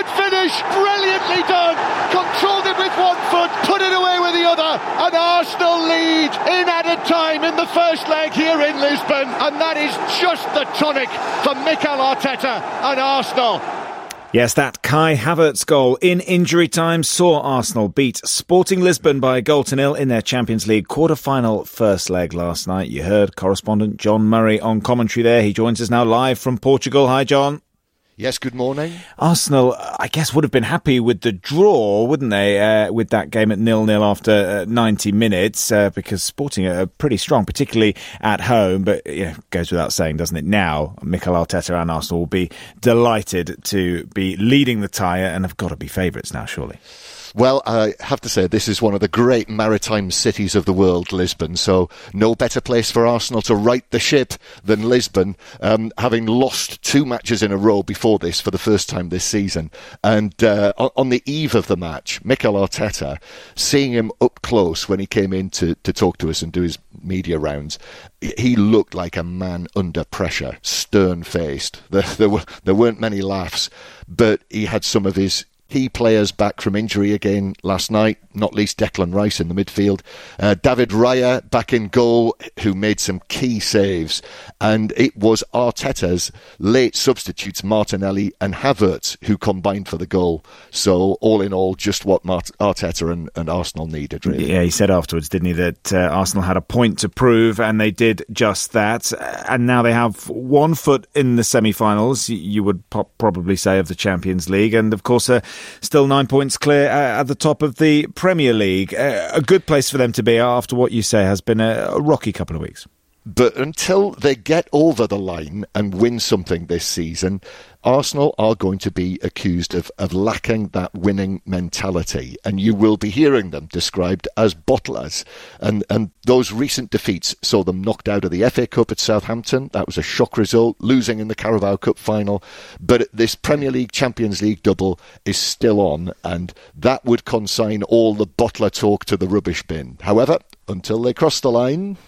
[SPEAKER 23] Grealish, brilliantly done. Controlled it with one foot, put it away with the other, and Arsenal lead in added time in the first leg here in Lisbon, and that is just the tonic for Mikel Arteta and Arsenal.
[SPEAKER 10] Yes, that Kai Havertz goal in injury time saw Arsenal beat Sporting Lisbon by a goal to nil in their Champions League quarter-final first leg last night. You heard correspondent John Murray on commentary there. He joins us now live from Portugal. Hi, John.
[SPEAKER 23] Yes, good morning.
[SPEAKER 10] Arsenal, I guess, would have been happy with the draw, wouldn't they, uh, with that game at nil-nil after uh, ninety minutes, uh, because Sporting are pretty strong, particularly at home. But you know, goes without saying, doesn't it? Now, Mikel Arteta and Arsenal will be delighted to be leading the tie and have got to be favourites now, surely.
[SPEAKER 23] Well, I have to say, this is one of the great maritime cities of the world, Lisbon, so no better place for Arsenal to right the ship than Lisbon, um, having lost two matches in a row before this for the first time this season. And uh, on the eve of the match, Mikel Arteta, seeing him up close when he came in to, to talk to us and do his media rounds, he looked like a man under pressure, stern-faced. There, there, were, there weren't many laughs, but he had some of his key players back from injury again last night, not least Declan Rice in the midfield. Uh, David Raya back in goal, who made some key saves. And it was Arteta's late substitutes, Martinelli and Havertz, who combined for the goal. So, all in all, just what Mart- Arteta and, and Arsenal needed, really.
[SPEAKER 10] Yeah, he said afterwards, didn't he, that uh, Arsenal had a point to prove, and they did just that. And now they have one foot in the semi-finals, you would po- probably say, of the Champions League. And, of course, uh, still nine points clear uh, at the top of the Premier League. Uh, a good place for them to be after what you say has been a, a rocky couple of weeks.
[SPEAKER 23] But until they get over the line and win something this season, Arsenal are going to be accused of, of lacking that winning mentality. And you will be hearing them described as bottlers. And, and those recent defeats saw them knocked out of the F A Cup at Southampton. That was a shock result, losing in the Carabao Cup final. But this Premier League, Champions League double is still on. And that would consign all the bottler talk to the rubbish bin. However, until they cross the line...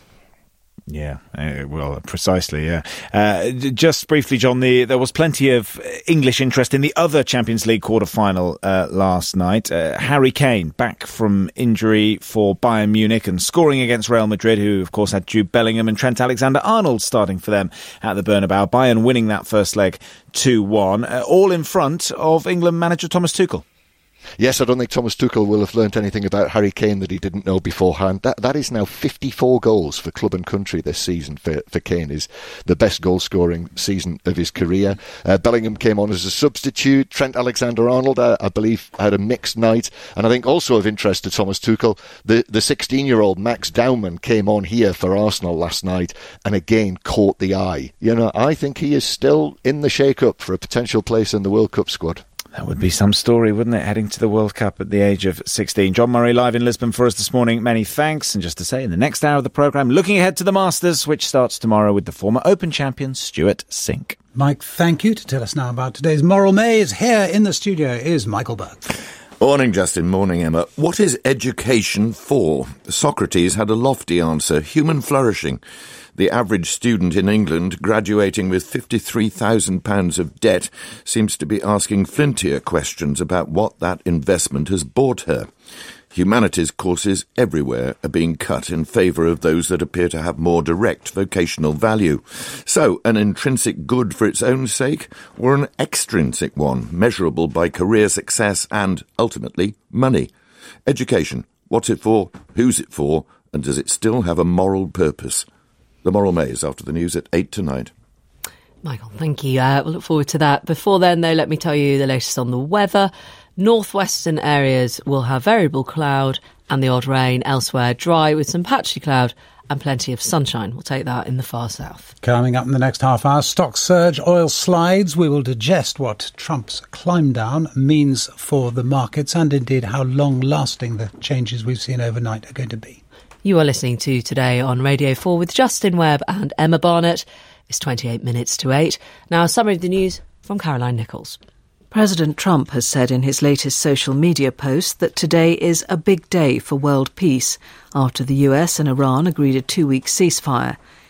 [SPEAKER 10] Yeah, uh, well, precisely, yeah. Uh, just briefly, John, the, there was plenty of English interest in the other Champions League quarter-final uh, last night. Uh, Harry Kane, back from injury for Bayern Munich and scoring against Real Madrid, who, of course, had Jude Bellingham and Trent Alexander-Arnold starting for them at the Bernabeu. Bayern winning that first leg two one, uh, all in front of England manager Thomas Tuchel.
[SPEAKER 23] Yes, I don't think Thomas Tuchel will have learnt anything about Harry Kane that he didn't know beforehand. That that is now fifty-four goals for club and country this season for, for Kane. Is the best goal-scoring season of his career. Uh, Bellingham came on as a substitute. Trent Alexander-Arnold, I, I believe, had a mixed night. And I think also of interest to Thomas Tuchel, the, the sixteen-year-old Max Daumann came on here for Arsenal last night and again caught the eye. You know, I think he is still in the shake-up for a potential place in the World Cup squad.
[SPEAKER 10] That would be some story, wouldn't it, heading to the World Cup at the age of sixteen. John Murray live in Lisbon for us this morning. Many thanks. And just to say, in the next hour of the programme, looking ahead to the Masters, which starts tomorrow with the former Open champion, Stuart Sink.
[SPEAKER 6] Mike, thank you. To tell us now about today's Moral Maze, here in the studio is Michael Berg.
[SPEAKER 9] Morning, Justin. Morning, Emma. What is education for? Socrates had a lofty answer: human flourishing. The average student in England, graduating with fifty-three thousand pounds of debt, seems to be asking flintier questions about what that investment has bought her. Humanities courses everywhere are being cut in favour of those that appear to have more direct vocational value. So, an intrinsic good for its own sake, or an extrinsic one, measurable by career success and, ultimately, money? Education. What's it for? Who's it for? And does it still have a moral purpose? The Moral Maze after the news at eight tonight.
[SPEAKER 5] Michael, thank you. Uh, we'll look forward to that. Before then, though, let me tell you the latest on the weather. Northwestern areas will have variable cloud and the odd rain. Elsewhere, dry with some patchy cloud and plenty of sunshine. We'll take that in the far south.
[SPEAKER 6] Coming up in the next half hour, stock surge, oil slides. We will digest what Trump's climb down means for the markets and indeed how long-lasting the changes we've seen overnight are going to be.
[SPEAKER 5] You are listening to Today on Radio four with Justin Webb and Emma Barnett. It's twenty-eight minutes to eight. Now, a summary of the news from Caroline Nichols.
[SPEAKER 2] President Trump has said in his latest social media post that today is a big day for world peace after the U S and Iran agreed a two-week ceasefire.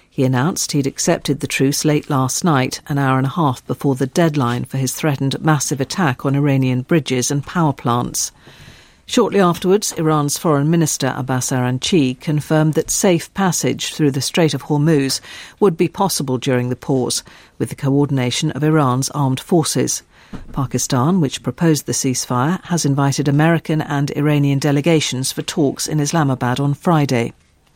[SPEAKER 2] He announced he'd accepted the truce late last night, an hour and a half before the deadline for his threatened massive attack on Iranian bridges and power plants. Shortly afterwards, Iran's Foreign Minister Abbas Araghchi confirmed that safe passage through the Strait of Hormuz would be possible during the pause, with the coordination of Iran's armed forces. Pakistan, which proposed the ceasefire, has invited American and Iranian delegations for talks in Islamabad on Friday.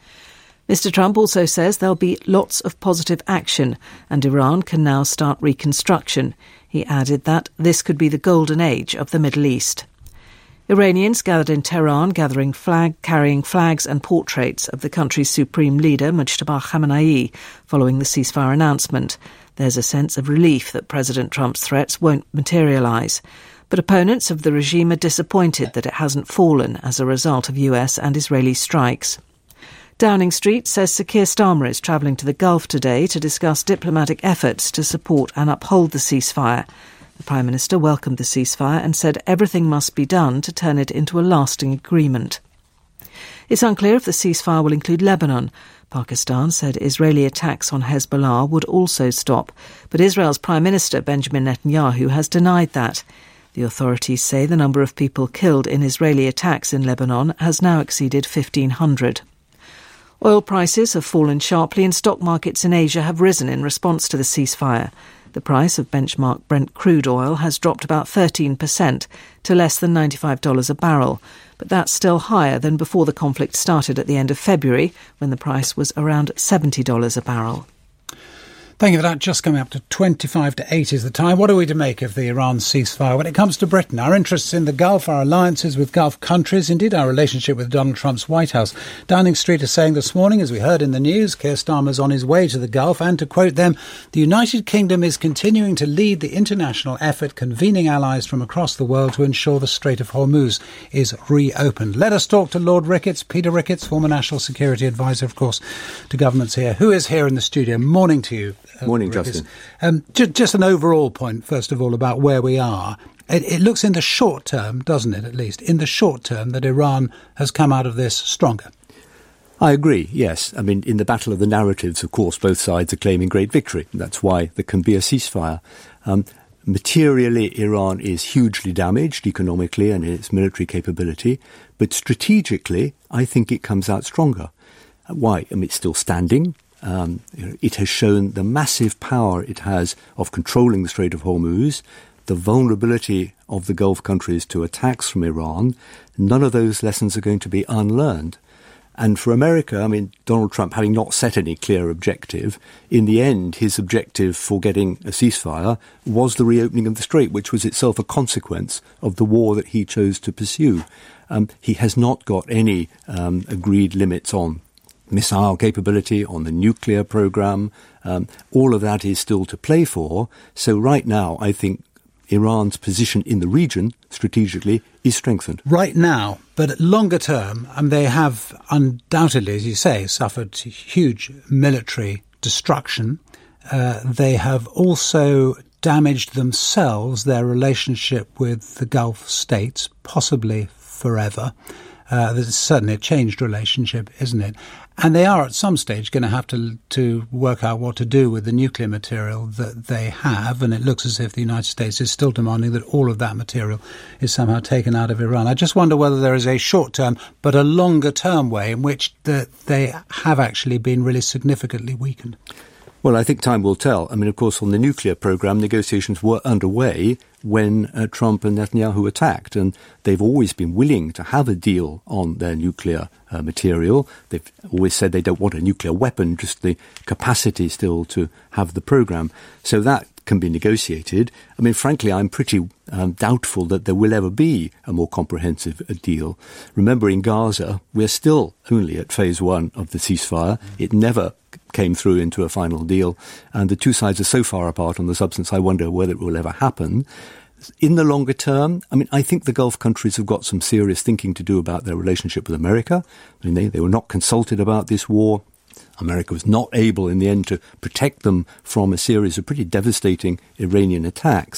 [SPEAKER 2] Mister Trump also says there'll be lots of positive action and Iran can now start reconstruction. He added that this could be the golden age of the Middle East. Iranians gathered in Tehran, gathering flag, carrying flags and portraits of the country's supreme leader, Mujtaba Khamenei, following the ceasefire announcement. There's a sense of relief that President Trump's threats won't materialise. But opponents of the regime are disappointed that it hasn't fallen as a result of U S and Israeli strikes. Downing Street says Sir Keir Starmer is travelling to the Gulf today to discuss diplomatic efforts to support and uphold the ceasefire. The Prime Minister welcomed the ceasefire and said everything must be done to turn it into a lasting agreement. It's unclear if the ceasefire will include Lebanon. Pakistan said Israeli attacks on Hezbollah would also stop, but Israel's Prime Minister Benjamin Netanyahu has denied that. The authorities say the number of people killed in Israeli attacks in Lebanon has now exceeded fifteen hundred. Oil prices have fallen sharply and stock markets in Asia have risen in response to the ceasefire. The price of benchmark Brent crude oil has dropped about thirteen percent to less than ninety-five dollars a barrel, but that's still higher than before the conflict started at the end of February, when the price was around seventy dollars a barrel.
[SPEAKER 6] Thank you for that. Just coming up to twenty-five to eight is the time. What are we to make of the Iran ceasefire? When it comes to Britain, our interests in the Gulf, our alliances with Gulf countries, indeed our relationship with Donald Trump's White House. Downing Street is saying this morning, as we heard in the news, Keir Starmer's on his way to the Gulf, and to quote them, the United Kingdom is continuing to lead the international effort, convening allies from across the world to ensure the Strait of Hormuz is reopened. Let us talk to Lord Ricketts, Peter Ricketts, former National Security Advisor, of course, to governments here, who is here in the studio. Morning to you. Uh,
[SPEAKER 11] Morning,
[SPEAKER 6] Ricketts.
[SPEAKER 11] Justin.
[SPEAKER 6] Um, ju- just an overall point, first of all, about where we are. It, it looks in the short term, doesn't it, at least, in the short term, that Iran has come out of this stronger.
[SPEAKER 11] I agree, yes. I mean, in the battle of the narratives, of course, both sides are claiming great victory. That's why there can be a ceasefire. Um, materially, Iran is hugely damaged economically and in its military capability. But strategically, I think it comes out stronger. Why? I mean, it's still standing. Um, it has shown the massive power it has of controlling the Strait of Hormuz, the vulnerability of the Gulf countries to attacks from Iran. None of those lessons are going to be unlearned. And for America, I mean, Donald Trump, having not set any clear objective, in the end, his objective for getting a ceasefire was the reopening of the Strait, which was itself a consequence of the war that he chose to pursue. Um, he has not got any um, agreed limits on missile capability, on the nuclear program. Um, all of that is still to play for. So right now, I think Iran's position in the region, strategically, is strengthened.
[SPEAKER 6] Right now, but longer term, and they have undoubtedly, as you say, suffered huge military destruction. Uh, they have also damaged themselves, their relationship with the Gulf states, possibly forever. Uh, there's certainly a changed relationship, isn't it? And they are at some stage going to have to to work out what to do with the nuclear material that they have. And it looks as if the United States is still demanding that all of that material is somehow taken out of Iran. I just wonder whether there is a short-term but a longer-term way in which the, they have actually been really significantly weakened.
[SPEAKER 11] Well, I think time will tell. I mean, of course, on the nuclear program, negotiations were underway when uh, Trump and Netanyahu attacked, and they've always been willing to have a deal on their nuclear uh, material. They've always said they don't want a nuclear weapon, just the capacity still to have the program. So that can be negotiated. I mean, frankly, I'm pretty um, doubtful that there will ever be a more comprehensive uh, deal. Remember, in Gaza, we're still only at phase one of the ceasefire. It never came through into a final deal, and the two sides are so far apart on the substance, I wonder whether it will ever happen. In the longer term, I mean, I think the Gulf countries have got some serious thinking to do about their relationship with America. I mean, they, they were not consulted about this war. America was not able in the end to protect them from a series of pretty devastating Iranian attacks.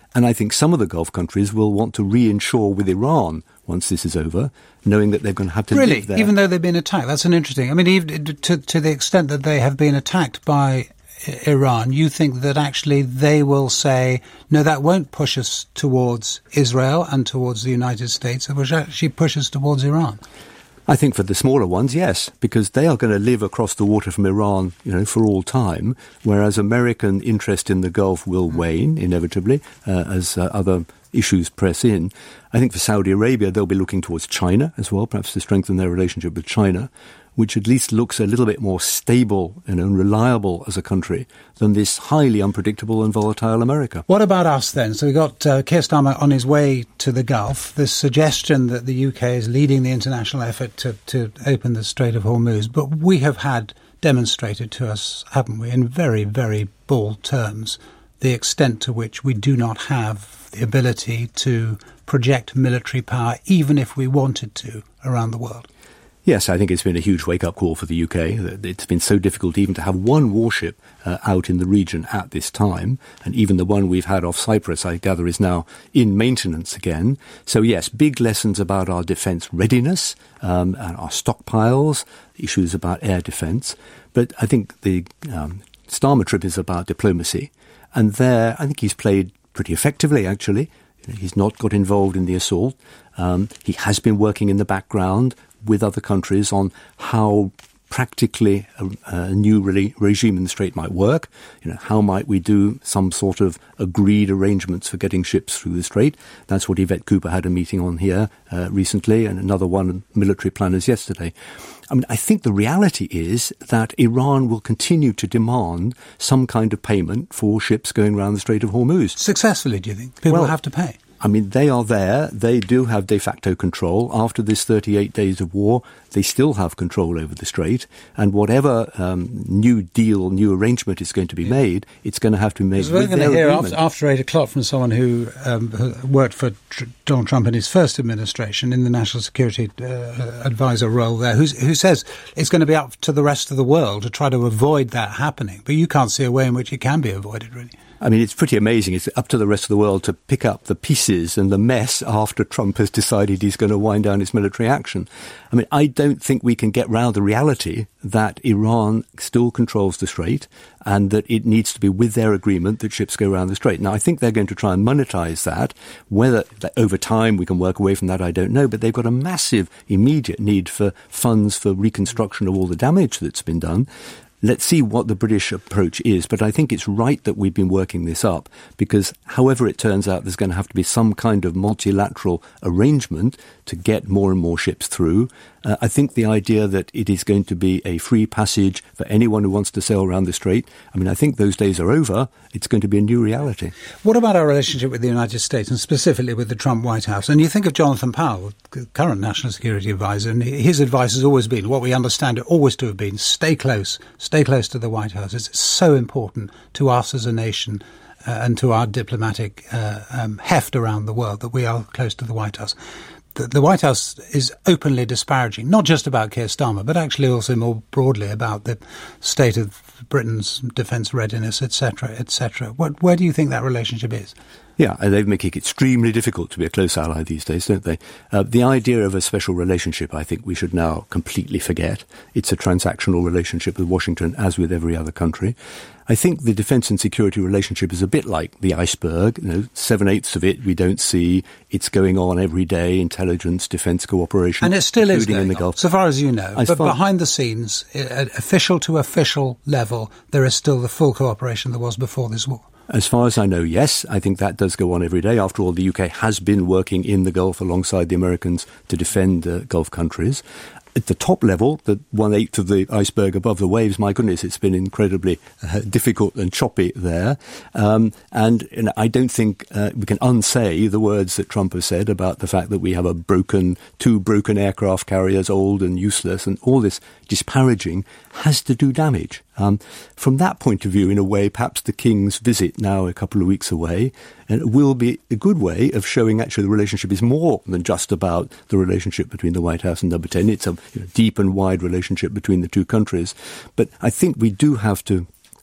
[SPEAKER 11] And I think some of the Gulf countries will want to reinsure with Iran once this is over, knowing that they're going to have to
[SPEAKER 6] really,
[SPEAKER 11] live there.
[SPEAKER 6] Even though they've been attacked. That's an interesting. I mean, even to to the extent that they have been attacked by Iran, you think that actually they will say, no, that won't push us towards Israel and towards the United States. It will actually push us towards Iran.
[SPEAKER 11] I think for the smaller ones, yes, because they are going to live across the water from Iran, you know, for all time, whereas American interest in the Gulf will wane, inevitably, uh, as uh, other issues press in. I think for Saudi Arabia, they'll be looking towards China as well, perhaps to strengthen their relationship with China, which at least looks a little bit more stable and reliable as a country than this highly unpredictable and volatile America.
[SPEAKER 6] What about us then? So we've got uh, Keir Starmer on his way to the Gulf. This suggestion that the U K is leading the international effort to, to open the Strait of Hormuz. But we have had demonstrated to us, haven't we, in very, very bald terms, the extent to which we do not have the ability to project military power, even if we wanted to, around the world.
[SPEAKER 11] Yes, I think it's been a huge wake-up call for the U K. It's been so difficult even to have one warship uh, out in the region at this time, and even the one we've had off Cyprus, I gather, is now in maintenance again. So yes, big lessons about our defence readiness um, and our stockpiles, issues about air defence. But I think the um, Starmer trip is about diplomacy, and there I think he's played pretty effectively, actually. He's not got involved in the assault. Um, he has been working in the background with other countries on how practically a, a new re- regime in the Strait might work. You know, how might we do some sort of agreed arrangements for getting ships through the Strait? That's what Yvette Cooper had a meeting on here uh, recently, and another one, military planners, yesterday. I mean, I think the reality is that Iran will continue to demand some kind of payment for ships going around the Strait of Hormuz.
[SPEAKER 6] Successfully, do you think? People
[SPEAKER 11] well,
[SPEAKER 6] will have to pay.
[SPEAKER 11] I mean, they are there. They do have de facto control. After this thirty-eight days of war, they still have control over the Strait. And whatever um, new deal, new arrangement is going to be yeah. made, it's going to have to be made with their agreement. We're going to hear
[SPEAKER 6] after, after eight o'clock from someone who, um, who worked for Tr- Donald Trump in his first administration in the national security uh, advisor role there, who's, who says it's going to be up to the rest of the world to try to avoid that happening. But you can't see a way in which it can be avoided, really.
[SPEAKER 11] I mean, it's pretty amazing. It's up to the rest of the world to pick up the pieces and the mess after Trump has decided he's going to wind down his military action. I mean, I don't think we can get round the reality that Iran still controls the Strait and that it needs to be with their agreement that ships go around the Strait. Now, I think they're going to try and monetize that. Whether over time we can work away from that, I don't know. But they've got a massive immediate need for funds for reconstruction of all the damage that's been done. Let's see what the British approach is, but I think it's right that we've been working this up because however it turns out, there's going to have to be some kind of multilateral arrangement to get more and more ships through. Uh, I think the idea that it is going to be a free passage for anyone who wants to sail around the Strait, I mean, I think those days are over. It's going to be a new reality.
[SPEAKER 6] What about our relationship with the United States and specifically with the Trump White House? And you think of Jonathan Powell, the current National Security Advisor, and his advice has always been, what we understand it always to have been, stay close, stay close to the White House. It's so important to us as a nation uh, and to our diplomatic uh, um, heft around the world that we are close to the White House. The, the White House is openly disparaging, not just about Keir Starmer, but actually also more broadly about the state of Britain's defence readiness, et cetera, et cetera. What, where do you think that relationship is?
[SPEAKER 11] Yeah, they make it extremely difficult to be a close ally these days, don't they? Uh, the idea of a special relationship, I think we should now completely forget. It's a transactional relationship with Washington, as with every other country. I think the defence and security relationship is a bit like the iceberg. You know, seven-eighths of it we don't see. It's going on every day, intelligence, defence cooperation.
[SPEAKER 6] And it still is going
[SPEAKER 11] in the
[SPEAKER 6] on,
[SPEAKER 11] Gulf.
[SPEAKER 6] so far as you know.
[SPEAKER 11] As
[SPEAKER 6] but
[SPEAKER 11] far-
[SPEAKER 6] behind the scenes, at official to official level, there is still the full cooperation there was before this war.
[SPEAKER 11] As far as I know, yes. I think that does go on every day. After all, the U K has been working in the Gulf alongside the Americans to defend uh, Gulf countries. At the top level, the one-eighth of the iceberg above the waves, my goodness, it's been incredibly uh, difficult and choppy there. Um, and you know, I don't think uh, we can unsay the words that Trump has said about the fact that we have a broken, two broken aircraft carriers, old and useless, and all this disparaging has to do damage. Um, from that point of view, in a way, perhaps the King's visit now a couple of weeks away and it will be a good way of showing actually the relationship is more than just about the relationship between the White House and Number ten. It's a you know, deep and wide relationship between the two countries. But I think we do have to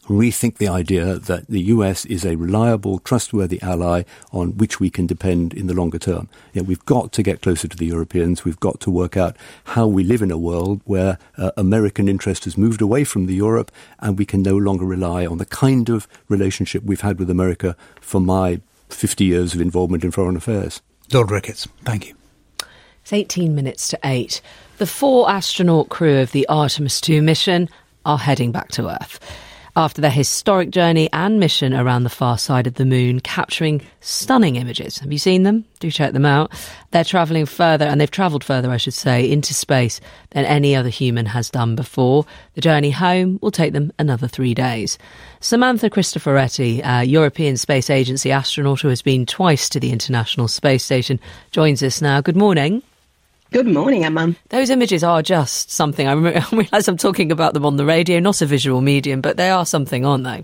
[SPEAKER 11] rethink the idea that the U S is a reliable, trustworthy ally on which we can depend in the longer term. You know, we've got to get closer to the Europeans. We've got to work out how we live in a world where uh, American interest has moved away from the Europe, and we can no longer rely on the kind of relationship we've had with America for my fifty years of involvement in foreign affairs.
[SPEAKER 6] Lord Ricketts, thank you.
[SPEAKER 5] It's eighteen minutes to eight. The four astronaut crew of the Artemis two mission are heading back to Earth after their historic journey and mission around the far side of the moon, capturing stunning images. Have you seen them? Do check them out. They're travelling further, and they've travelled further, I should say, into space than any other human has done before. The journey home will take them another three days. Samantha Cristoforetti, a European Space Agency astronaut who has been twice to the International Space Station, joins us now. Good morning.
[SPEAKER 1] Good morning, Emma.
[SPEAKER 5] Those images are just something. I, re- I realise I'm talking about them on the radio, not a visual medium, but they are something, aren't they?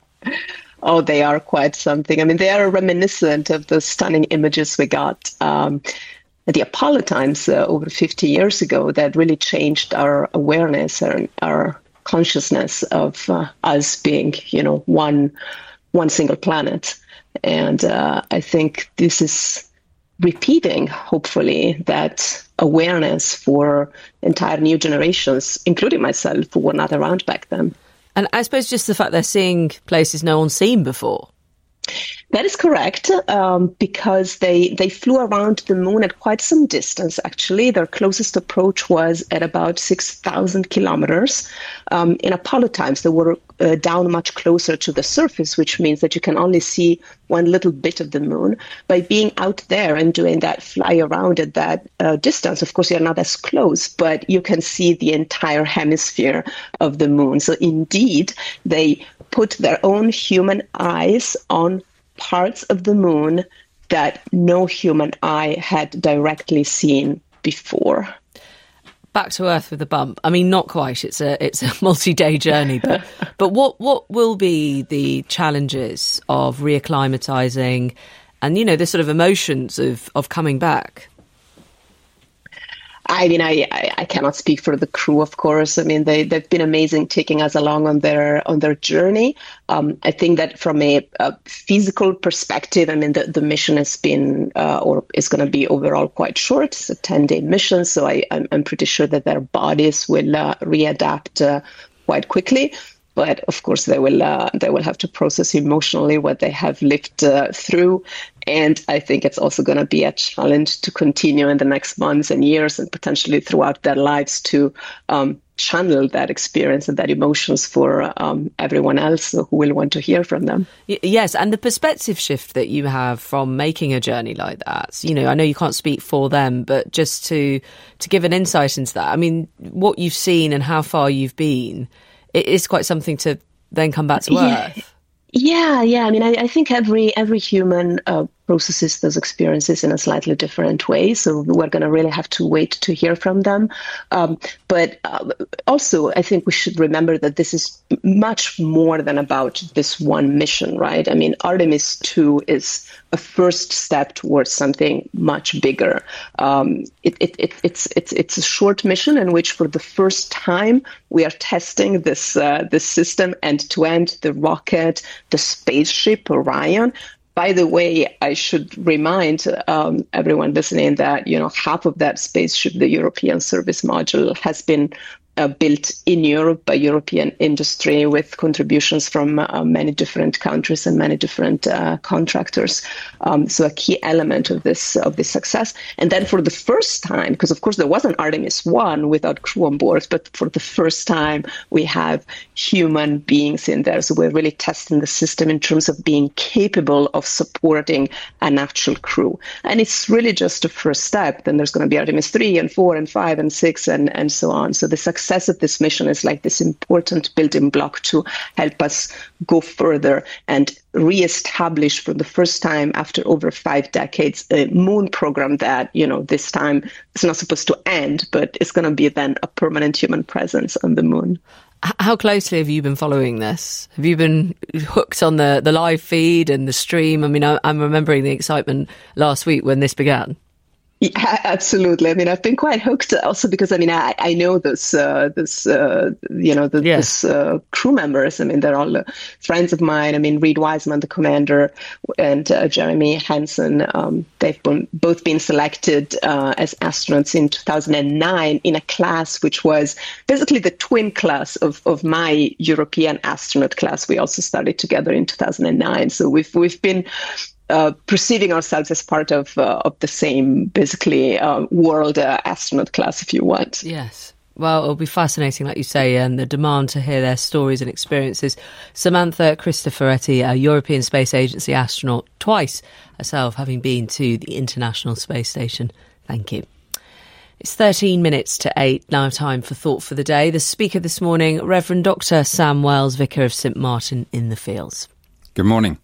[SPEAKER 1] Oh, they are quite something. I mean, they are reminiscent of the stunning images we got um, at the Apollo times uh, over fifty years ago that really changed our awareness and our consciousness of uh, us being, you know, one one single planet. And uh, I think this is repeating, hopefully, that awareness for entire new generations, including myself, who were not around back then.
[SPEAKER 5] And I suppose just the fact they're seeing places no one's seen before.
[SPEAKER 1] That is correct, um, because they, they flew around the moon at quite some distance, actually. Their closest approach was at about six thousand kilometers. Um, in Apollo times, they were uh, down much closer to the surface, which means that you can only see one little bit of the moon. By being out there and doing that fly around at that uh, distance, of course, you're not as close, but you can see the entire hemisphere of the moon. So indeed, they put their own human eyes on parts of the moon that no human eye had directly seen before.
[SPEAKER 5] Back to Earth with a bump. I mean, not quite. It's a it's a multi-day journey. But but what what will be the challenges of reacclimatizing, and you know the sort of emotions of of coming back?
[SPEAKER 1] I mean, I, I, I cannot speak for the crew, of course. I mean, they, they've been amazing taking us along on their on their journey. Um, I think that from a, a physical perspective, I mean, the, the mission has been uh, or is going to be overall quite short. It's a ten-day mission, so I, I'm, I'm pretty sure that their bodies will uh, readapt uh, quite quickly. But of course, they will uh, they will have to process emotionally what they have lived uh, through. And I think it's also going to be a challenge to continue in the next months and years and potentially throughout their lives to um, channel that experience and that emotions for um, everyone else who will want to hear from them.
[SPEAKER 5] Y- yes, and the perspective shift that you have from making a journey like that, you know, I know you can't speak for them, but just to to give an insight into that, I mean, what you've seen and how far you've been, it is quite something to then come back to
[SPEAKER 1] yeah.
[SPEAKER 5] Earth.
[SPEAKER 1] Yeah, yeah. I mean, I, I think every every human uh, processes those experiences in a slightly different way. So we're going to really have to wait to hear from them. Um, but uh, also, I think we should remember that this is much more than about this one mission, right? I mean, Artemis two is a first step towards something much bigger. Um, it, it, it, it's it's it's a short mission in which, for the first time, we are testing this uh, this system end to end, the rocket, the spaceship Orion. By the way, I should remind um, everyone listening that, you know, half of that spaceship, the European Service Module, has been uh, built in Europe by European industry with contributions from uh, many different countries and many different uh, contractors. Um, so a key element of this of this success. And then for the first time, because of course there was an Artemis one without crew on board, but for the first time we have human beings in there. So we're really testing the system in terms of being capable of supporting an actual crew. And it's really just a first step. Then there's going to be Artemis three and four and five and six and, and so on. So the success of this mission is like this important building block to help us go further and reestablish for the first time after over five decades a moon program that, you know, this time is not supposed to end, but it's going to be then a permanent human presence on the moon.
[SPEAKER 5] How closely have you been following this? Have you been hooked on the, the live feed and the stream? I mean, I, I'm remembering the excitement last week when this began.
[SPEAKER 1] Yeah, absolutely. I mean, I've been quite hooked also because, I mean, I, I know this, uh, this, uh, you know, the,
[SPEAKER 5] yes.
[SPEAKER 1] this uh, crew members. I mean, they're all uh, friends of mine. I mean, Reed Wiseman, the commander, and uh, Jeremy Hansen, um, they've been, both been selected uh, as astronauts in two thousand nine in a class which was basically the twin class of, of my European astronaut class. We also studied together in two thousand nine. So we've, we've been Uh, perceiving ourselves as part of uh, of the same, basically, uh, world uh, astronaut class, if you want.
[SPEAKER 5] Yes. Well, it'll be fascinating, like you say, and the demand to hear their stories and experiences. Samantha Cristoforetti, a European Space Agency astronaut, twice herself, having been to the International Space Station. Thank you. It's thirteen minutes to eight, now time for Thought for the Day. The speaker this morning, Reverend Doctor Sam Wells, Vicar of St Martin in the Fields.
[SPEAKER 12] Good morning.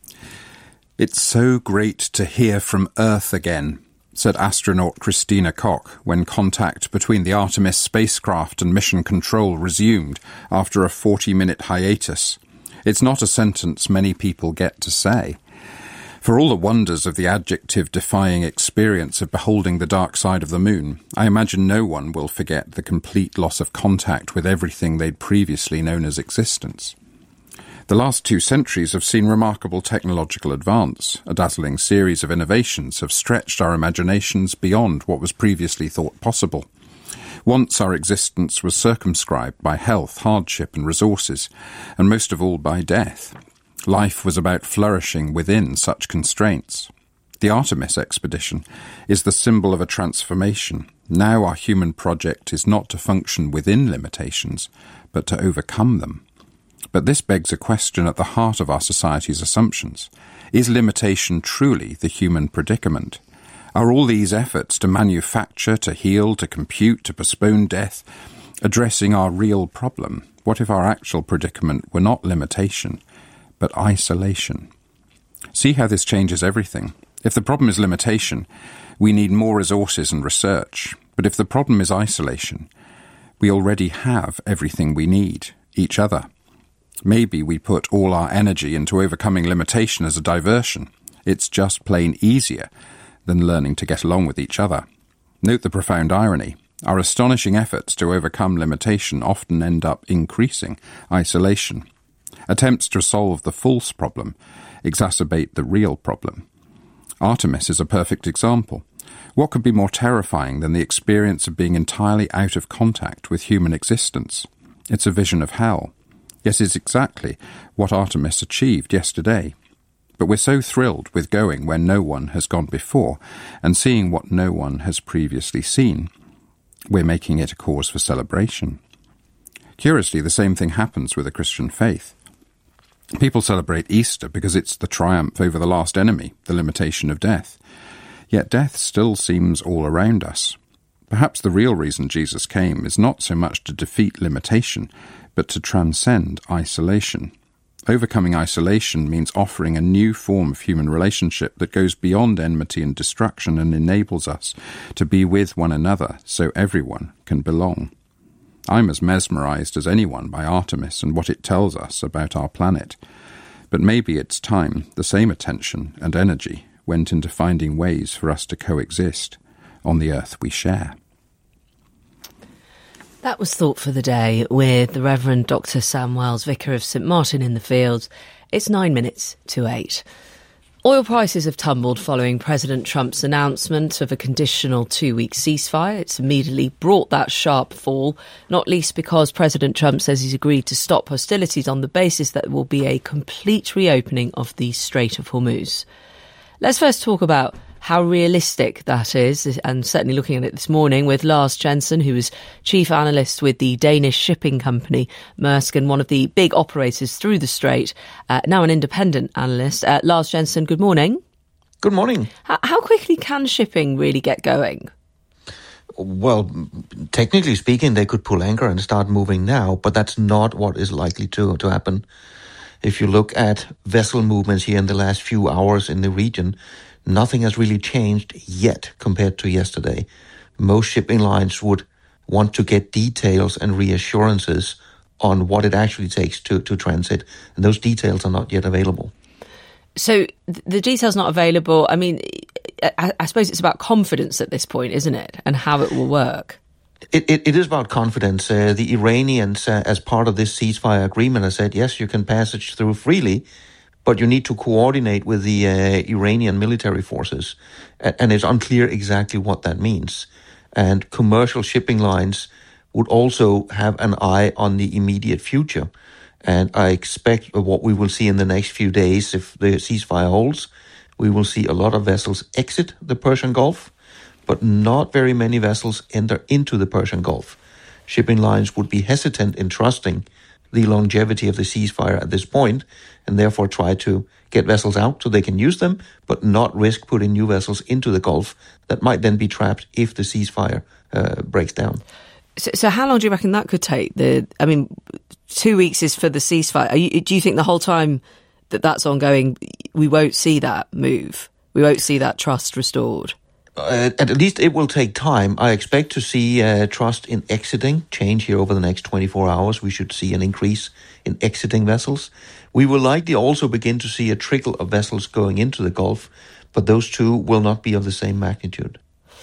[SPEAKER 12] It's so great to hear from Earth again, said astronaut Christina Koch when contact between the Artemis spacecraft and mission control resumed after a forty-minute hiatus. It's not a sentence many people get to say. For all the wonders of the adjective-defying experience of beholding the dark side of the moon, I imagine no one will forget the complete loss of contact with everything they'd previously known as existence. The last two centuries have seen remarkable technological advance. A dazzling series of innovations have stretched our imaginations beyond what was previously thought possible. Once our existence was circumscribed by health, hardship and resources, and most of all by death. Life was about flourishing within such constraints. The Artemis expedition is the symbol of a transformation. Now our human project is not to function within limitations, but to overcome them. But this begs a question at the heart of our society's assumptions. Is limitation truly the human predicament? Are all these efforts to manufacture, to heal, to compute, to postpone death, addressing our real problem? What if our actual predicament were not limitation, but isolation? See how this changes everything. If the problem is limitation, we need more resources and research. But if the problem is isolation, we already have everything we need, each other. Maybe we put all our energy into overcoming limitation as a diversion. It's just plain easier than learning to get along with each other. Note the profound irony. Our astonishing efforts to overcome limitation often end up increasing isolation. Attempts to solve the false problem exacerbate the real problem. Artemis is a perfect example. What could be more terrifying than the experience of being entirely out of contact with human existence? It's a vision of hell. Yes, it's exactly what Artemis achieved yesterday. But we're so thrilled with going where no one has gone before and seeing what no one has previously seen. We're making it a cause for celebration. Curiously, the same thing happens with the Christian faith. People celebrate Easter because it's the triumph over the last enemy, the limitation of death. Yet death still seems all around us. Perhaps the real reason Jesus came is not so much to defeat limitation, but to transcend isolation. Overcoming isolation means offering a new form of human relationship that goes beyond enmity and destruction and enables us to be with one another so everyone can belong. I'm as mesmerized as anyone by Artemis and what it tells us about our planet. But maybe it's time the same attention and energy went into finding ways for us to coexist on the earth we share.
[SPEAKER 5] That was Thought for the Day with the Reverend Doctor Sam Wells, Vicar of St Martin in the Fields. It's nine minutes to eight. Oil prices have tumbled following President Trump's announcement of a conditional two-week ceasefire. It's immediately brought that sharp fall, not least because President Trump says he's agreed to stop hostilities on the basis that there will be a complete reopening of the Strait of Hormuz. Let's first talk about how realistic that is, and certainly looking at it this morning with Lars Jensen, who is chief analyst with the Danish shipping company Maersk and one of the big operators through the strait, uh, now an independent analyst. Uh, Lars Jensen, good morning.
[SPEAKER 13] Good morning.
[SPEAKER 5] How, how quickly can shipping really get going?
[SPEAKER 13] Well, technically speaking, they could pull anchor and start moving now, but that's not what is likely to, to happen. If you look at vessel movements here in the last few hours in the region, nothing has really changed yet compared to yesterday. Most shipping lines would want to get details and reassurances on what it actually takes to, to transit, and those details are not yet available.
[SPEAKER 5] So the details not available. I mean, I, I suppose it's about confidence at this point, isn't it? And how it will work.
[SPEAKER 13] It, it, it is about confidence. Uh, the Iranians, uh, as part of this ceasefire agreement, have said, yes, you can passage through freely, but you need to coordinate with the uh, Iranian military forces. And, and it's unclear exactly what that means. And commercial shipping lines would also have an eye on the immediate future. And I expect what we will see in the next few days, if the ceasefire holds, we will see a lot of vessels exit the Persian Gulf, but not very many vessels enter into the Persian Gulf. Shipping lines would be hesitant in trusting the longevity of the ceasefire at this point, and therefore try to get vessels out so they can use them, but not risk putting new vessels into the Gulf that might then be trapped if the ceasefire uh, breaks down.
[SPEAKER 5] So, so how long do you reckon that could take? The, I mean, two weeks is for the ceasefire. Are you, do you think the whole time that that's ongoing, we won't see that move? We won't see that trust restored?
[SPEAKER 13] Uh, at least it will take time. I expect to see uh, trust in exiting change here over the next twenty-four hours. We should see an increase in exiting vessels. We will likely also begin to see a trickle of vessels going into the Gulf, but those two will not be of the same magnitude.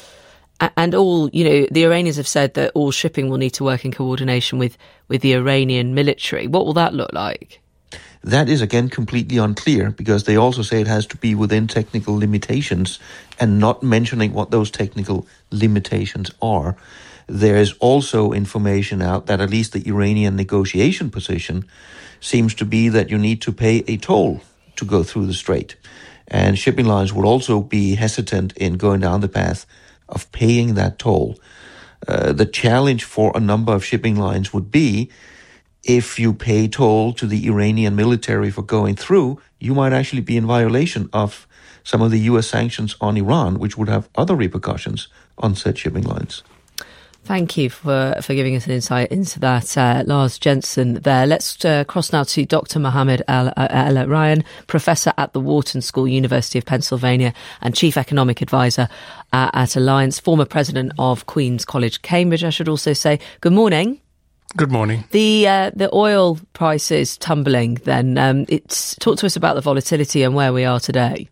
[SPEAKER 5] And all, you know, the Iranians have said that all shipping will need to work in coordination with, with the Iranian military. What will that look like?
[SPEAKER 13] That is, again, completely unclear, because they also say it has to be within technical limitations, and not mentioning what those technical limitations are. There is also information out that at least the Iranian negotiation position seems to be that you need to pay a toll to go through the strait. And shipping lines will also be hesitant in going down the path of paying that toll. Uh, the challenge for a number of shipping lines would be, if you pay toll to the Iranian military for going through, you might actually be in violation of some of the U S sanctions on Iran, which would have other repercussions on said shipping lines.
[SPEAKER 5] Thank you for, for giving us an insight into that, uh, Lars Jensen there. Let's uh, cross now to Doctor Mohammed El-Erian, Professor at the Wharton School, University of Pennsylvania, and Chief Economic Advisor uh, at Alliance, former President of Queen's College, Cambridge, I should also say. Good morning.
[SPEAKER 14] Good morning.
[SPEAKER 5] The uh, the oil prices tumbling then. Um, it's talk to us about the volatility and where we are today.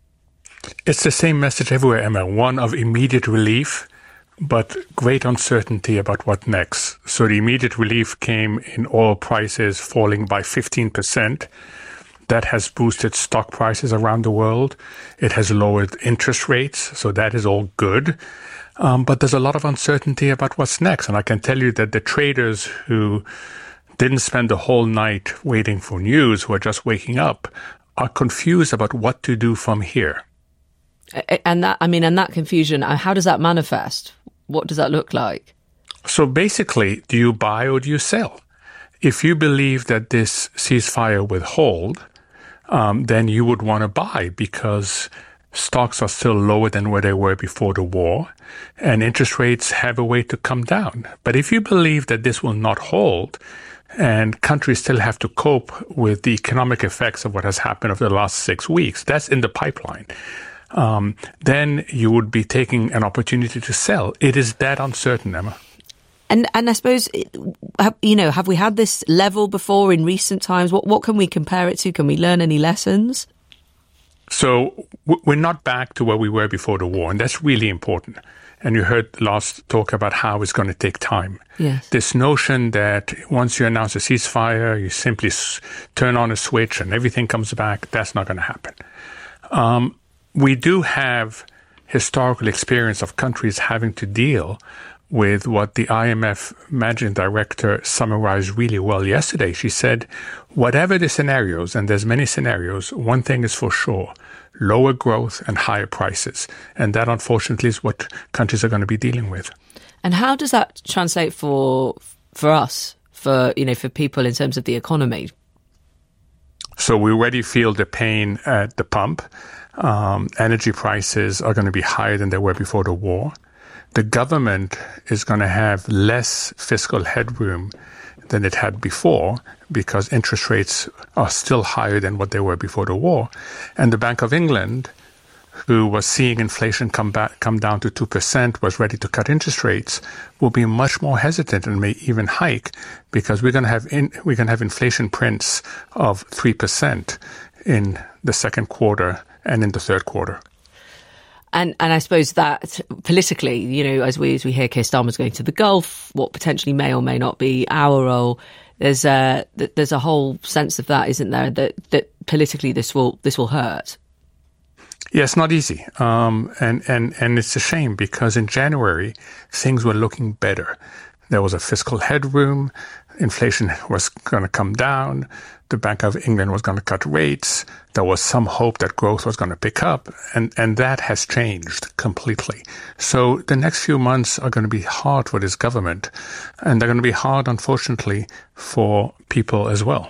[SPEAKER 14] It's the same message everywhere, Emma. One of immediate relief, but great uncertainty about what next. So the immediate relief came in oil prices falling by fifteen percent. That has boosted stock prices around the world. It has lowered interest rates, so that is all good. Um, but there's a lot of uncertainty about what's next. And I can tell you that the traders who didn't spend the whole night waiting for news, who are just waking up, are confused about what to do from here.
[SPEAKER 5] And that, I mean, and that confusion, how does that manifest? What does that look like?
[SPEAKER 14] So basically, do you buy or do you sell? If you believe that this ceasefire will hold, um, then you would want to buy, because stocks are still lower than where they were before the war, and interest rates have a way to come down. But if you believe that this will not hold, and countries still have to cope with the economic effects of what has happened over the last six weeks, that's in the pipeline, um, then you would be taking an opportunity to sell. It is that uncertain, Emma.
[SPEAKER 5] And and I suppose, you know, have we had this level before in recent times? What what can we compare it to? Can we learn any lessons?
[SPEAKER 14] So we're not back to where we were before the war, and that's really important. And you heard Lars talk about how it's going to take time.
[SPEAKER 5] Yes.
[SPEAKER 14] This notion that once you announce a ceasefire, you simply s- turn on a switch and everything comes back, that's not going to happen. Um, we do have historical experience of countries having to deal with what the I M F managing director summarized really well yesterday. She said, whatever the scenarios, and there's many scenarios, one thing is for sure, lower growth and higher prices. And that, unfortunately, is what countries are going to be dealing with.
[SPEAKER 5] And how does that translate for for us, for, you know, for people in terms of the economy?
[SPEAKER 14] So we already feel the pain at the pump. Um, energy prices are going to be higher than they were before the war. The government is going to have less fiscal headroom than it had before, because interest rates are still higher than what they were before the war. And the Bank of England, who was seeing inflation come back, come down to two percent, was ready to cut interest rates, will be much more hesitant and may even hike, because we're going to have in, we're going to have inflation prints of three percent in the second quarter and in the third quarter.
[SPEAKER 5] And and I suppose that politically, you know, as we as we hear Keir Starmer's going to the Gulf, what potentially may or may not be our role, there's a there's a whole sense of that, isn't there? That that politically this will this will hurt.
[SPEAKER 14] Yeah, it's not easy, um, and and and it's a shame because in January things were looking better. There was a fiscal headroom. Inflation was going to come down. The Bank of England was going to cut rates. There was some hope that growth was going to pick up, and, and that has changed completely. So the next few months are going to be hard for this government, and they're going to be hard, unfortunately, for people as well.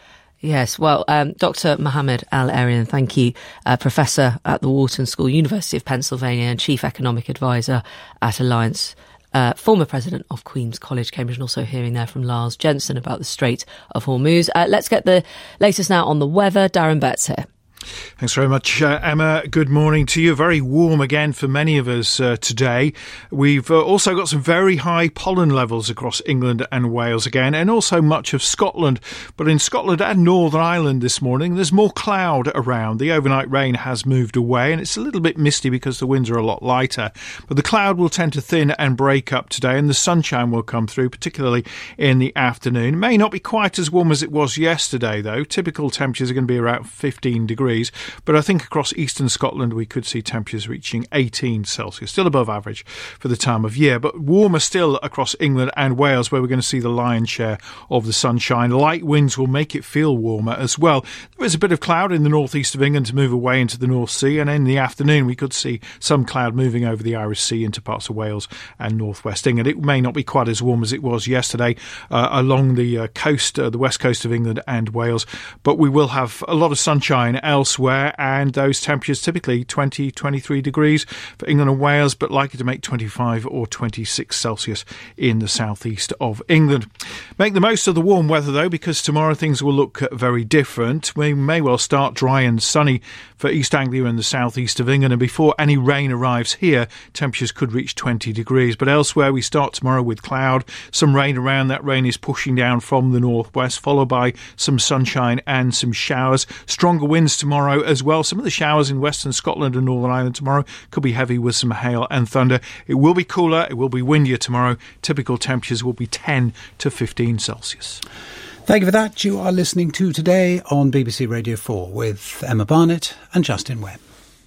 [SPEAKER 5] Yes, well, um, Doctor Mohammed Al-Erian, thank you, uh, Professor at the Wharton School, University of Pennsylvania, and Chief Economic Advisor at Alliance. Uh, former president of Queen's College, Cambridge, and also hearing there from Lars Jensen about the Strait of Hormuz. Uh, let's get the latest now on the weather. Darren Betts here.
[SPEAKER 15] Thanks very much, uh, Emma. Good morning to you. Very warm again for many of us uh, today. We've uh, also got some very high pollen levels across England and Wales again, and also much of Scotland. But in Scotland and Northern Ireland this morning, there's more cloud around. The overnight rain has moved away, and it's a little bit misty because the winds are a lot lighter. But the cloud will tend to thin and break up today, and the sunshine will come through, particularly in the afternoon. It may not be quite as warm as it was yesterday, though. Typical temperatures are going to be around fifteen degrees. But I think across eastern Scotland we could see temperatures reaching eighteen Celsius, still above average for the time of year, but warmer still across England and Wales, where we're going to see the lion's share of the sunshine. Light winds will make it feel warmer as well. There is a bit of cloud in the northeast of England to move away into the North Sea, and in the afternoon we could see some cloud moving over the Irish Sea into parts of Wales and northwest England. It may not be quite as warm as it was yesterday uh, along the uh, coast, uh, the west coast of England and Wales, but we will have a lot of sunshine elsewhere, and those temperatures typically twenty, twenty-three degrees for England and Wales, but likely to make twenty-five or twenty-six Celsius in the southeast of England. Make the most of the warm weather, though, because tomorrow things will look very different. We may well start dry and sunny for East Anglia and the southeast of England, and before any rain arrives here, temperatures could reach twenty degrees. But elsewhere, we start tomorrow with cloud, some rain around. That rain is pushing down from the northwest, followed by some sunshine and some showers. Stronger winds tomorrow Tomorrow as well. Some of the showers in western Scotland and Northern Ireland tomorrow could be heavy with some hail and thunder. It will be cooler, it will be windier tomorrow. Typical temperatures will be ten to fifteen Celsius.
[SPEAKER 6] Thank you for that. You are listening to Today on B B C Radio four with Emma Barnett and Justin Webb.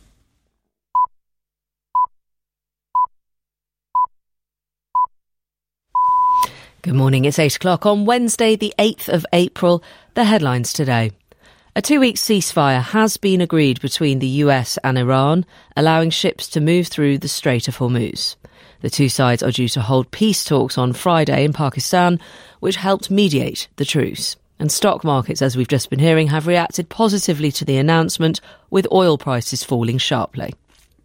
[SPEAKER 5] Good morning, it's eight o'clock on Wednesday the eighth of April. The headlines today. A two-week ceasefire has been agreed between the U S and Iran, allowing ships to move through the Strait of Hormuz. The two sides are due to hold peace talks on Friday in Pakistan, which helped mediate the truce. And stock markets, as we've just been hearing, have reacted positively to the announcement, with oil prices falling sharply.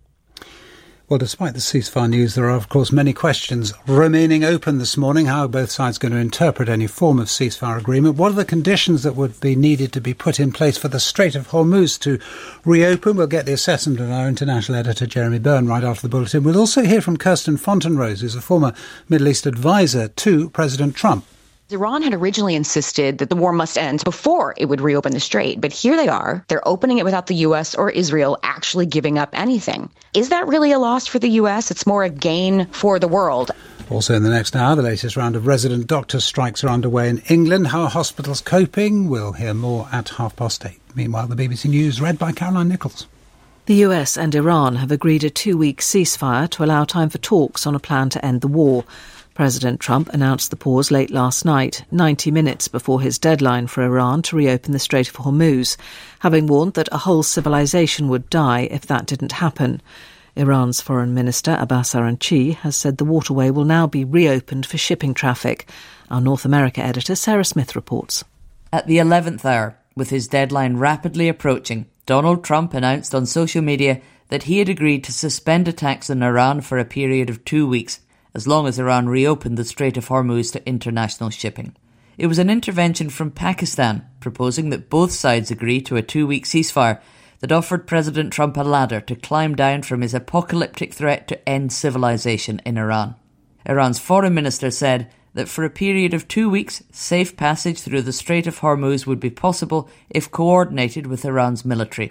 [SPEAKER 6] Well, despite the ceasefire news, there are, of course, many questions remaining open this morning. How are both sides going to interpret any form of ceasefire agreement? What are the conditions that would be needed to be put in place for the Strait of Hormuz to reopen? We'll get the assessment of our international editor, Jeremy Byrne, right after the bulletin. We'll also hear from Kirsten Fontenrose, who's a former Middle East advisor to President Trump.
[SPEAKER 16] Iran had originally insisted that the war must end before it would reopen the strait, but here they are. They're opening it without the U S or Israel actually giving up anything. Is that really a loss for the U S? It's more a gain for the world.
[SPEAKER 6] Also in the next hour, the latest round of resident doctor strikes are underway in England. How are hospitals coping? We'll hear more at half past eight. Meanwhile, the B B C News read by Caroline Nichols.
[SPEAKER 2] The U S and Iran have agreed a two-week ceasefire to allow time for talks on a plan to end the war. President Trump announced the pause late last night, ninety minutes before his deadline for Iran to reopen the Strait of Hormuz, having warned that a whole civilization would die if that didn't happen. Iran's Foreign Minister Abbas Araghchi has said the waterway will now be reopened for shipping traffic. Our North America editor Sarah Smith reports.
[SPEAKER 17] At the eleventh hour, with his deadline rapidly approaching, Donald Trump announced on social media that he had agreed to suspend attacks on Iran for a period of two weeks, as long as Iran reopened the Strait of Hormuz to international shipping. It was an intervention from Pakistan, proposing that both sides agree to a two-week ceasefire, that offered President Trump a ladder to climb down from his apocalyptic threat to end civilization in Iran. Iran's foreign minister said that for a period of two weeks, safe passage through the Strait of Hormuz would be possible if coordinated with Iran's military.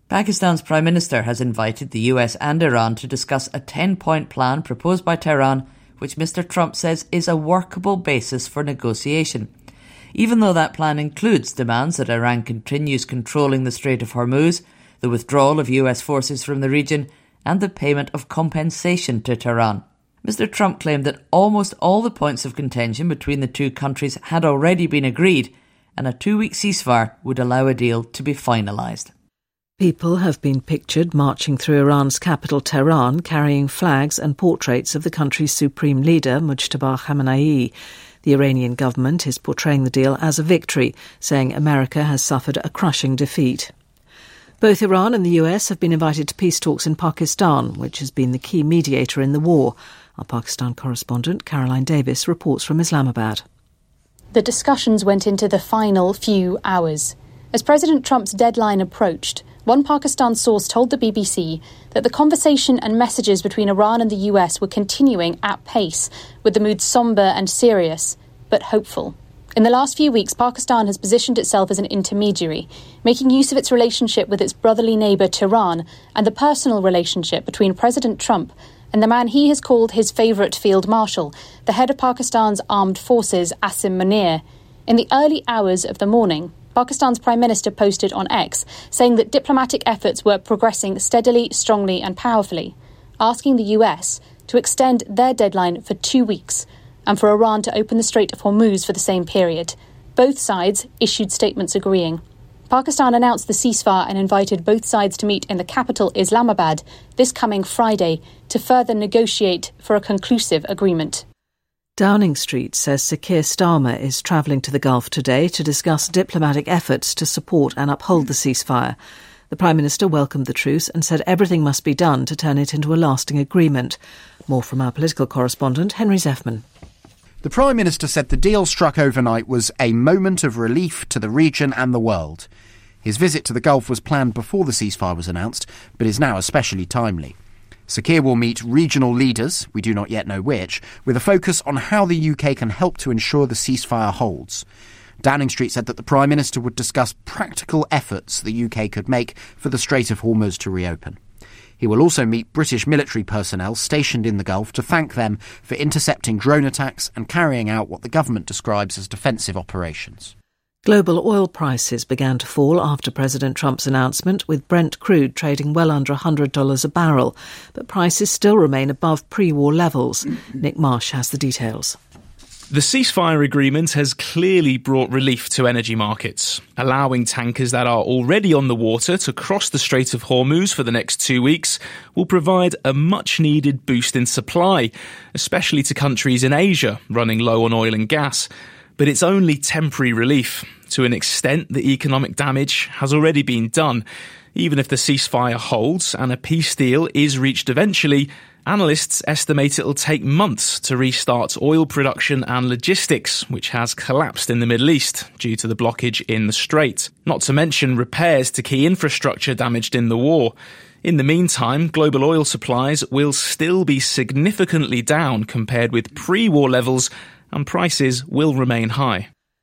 [SPEAKER 17] Pakistan's Prime Minister has invited the U S and Iran to discuss a ten-point plan proposed by Tehran, which Mister Trump says is a workable basis for negotiation. Even though that plan includes demands that Iran continues controlling the Strait of Hormuz, the withdrawal of U S forces from the region, and the payment of compensation to Tehran. Mister Trump claimed that almost all the points of contention between the two countries had already been agreed, and a two-week ceasefire would allow a deal to be finalised.
[SPEAKER 2] People have been pictured marching through Iran's capital, Tehran, carrying flags and portraits of the country's supreme leader, Mujtaba Khamenei. The Iranian government is portraying the deal as a victory, saying America has suffered a crushing defeat. Both Iran and the U S have been invited to peace talks in Pakistan, which has been the key mediator in the war. Our Pakistan correspondent, Caroline Davis, reports from Islamabad.
[SPEAKER 19] The discussions went into the final few hours. As President Trump's deadline approached, one Pakistan source told the B B C that the conversation and messages between Iran and the U S were continuing at pace, with the mood sombre and serious, but hopeful. In the last few weeks, Pakistan has positioned itself as an intermediary, making use of its relationship with its brotherly neighbour Tehran and the personal relationship between President Trump and the man he has called his favourite field marshal, the head of Pakistan's armed forces, Asim Munir. In the early hours of the morning, Pakistan's Prime Minister posted on X, saying that diplomatic efforts were progressing steadily, strongly and powerfully, asking the U S to extend their deadline for two weeks and for Iran to open the Strait of Hormuz for the same period. Both sides issued statements agreeing. Pakistan announced the ceasefire and invited both sides to meet in the capital, Islamabad, this coming Friday to further negotiate for a conclusive agreement.
[SPEAKER 2] Downing Street says Sir Keir Starmer is travelling to the Gulf today to discuss diplomatic efforts to support and uphold the ceasefire. The Prime Minister welcomed the truce and said everything must be done to turn it into a lasting agreement. More from our political correspondent, Henry Zeffman.
[SPEAKER 20] The Prime Minister said the deal struck overnight was a moment of relief to the region and the world. His visit to the Gulf was planned before the ceasefire was announced, but is now especially timely. Sir Keir will meet regional leaders, we do not yet know which, with a focus on how the U K can help to ensure the ceasefire holds. Downing Street said that the Prime Minister would discuss practical efforts the U K could make for the Strait of Hormuz to reopen. He will also meet British military personnel stationed in the Gulf to thank them for intercepting drone attacks and carrying out what the government describes as defensive operations.
[SPEAKER 2] Global oil prices began to fall after President Trump's announcement, with Brent crude trading well under one hundred dollars a barrel. But prices still remain above pre-war levels. Nick Marsh has the details.
[SPEAKER 21] The ceasefire agreement has clearly brought relief to energy markets, allowing tankers that are already on the water to cross the Strait of Hormuz for the next two weeks will provide a much-needed boost in supply, especially to countries in Asia running low on oil and gas. But it's only temporary relief. To an extent, the economic damage has already been done. Even if the ceasefire holds and a peace deal is reached eventually, analysts estimate it'll take months to restart oil production and logistics, which has collapsed in the Middle East due to the blockage in the Strait. Not to mention repairs to key infrastructure damaged in the war. In the meantime, global oil supplies will still be significantly down compared with pre-war levels, and prices will remain high.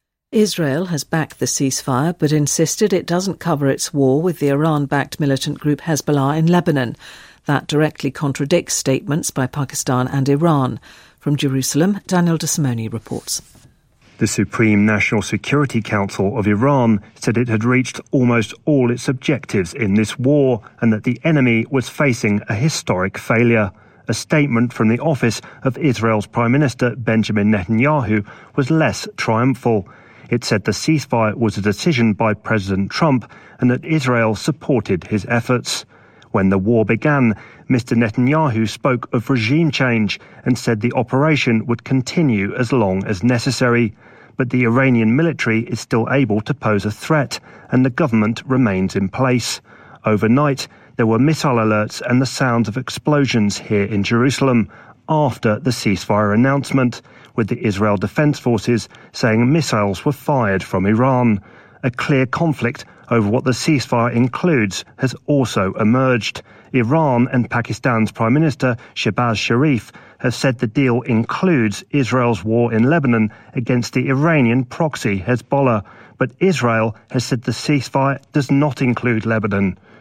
[SPEAKER 2] Israel has backed the ceasefire but insisted it doesn't cover its war with the Iran-backed militant group Hezbollah in Lebanon. That directly contradicts statements by Pakistan and Iran. From Jerusalem, Daniel DeSimone reports.
[SPEAKER 24] The Supreme National Security Council of Iran said it had reached almost all its objectives in this war and that the enemy was facing a historic failure. A statement from the office of Israel's Prime Minister Benjamin Netanyahu was less triumphal. It said the ceasefire was a decision by President Trump and that Israel supported his efforts. When the war began, Mister Netanyahu spoke of regime change and said the operation would continue as long as necessary. But the Iranian military is still able to pose a threat, and the government remains in place. Overnight, there were missile alerts and the sounds of explosions here in Jerusalem after the ceasefire announcement, with the Israel Defense Forces saying missiles were fired from Iran. A clear conflict over what the ceasefire includes has also emerged. Iran and Pakistan's Prime Minister Shehbaz Sharif have said the deal includes Israel's war in Lebanon against the Iranian proxy Hezbollah, but Israel has said the ceasefire does not include Lebanon.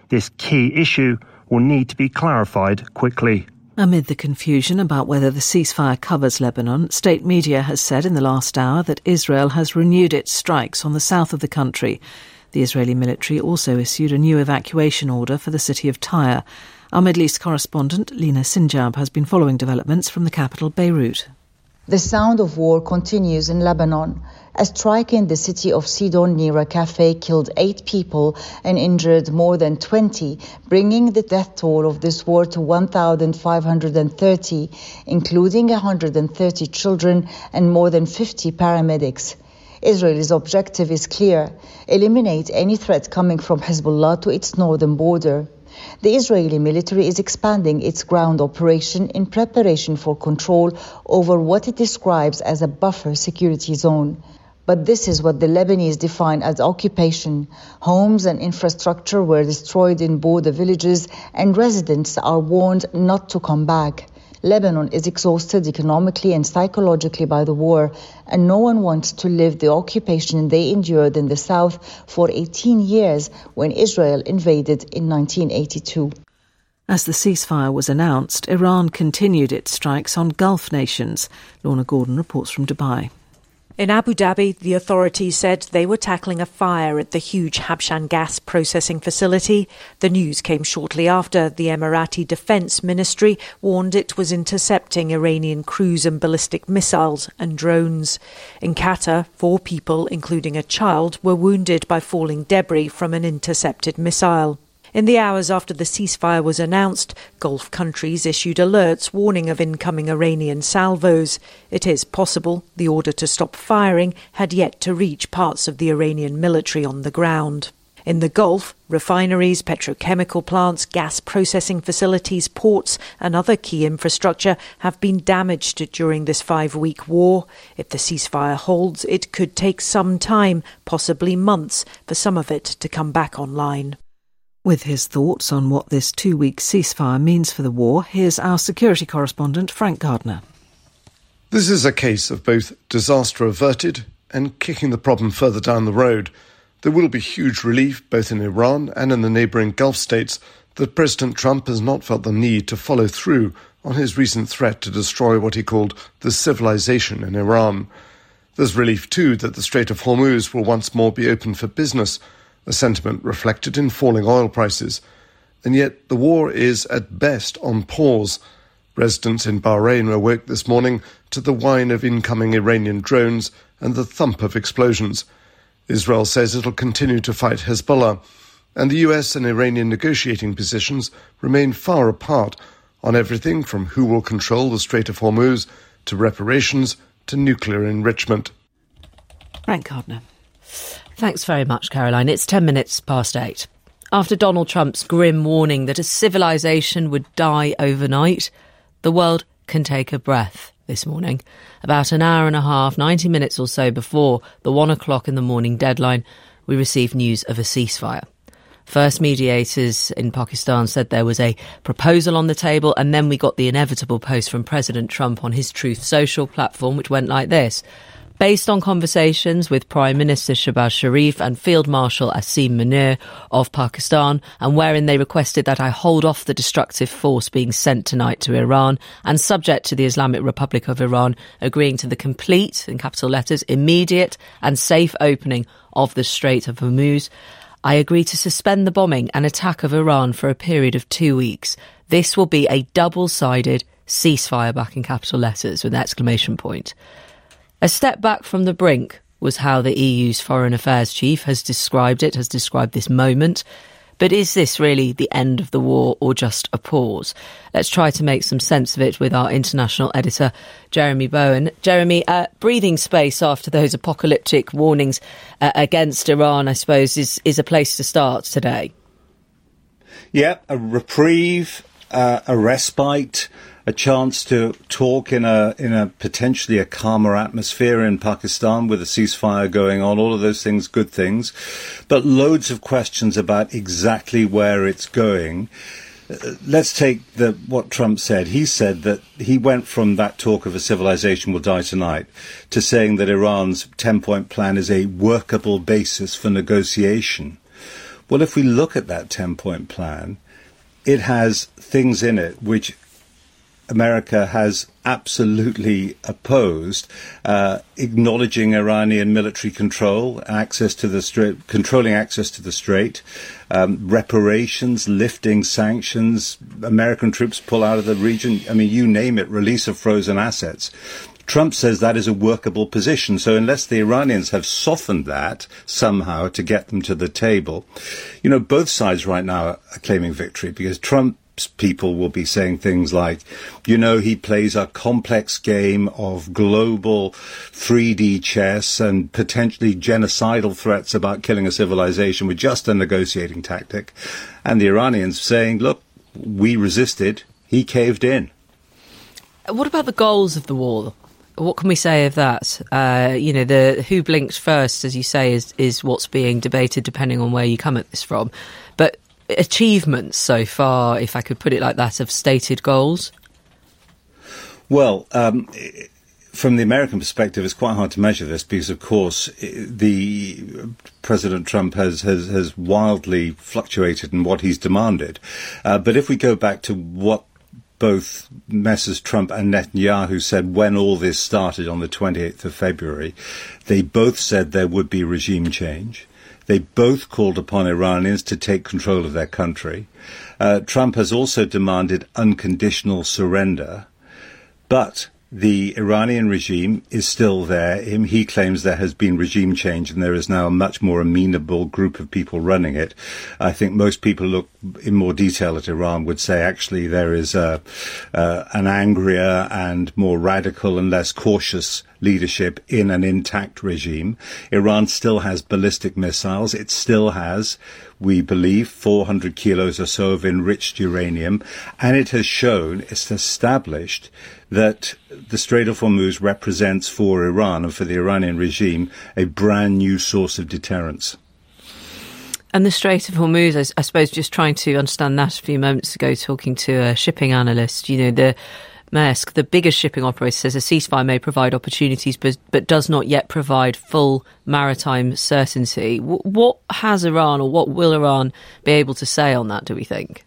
[SPEAKER 24] This key issue will need to be clarified quickly.
[SPEAKER 2] Amid the confusion about whether the ceasefire covers Lebanon, state media has said in the last hour that Israel has renewed its strikes on the south of the country. The Israeli military also issued a new evacuation order for the city of Tyre. Our Middle East correspondent, Lina Sinjab, has been following developments from the capital, Beirut.
[SPEAKER 3] The sound of war continues in Lebanon. A strike in the city of Sidon near a cafe killed eight people and injured more than twenty, bringing the death toll of this war to one thousand five hundred thirty, including one hundred thirty children and more than fifty paramedics. Israel's objective is clear: eliminate any threat coming from Hezbollah to its northern border. The Israeli military is expanding its ground operation in preparation for control over what it describes as a buffer security zone. But this is what the Lebanese define as occupation. Homes and infrastructure were destroyed in border villages, and residents are warned not to come back. Lebanon is exhausted economically and psychologically by the war, and no one wants to live the occupation they endured in the south for eighteen years when Israel invaded in nineteen eighty-two.
[SPEAKER 2] As the ceasefire was announced, Iran continued its strikes on Gulf nations. Lorna Gordon reports from Dubai.
[SPEAKER 7] In Abu Dhabi, the authorities said they were tackling a fire at the huge Habshan gas processing facility. The news came shortly after the Emirati Defence Ministry warned it was intercepting Iranian cruise and ballistic missiles and drones. In Qatar, four people, including a child, were wounded by falling debris from an intercepted missile. In the hours after the ceasefire was announced, Gulf countries issued alerts warning of incoming Iranian salvos. It is possible the order to stop firing had yet to reach parts of the Iranian military on the ground. In the Gulf, refineries, petrochemical plants, gas processing facilities, ports and other key infrastructure have been damaged during this five-week war. If the ceasefire holds, it could take some time, possibly months, for some of it to come back online.
[SPEAKER 2] With his thoughts on what this two-week ceasefire means for the war, here's our security correspondent, Frank Gardner.
[SPEAKER 18] This is a case of both disaster averted and kicking the problem further down the road. There will be huge relief both in Iran and in the neighbouring Gulf states that President Trump has not felt the need to follow through on his recent threat to destroy what he called the civilization in Iran. There's relief, too, that the Strait of Hormuz will once more be open for business, a sentiment reflected in falling oil prices. And yet the war is at best on pause. Residents in Bahrain awoke this morning to the whine of incoming Iranian drones and the thump of explosions. Israel says it'll continue to fight Hezbollah, and the U S and Iranian negotiating positions remain far apart on everything from who will control the Strait of Hormuz to reparations to nuclear enrichment.
[SPEAKER 2] Frank Gardner.
[SPEAKER 5] Thanks very much, Caroline. It's ten minutes past eight. After Donald Trump's grim warning that a civilization would die overnight, the world can take a breath this morning. About an hour and a half, ninety minutes or so before the one o'clock in the morning deadline, we received news of a ceasefire. First, mediators in Pakistan said there was a proposal on the table, and then we got the inevitable post from President Trump on his Truth Social platform, which went like this. Based on conversations with Prime Minister Shehbaz Sharif and Field Marshal Asim Munir of Pakistan, and wherein they requested that I hold off the destructive force being sent tonight to Iran, and subject to the Islamic Republic of Iran agreeing to the complete, in capital letters, immediate and safe opening of the Strait of Hormuz, I agree to suspend the bombing and attack of Iran for a period of two weeks. This will be a double-sided ceasefire, back in capital letters with an exclamation point. A step back from the brink was how the E U's Foreign Affairs Chief has described it, has described this moment. But is this really the end of the war or just a pause? Let's try to make some sense of it with our international editor, Jeremy Bowen. Jeremy, uh, breathing space after those apocalyptic warnings uh, against Iran, I suppose, is, is a place to start today.
[SPEAKER 22] Yeah, a reprieve, uh, a respite, a chance to talk in a in a potentially a calmer atmosphere in Pakistan with a ceasefire going on, all of those things, good things, but loads of questions about exactly where it's going. Uh, let's take the what Trump said. He said that he went from that talk of a civilization will die tonight to saying that Iran's ten-point plan is a workable basis for negotiation. Well, if we look at that ten-point plan, it has things in it which America has absolutely opposed, uh, acknowledging Iranian military control, access to the strait, controlling access to the strait, um, reparations, lifting sanctions, American troops pull out of the region. I mean, you name it, release of frozen assets. Trump says that is a workable position. So unless the Iranians have softened that somehow to get them to the table, you know, both sides right now are claiming victory because Trump people will be saying things like, you know, he plays a complex game of global three D chess and potentially genocidal threats about killing a civilization with just a negotiating tactic. And the Iranians saying, look, we resisted, he caved in.
[SPEAKER 5] What about the goals of the war? What can we say of that? Uh, you know, the who blinked first, as you say, is, is what's being debated depending on where you come at this from. But achievements so far, if I could put it like that, of stated goals?
[SPEAKER 22] Well, um, from the American perspective, it's quite hard to measure this because, of course, the President Trump has, has, has wildly fluctuated in what he's demanded. Uh, but if we go back to what both Messrs Trump and Netanyahu said when all this started on the twenty-eighth of February, they both said there would be regime change. They both called upon Iranians to take control of their country. Uh, Trump has also demanded unconditional surrender, but the Iranian regime is still there. He claims there has been regime change and there is now a much more amenable group of people running it. I think most people look in more detail at Iran would say actually there is a, uh, an angrier and more radical and less cautious leadership in an intact regime. Iran still has ballistic missiles. It still has, we believe, four hundred kilos or so of enriched uranium. And it has shown, it's established that the Strait of Hormuz represents for Iran and for the Iranian regime a brand new source of deterrence.
[SPEAKER 5] And the Strait of Hormuz, I, I suppose, just trying to understand that a few moments ago, talking to a shipping analyst, you know, the Maersk, the biggest shipping operator, says a ceasefire may provide opportunities but, but does not yet provide full maritime certainty. W- what has Iran or what will Iran be able to say on that, do we think?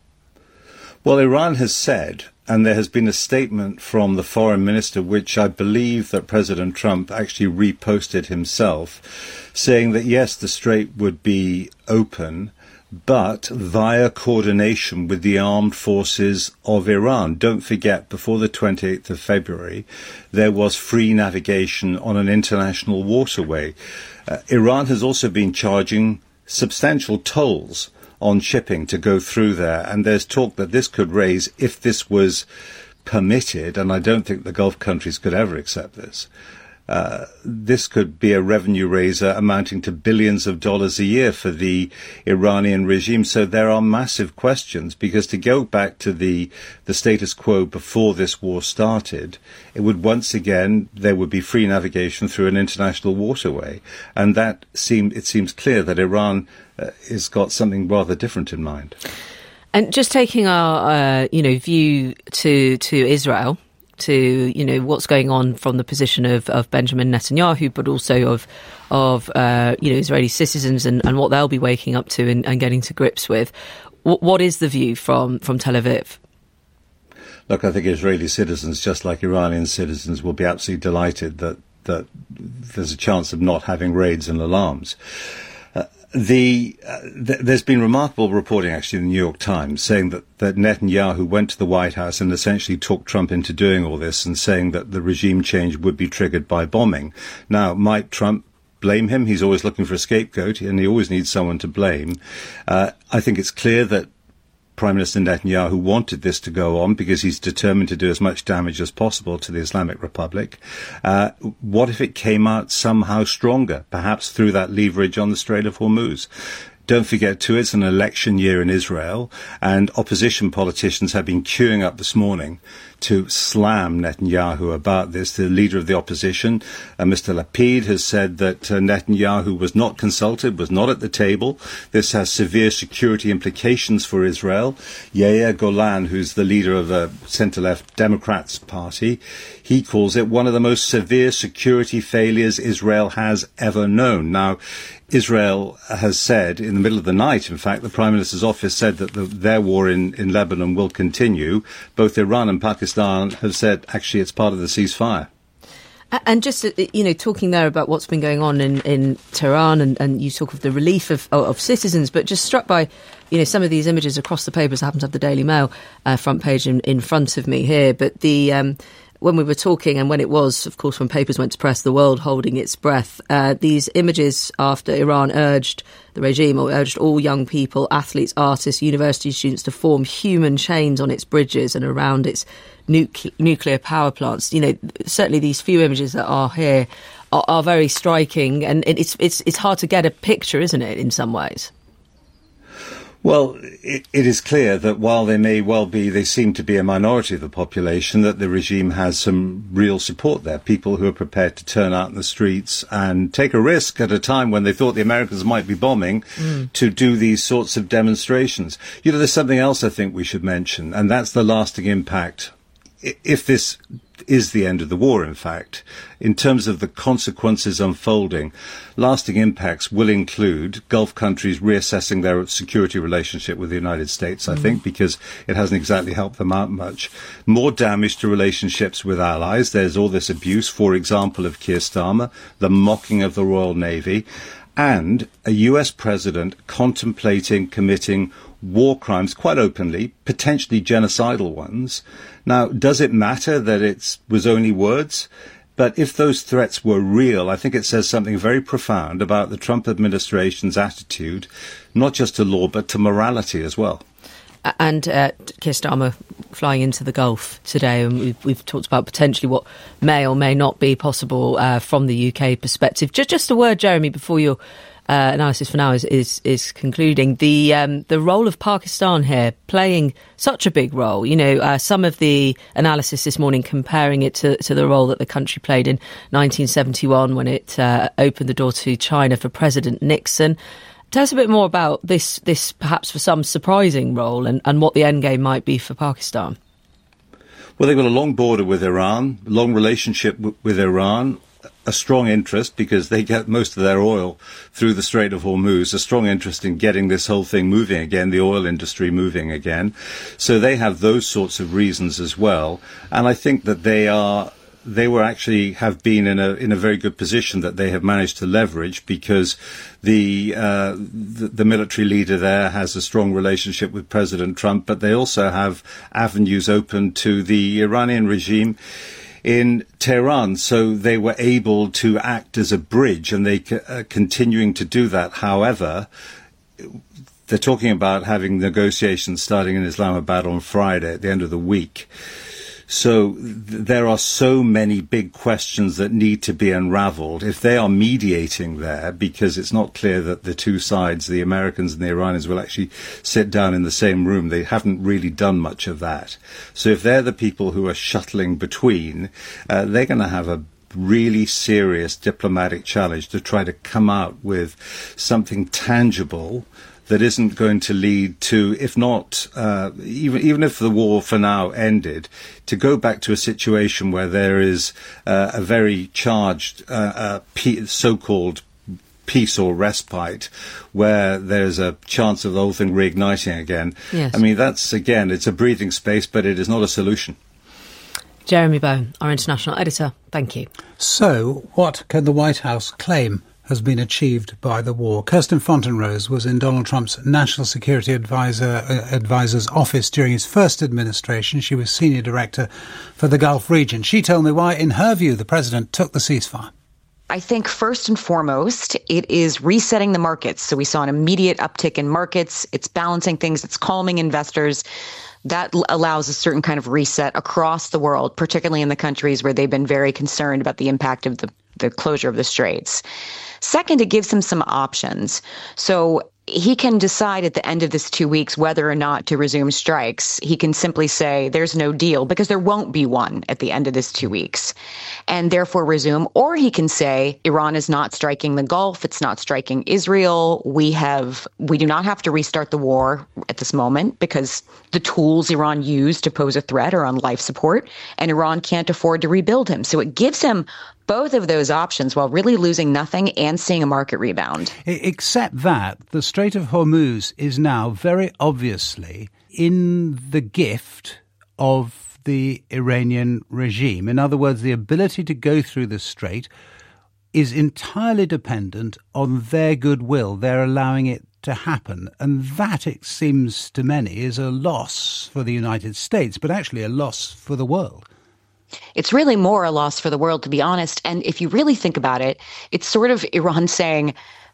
[SPEAKER 22] Well, Iran has said, and there has been a statement from the foreign minister, which I believe that President Trump actually reposted himself, saying that, yes, the strait would be open, but via coordination with the armed forces of Iran. Don't forget, before the twenty-eighth of February, there was free navigation on an international waterway. Uh, Iran has also been charging substantial tolls on shipping to go through there, and there's talk that this could raise, if this was permitted, and I don't think the Gulf countries could ever accept this, Uh, this could be a revenue raiser amounting to billions of dollars a year for the Iranian regime. So there are massive questions, because to go back to the, the status quo before this war started, it would once again, there would be free navigation through an international waterway. And that seemed, it seems clear that Iran uh, has got something rather different in mind.
[SPEAKER 5] And just taking our, uh, you know, view to, to Israel, to, you know, what's going on from the position of, of Benjamin Netanyahu, but also of, of uh, you know, Israeli citizens and, and what they'll be waking up to and, and getting to grips with. W- what is the view from, from Tel Aviv?
[SPEAKER 22] Look, I think Israeli citizens, just like Iranian citizens, will be absolutely delighted that, that there's a chance of not having raids and alarms. The uh, th- there's been remarkable reporting, actually, in the New York Times, saying that, that Netanyahu went to the White House and essentially talked Trump into doing all this, and saying that the regime change would be triggered by bombing. Now, might Trump blame him? He's always looking for a scapegoat, and he always needs someone to blame. Uh, I think it's clear that Prime Minister Netanyahu wanted this to go on because he's determined to do as much damage as possible to the Islamic Republic. Uh, what if it came out somehow stronger, perhaps through that leverage on the Strait of Hormuz? Don't forget, too, it's an election year in Israel, and opposition politicians have been queuing up this morning to slam Netanyahu about this. The leader of the opposition, uh, Mister Lapid, has said that uh, Netanyahu was not consulted, was not at the table. This has severe security implications for Israel. Yair Golan, who's the leader of the centre-left Democrats Party, he calls it one of the most severe security failures Israel has ever known. Now, Israel has said in the middle of the night, in fact, the Prime Minister's office said that the, their war in, in Lebanon will continue. Both Iran and Pakistan have said, actually, it's part of the ceasefire.
[SPEAKER 5] And just, you know, talking there about what's been going on in, in Tehran, and, and you talk of the relief of, of citizens, but just struck by, you know, some of these images across the papers. I happen to have the Daily Mail uh, front page in, in front of me here. But the um, when we were talking, and when it was, of course, when papers went to press, the world holding its breath, uh, these images after Iran urged the regime, or urged all young people, athletes, artists, university students to form human chains on its bridges and around its nucle- nuclear power plants. You know, certainly these few images that are here are, are very striking, and it's it's it's hard to get a picture, isn't it, in some ways?
[SPEAKER 22] Well, it, it is clear that while they may well be, they seem to be a minority of the population, that the regime has some real support there. People who are prepared to turn out in the streets and take a risk at a time when they thought the Americans might be bombing mm. to do these sorts of demonstrations. You know, there's something else I think we should mention, and that's the lasting impact. If this is the end of the war, in fact, in terms of the consequences unfolding, lasting impacts will include Gulf countries reassessing their security relationship with the United States, I mm. think, because it hasn't exactly helped them out much. More damage to relationships with allies. There's all this abuse, for example, of Keir Starmer, the mocking of the Royal Navy, and a U S president contemplating committing war crimes quite openly, potentially genocidal ones. Now, does it matter that it was only words? But if those threats were real, I think it says something very profound about the Trump administration's attitude, not just to law, but to morality as well.
[SPEAKER 5] And uh, Keir Starmer flying into the Gulf today, and we've, we've talked about potentially what may or may not be possible uh, from the U K perspective. Just, just a word, Jeremy, before your uh, analysis for now is is, is concluding. The um, the role of Pakistan here playing such a big role. You know, uh, some of the analysis this morning comparing it to, to the role that the country played in nineteen seventy-one when it uh, opened the door to China for President Nixon. Tell us a bit more about this, this perhaps for some surprising role, and, and what the end game might be for Pakistan.
[SPEAKER 22] Well, they've got a long border with Iran, a long relationship w- with Iran, a strong interest, because they get most of their oil through the Strait of Hormuz, a strong interest in getting this whole thing moving again, the oil industry moving again. So they have those sorts of reasons as well. And I think that they are... They were actually have been in a in a very good position that they have managed to leverage, because the, uh, the the military leader there has a strong relationship with President Trump, but they also have avenues open to the Iranian regime in Tehran. So they were able to act as a bridge, and they are continuing to do that. However, they're talking about having negotiations starting in Islamabad on Friday at the end of the week. So th- there are so many big questions that need to be unraveled. If they are mediating there, because it's not clear that the two sides, the Americans and the Iranians, will actually sit down in the same room. They haven't really done much of that. So if they're the people who are shuttling between, uh, they're going to have a really serious diplomatic challenge to try to come out with something tangible that isn't going to lead to, if not, uh, even even if the war for now ended, to go back to a situation where there is uh, a very charged uh, uh, pe- so-called peace or respite, where there's a chance of the whole thing reigniting again.
[SPEAKER 5] Yes.
[SPEAKER 22] I mean, that's, again, it's a breathing space, but it is not a solution.
[SPEAKER 5] Jeremy Bone, our international editor, thank you.
[SPEAKER 6] So, what can the White House claim has been achieved by the war? Kirsten Fontenrose was in Donald Trump's National Security Advisor, uh, Advisor's office during his first administration. She was senior director for the Gulf region. She told me why, in her view, the president took the ceasefire.
[SPEAKER 16] I think first and foremost, it is resetting the markets. So we saw an immediate uptick in markets. It's balancing things. It's calming investors. That allows a certain kind of reset across the world, particularly in the countries where they've been very concerned about the impact of the, the closure of the straits. Second, it gives him some options. So he can decide at the end of this two weeks whether or not to resume strikes. He can simply say there's no deal, because there won't be one at the end of this two weeks, and therefore resume. Or he can say Iran is not striking the Gulf. It's not striking Israel. We have we do not have to restart the war at this moment, because the tools Iran used to pose a threat are on life support, and Iran can't afford to rebuild him. So it gives him both of those options while really losing nothing and seeing a market rebound.
[SPEAKER 6] Except that the Strait of Hormuz is now very obviously in the gift of the Iranian regime. In other words, the ability to go through the strait is entirely dependent on their goodwill. They're allowing it to happen. And that, it seems to many, is a loss for the United States, but actually a loss for the world.
[SPEAKER 16] It's really more a loss for the world, to be honest. And if you really think about it, it's sort of Iran saying,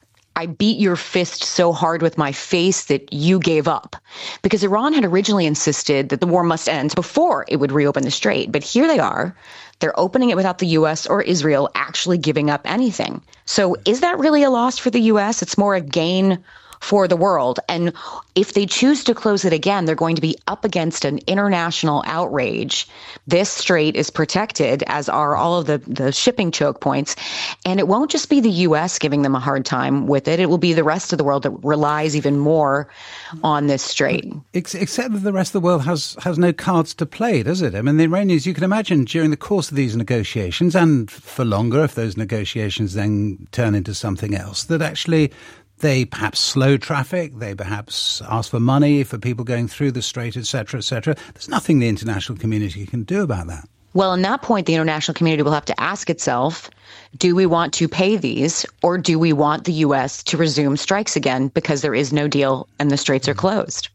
[SPEAKER 16] I beat your fist so hard with my face that you gave up. Because Iran had originally insisted that the war must end before it would reopen the strait. But here they are. They're opening it without the U S or Israel actually giving up anything. So is that really a loss for the U S? It's more a gain for the world. And if they choose to close it again, they're going to be up against an international outrage. This strait is protected, as are all of the, the shipping choke points. And it won't just be the U S giving them a hard time with it. It will be the rest of the world that relies even more on this strait.
[SPEAKER 6] Except that the rest of the world has, has no cards to play, does it? I mean, the Iranians, you can imagine during the course of these negotiations, and for longer if those negotiations then turn into something else, that actually they perhaps slow traffic, they perhaps ask for money for people going through the strait, et cetera, et cetera. There's nothing the international community can do about that.
[SPEAKER 16] Well, in that point, the international community will have to ask itself, do we want to pay these, or do we want the U S to resume strikes again because there is no deal and the straits are closed?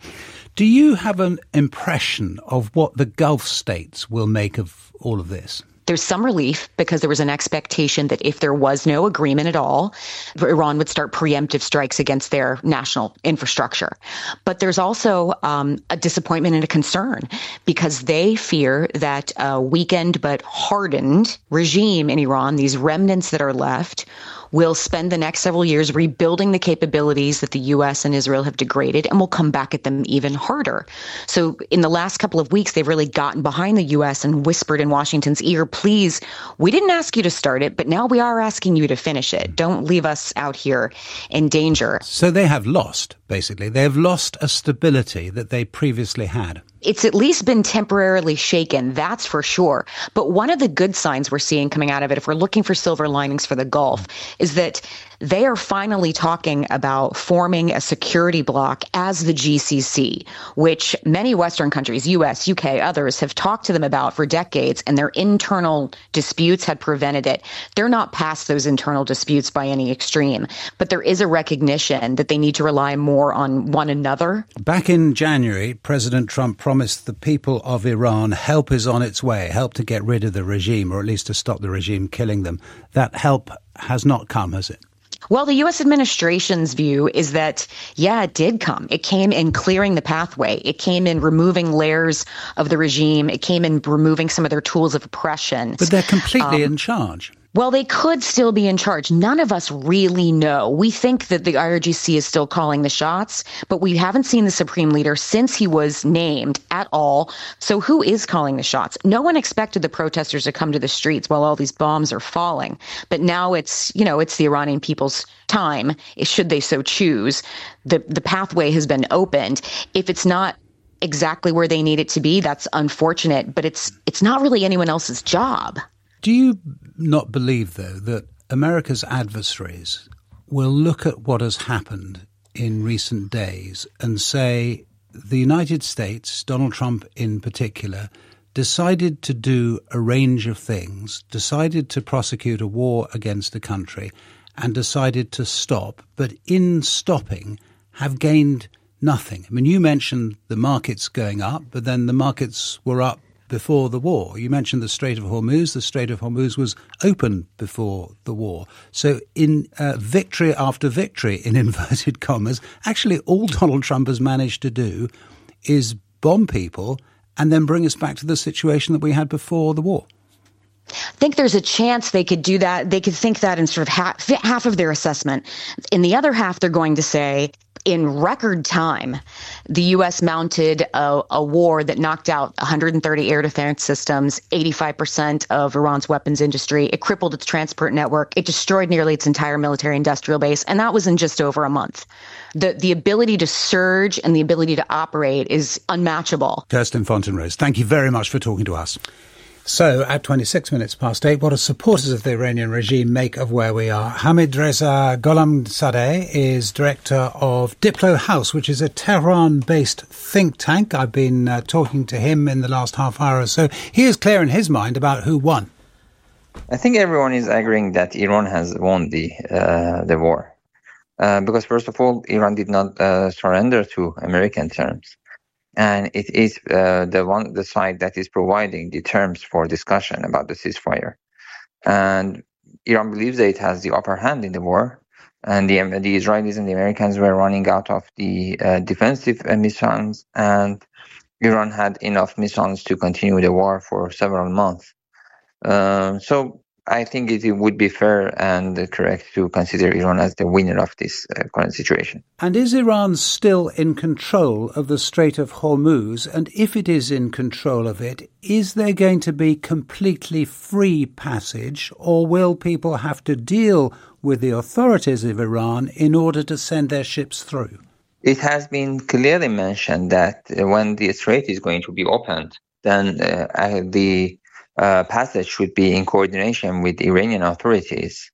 [SPEAKER 6] Do you have an impression of what the Gulf states will make of all of this?
[SPEAKER 16] There's some relief because there was an expectation that if there was no agreement at all, Iran would start preemptive strikes against their national infrastructure. But there's also um, a disappointment and a concern because they fear that a weakened but hardened regime in Iran, these remnants that are left, will spend the next several years rebuilding the capabilities that the U S and Israel have degraded and will come back at them even harder. So in the last couple of weeks, they've really gotten behind the U S and whispered in Washington's ear, please, we didn't ask you to start it, but now we are asking you to finish it. Don't leave us out here in danger.
[SPEAKER 6] So they have lost, basically. They have lost a stability that they previously had.
[SPEAKER 16] It's at least been temporarily shaken, that's for sure. But one of the good signs we're seeing coming out of it, if we're looking for silver linings for the Gulf, is that they are finally talking about forming a security bloc as the G C C, which many Western countries, U S, U K, others, have talked to them about for decades, and their internal disputes had prevented it. They're not past those internal disputes by any extreme, but there is a recognition that they need to rely more on one another.
[SPEAKER 6] Back in January, President Trump promised the people of Iran help is on its way, help to get rid of the regime, or at least to stop the regime killing them. That help has not come, has it?
[SPEAKER 16] Well, the U S administration's view is that, yeah, it did come. It came in clearing the pathway. It came in removing layers of the regime. It came in removing some of their tools of oppression.
[SPEAKER 6] But they're completely
[SPEAKER 16] um,
[SPEAKER 6] in charge.
[SPEAKER 16] Well, they could still be in charge. None of us really know. We think that the I R G C is still calling the shots, but we haven't seen the Supreme Leader since he was named at all. So who is calling the shots? No one expected the protesters to come to the streets while all these bombs are falling. But now it's, you know, it's the Iranian people's time, should they so choose. The, the pathway has been opened. If it's not exactly where they need it to be, that's unfortunate, but it's it's not really anyone else's job.
[SPEAKER 6] Do you not believe, though, that America's adversaries will look at what has happened in recent days and say the United States, Donald Trump in particular, decided to do a range of things, decided to prosecute a war against a country and decided to stop, but in stopping have gained nothing? I mean, you mentioned the markets going up, but then the markets were up before the war. You mentioned the Strait of Hormuz. The Strait of Hormuz was open before the war. So in uh, victory after victory, in inverted commas, actually all Donald Trump has managed to do is bomb people and then bring us back to the situation that we had before the war.
[SPEAKER 16] I think there's a chance they could do that. They could think that in sort of half, half of their assessment. In the other half, they're going to say, in record time, the U S mounted a, a war that knocked out one hundred thirty air defense systems, eighty-five percent of Iran's weapons industry. It crippled its transport network. It destroyed nearly its entire military industrial base. And that was in just over a month. The, the ability to surge and the ability to operate is unmatchable.
[SPEAKER 6] Kirsten Fontenrose, thank you very much for talking to us. So, at twenty-six minutes past eight, what do supporters of the Iranian regime make of where we are? Hamid Reza Gholamzadeh is director of Diplo House, which is a Tehran-based think tank. I've been uh, talking to him in the last half hour or so. He is clear in his mind about who won.
[SPEAKER 4] I think everyone is agreeing that Iran has won the uh, the war. Uh, because, first of all, Iran did not uh, surrender to American terms. And it is uh, the one, the side that is providing the terms for discussion about the ceasefire. And Iran believes that it has the upper hand in the war. And the, the Israelis and the Americans were running out of the uh, defensive uh, missiles. And Iran had enough missiles to continue the war for several months. Uh, so I think it, it would be fair and correct to consider Iran as the winner of this uh, current situation.
[SPEAKER 6] And is Iran still in control of the Strait of Hormuz? And if it is in control of it, is there going to be completely free passage, or will people have to deal with the authorities of Iran in order to send their ships through?
[SPEAKER 4] It has been clearly mentioned that uh, when the strait is going to be opened, then uh, the Uh, passage should be in coordination with Iranian authorities.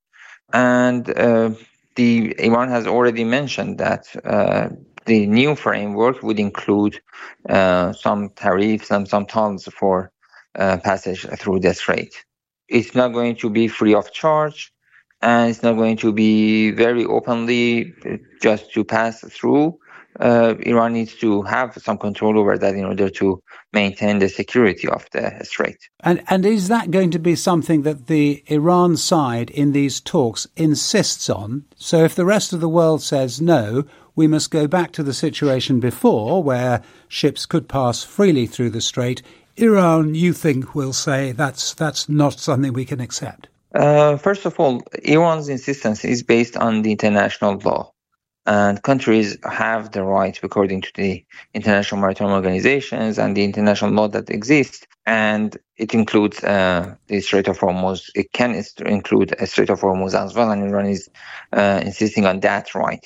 [SPEAKER 4] And uh, the Iran has already mentioned that uh, the new framework would include uh, some tariffs and some tolls for uh, passage through the strait. It's not going to be free of charge, and it's not going to be very openly just to pass through. Uh, Iran needs to have some control over that in order to maintain the security of the strait.
[SPEAKER 6] And, and is that going to be something that the Iran side in these talks insists on? So if the rest of the world says no, we must go back to the situation before where ships could pass freely through the strait, Iran, you think, will say that's, that's not something we can accept?
[SPEAKER 4] Uh, first of all, Iran's insistence is based on the international law. And countries have the right, according to the international maritime organizations and the international law that exists, and it includes uh, the Strait of Hormuz. It can include a Strait of Hormuz as well, and Iran is uh, insisting on that right.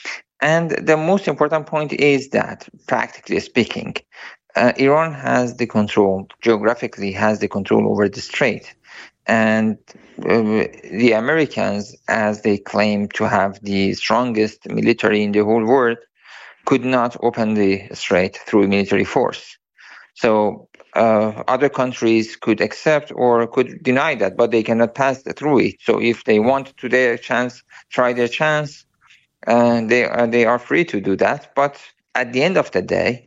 [SPEAKER 4] And the most important point is that, practically speaking, uh, Iran has the control, geographically has the control over the strait. And uh, the Americans, as they claim to have the strongest military in the whole world, could not open the strait through military force. So uh, other countries could accept or could deny that, but they cannot pass through it. So if they want to their chance, try their chance, uh, they, uh, they are free to do that. But at the end of the day,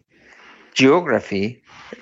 [SPEAKER 4] geography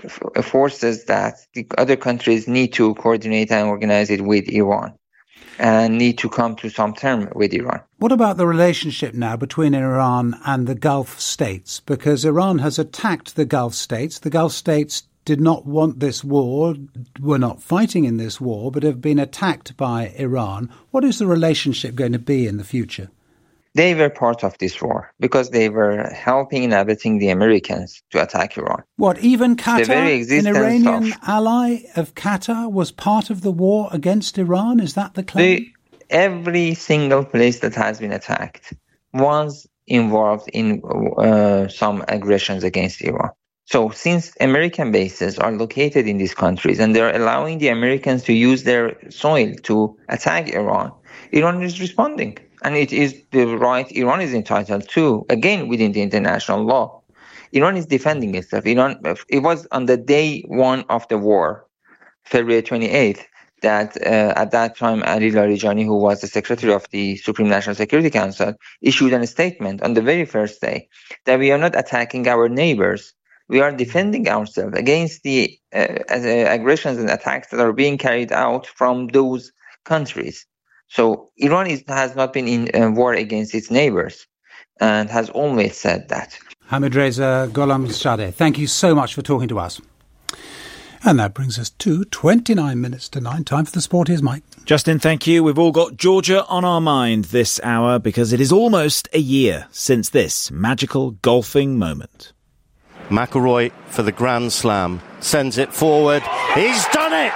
[SPEAKER 4] forces that the other countries need to coordinate and organize it with Iran and need to come to some term with Iran.
[SPEAKER 6] What about the relationship now between Iran and the Gulf states? Because Iran has attacked the Gulf states. The Gulf states did not want this war, were not fighting in this war, but have been attacked by Iran. What is the relationship going to be in the future?
[SPEAKER 4] They were part of this war because they were helping and abetting the Americans to attack Iran.
[SPEAKER 6] What, even Qatar, an Iranian
[SPEAKER 4] of,
[SPEAKER 6] ally of Qatar, was part of the war against Iran? Is that the claim?
[SPEAKER 4] The, every single place that has been attacked was involved in uh, some aggressions against Iran. So since American bases are located in these countries and they're allowing the Americans to use their soil to attack Iran, Iran is responding. And it is the right Iran is entitled to, again, within the international law. Iran is defending itself. Iran, it was on the day one of the war, February twenty-eighth, that uh, at that time, Ali Larijani, who was the secretary of the Supreme National Security Council, issued a statement on the very first day that we are not attacking our neighbors. We are defending ourselves against the uh, aggressions and attacks that are being carried out from those countries. So Iran is, has not been in uh, war against its neighbors and has always said that.
[SPEAKER 6] Hamid Reza Gholamzadeh, thank you so much for talking to us. And that brings us to twenty-nine minutes to nine. Time for the sport. Here's Mike.
[SPEAKER 8] Justin, thank you. We've all got Georgia on our mind this hour because it is almost a year since this magical golfing moment.
[SPEAKER 10] McIlroy for the Grand Slam. Sends it forward. He's done it!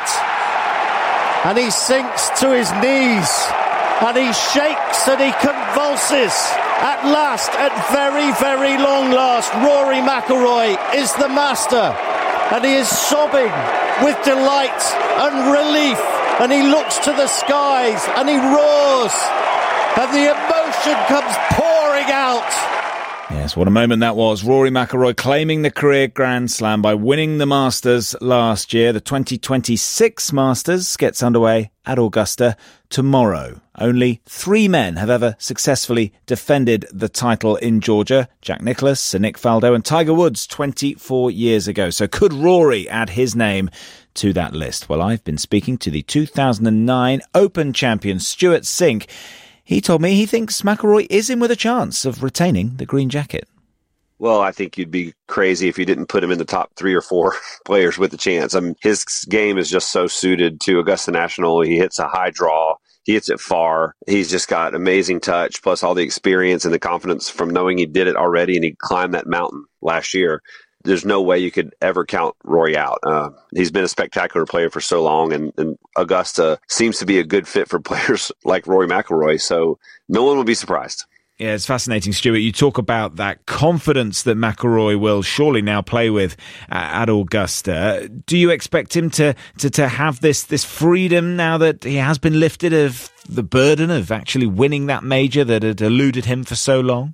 [SPEAKER 10] And he sinks to his knees, and he shakes and he convulses. At last, at very, very long last, Rory McIlroy is the master. and he is sobbing with delight and relief, and he looks to the skies and he roars, and the emotion comes pouring out.
[SPEAKER 8] Yes, what a moment that was. Rory McIlroy claiming the career Grand Slam by winning the Masters last year. The twenty twenty-six Masters gets underway at Augusta tomorrow. Only three men have ever successfully defended the title in Georgia. Jack Nicklaus, Sir Nick Faldo and Tiger Woods twenty-four years ago. So could Rory add his name to that list? Well, I've been speaking to the two thousand nine Open champion Stewart Cink. He told me he thinks McIlroy is in with a chance of retaining the green jacket.
[SPEAKER 1] Well, I think you'd be crazy if you didn't put him in the top three or four players with a chance. I mean, his game is just so suited to Augusta National. He hits a high draw. He hits it far. He's just got amazing touch, plus all the experience and the confidence from knowing he did it already and he climbed that mountain last year. There's no way you could ever count Rory out. Uh, he's been a spectacular player for so long, and, and Augusta seems to be a good fit for players like Rory McIlroy, so no one will be surprised.
[SPEAKER 8] Yeah, it's fascinating, Stuart. You talk about that confidence that McIlroy will surely now play with at Augusta. Do you expect him to, to, to have this, this freedom now that he has been lifted of the burden of actually winning that major that had eluded him for so long?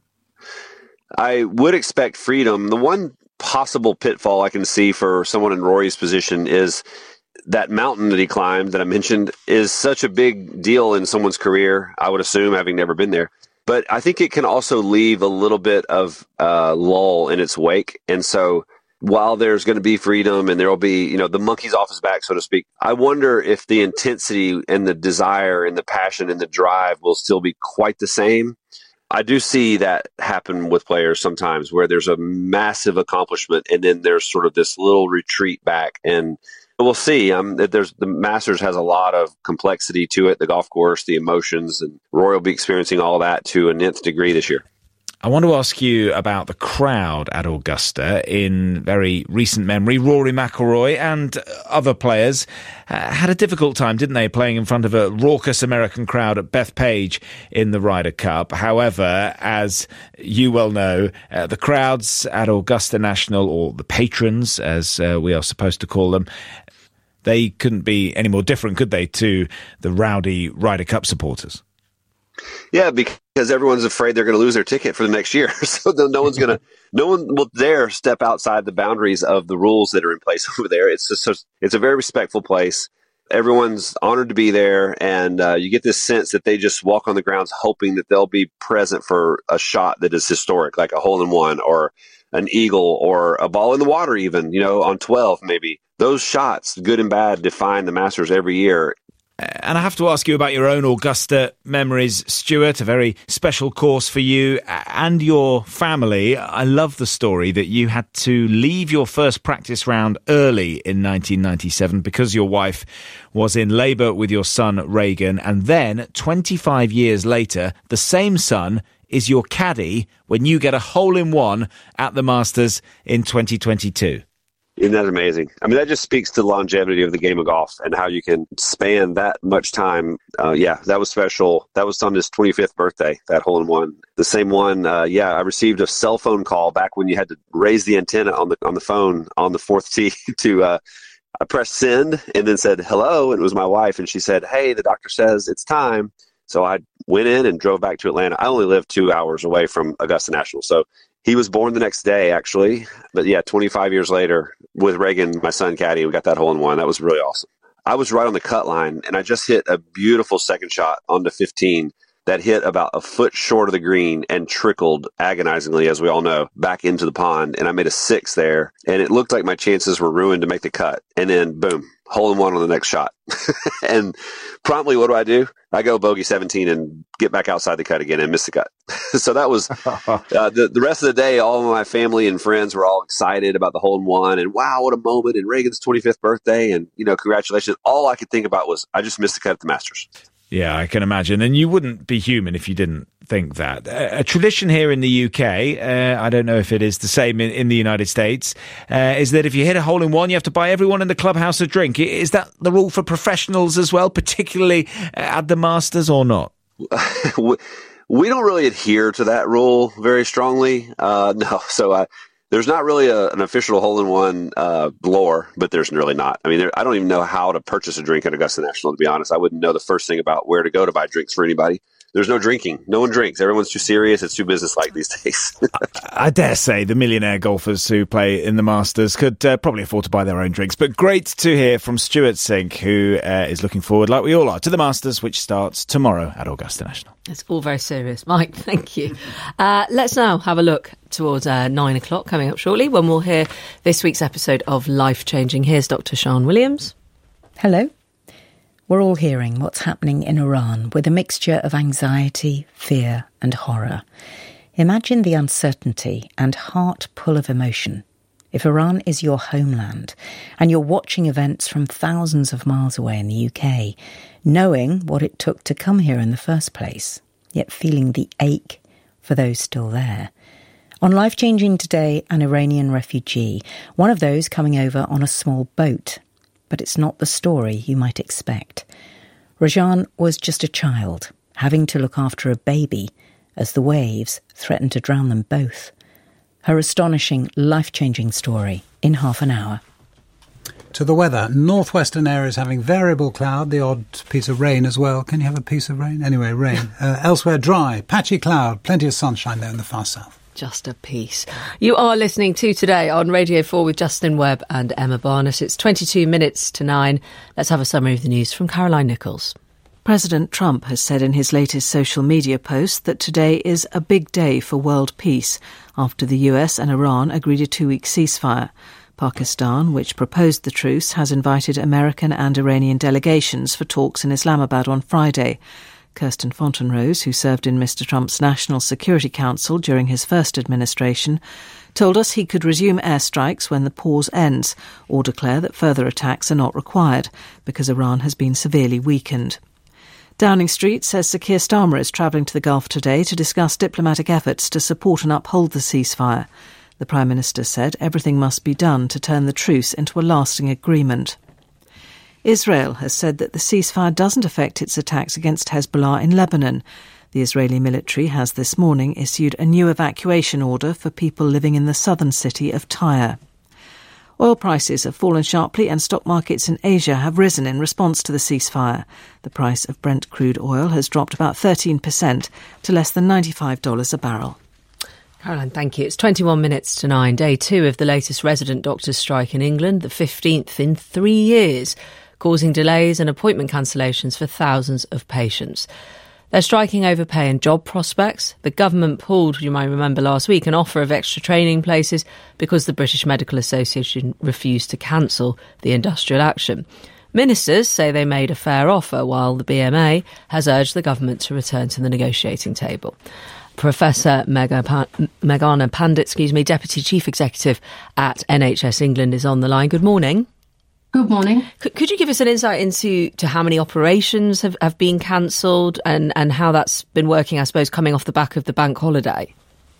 [SPEAKER 1] I would expect freedom. The one possible pitfall I can see for someone in Rory's position is that mountain that he climbed that I mentioned is such a big deal in someone's career, I would assume, having never been there. But I think it can also leave a little bit of uh, lull in its wake. And so while there's going to be freedom and there will be, you know, the monkey's off his back, so to speak, I wonder if the intensity and the desire and the passion and the drive will still be quite the same. I do see that happen with players sometimes where there's a massive accomplishment and then there's sort of this little retreat back. And we'll see. Um, that there's the Masters has a lot of complexity to it, the golf course, the emotions, and Rory will be experiencing all that to a nth degree this year.
[SPEAKER 8] I want to ask you about the crowd at Augusta. In very recent memory, Rory McIlroy and other players uh, had a difficult time, didn't they, playing in front of a raucous American crowd at Bethpage in the Ryder Cup. However, as you well know, uh, the crowds at Augusta National, or the patrons, as uh, we are supposed to call them, they couldn't be any more different, could they, to the rowdy Ryder Cup supporters?
[SPEAKER 1] Yeah, because everyone's afraid they're going to lose their ticket for the next year. So no one's going to, no one will dare step outside the boundaries of the rules that are in place over there. It's just, it's a very respectful place. Everyone's honored to be there. And uh, you get this sense that they just walk on the grounds hoping that they'll be present for a shot that is historic, like a hole in one or an eagle or a ball in the water, even, you know, on twelve, maybe. Those shots, good and bad, define the Masters every year.
[SPEAKER 8] And I have to ask you about your own Augusta memories, Stuart, a very special course for you and your family. I love the story that you had to leave your first practice round early in nineteen ninety-seven because your wife was in labour with your son, Regan. And then, twenty-five years later, the same son is your caddy when you get a hole-in-one at the Masters in twenty twenty-two.
[SPEAKER 1] Isn't that amazing? I mean, that just speaks to the longevity of the game of golf and how you can span that much time. Uh, yeah, that was special. That was on his twenty-fifth birthday, that hole-in-one. The same one, uh, yeah, I received a cell phone call back when you had to raise the antenna on the on the phone on the fourth tee to uh, I pressed send and then said hello, and it was my wife, and she said, hey, the doctor says it's time. So I went in and drove back to Atlanta. I only live two hours away from Augusta National, so he was born the next day, actually. But yeah, twenty-five years later, with Reagan, my son, caddy, we got that hole in one. That was really awesome. I was right on the cut line, and I just hit a beautiful second shot onto fifteen that hit about a foot short of the green and trickled agonizingly, as we all know, back into the pond. And I made a six there, and it looked like my chances were ruined to make the cut. And then, boom, hole in one on the next shot. And promptly, what do I do? I go bogey seventeen and get back outside the cut again and miss the cut. So that was uh, the, the rest of the day. All of my family and friends were all excited about the hole in one, and wow, what a moment! And Reagan's twenty-fifth birthday, and you know, congratulations. All I could think about was I just missed the cut at the Masters.
[SPEAKER 8] Yeah, I can imagine. And you wouldn't be human if you didn't think that. A, a tradition here in the U K, uh, I don't know if it is the same in, in the United States, uh, is that if you hit a hole in one, you have to buy everyone in the clubhouse a drink. Is that the rule for professionals as well, particularly at the Masters, or not?
[SPEAKER 1] We don't really adhere to that rule very strongly. Uh, no, so I. there's not really a, an official hole-in-one uh, lore, but there's really not. I mean, there, I don't even know how to purchase a drink at Augusta National, to be honest. I wouldn't know the first thing about where to go to buy drinks for anybody. There's no drinking. No one drinks. Everyone's too serious. It's too business-like these days.
[SPEAKER 8] I dare say the millionaire golfers who play in the Masters could uh, probably afford to buy their own drinks. But great to hear from Stuart Sink, who uh, is looking forward, like we all are, to the Masters, which starts tomorrow at Augusta National.
[SPEAKER 5] It's all very serious. Mike, thank you. Uh, let's now have a look towards uh, nine o'clock coming up shortly, when we'll hear this week's episode of Life Changing. Here's Doctor Sian Williams.
[SPEAKER 9] Hello. We're all hearing what's happening in Iran with a mixture of anxiety, fear and horror. Imagine the uncertainty and heart pull of emotion. If Iran is your homeland and you're watching events from thousands of miles away in the U K, knowing what it took to come here in the first place, yet feeling the ache for those still there. On Life Changing today, an Iranian refugee, one of those coming over on a small boat. But it's not the story you might expect. Rajan was just a child, having to look after a baby as the waves threatened to drown them both. Her astonishing, life-changing story in half an hour.
[SPEAKER 6] To the weather. Northwestern areas having variable cloud, the odd piece of rain as well. Can you have a piece of rain? Anyway, rain. Uh, elsewhere, dry, patchy cloud, plenty of sunshine there in the far south.
[SPEAKER 5] Just a piece. You are listening to Today on Radio four with Justin Webb and Emma Barnett. It's twenty-two minutes to nine. Let's have a summary of the news from Caroline Nichols.
[SPEAKER 2] President Trump has said in his latest social media post that today is a big day for world peace after the U S and Iran agreed a two-week ceasefire. Pakistan, which proposed the truce, has invited American and Iranian delegations for talks in Islamabad on Friday. Kirsten Fontenrose, who served in Mister Trump's National Security Council during his first administration, told us he could resume airstrikes when the pause ends or declare that further attacks are not required because Iran has been severely weakened. Downing Street says Sir Keir Starmer is travelling to the Gulf today to discuss diplomatic efforts to support and uphold the ceasefire. The Prime Minister said everything must be done to turn the truce into a lasting agreement. Israel has said that the ceasefire doesn't affect its attacks against Hezbollah in Lebanon. The Israeli military has this morning issued a new evacuation order for people living in the southern city of Tyre. Oil prices have fallen sharply and stock markets in Asia have risen in response to the ceasefire. The price of Brent crude oil has dropped about thirteen percent to less than ninety-five dollars a barrel.
[SPEAKER 5] Caroline, thank you. It's twenty-one minutes to nine, day two of the latest resident doctors' strike in England, the fifteenth in three years. Causing delays and appointment cancellations for thousands of patients. They're striking over pay and job prospects. The government pulled, you might remember last week, an offer of extra training places because the British Medical Association refused to cancel the industrial action. Ministers say they made a fair offer, while the B M A has urged the government to return to the negotiating table. Professor Meghana Pandit, excuse me, Deputy Chief Executive at N H S England, is on the line. Good morning.
[SPEAKER 11] Good morning.
[SPEAKER 5] Could, could you give us an insight into to how many operations have, have been cancelled and, and how that's been working, I suppose, coming off the back of the bank holiday?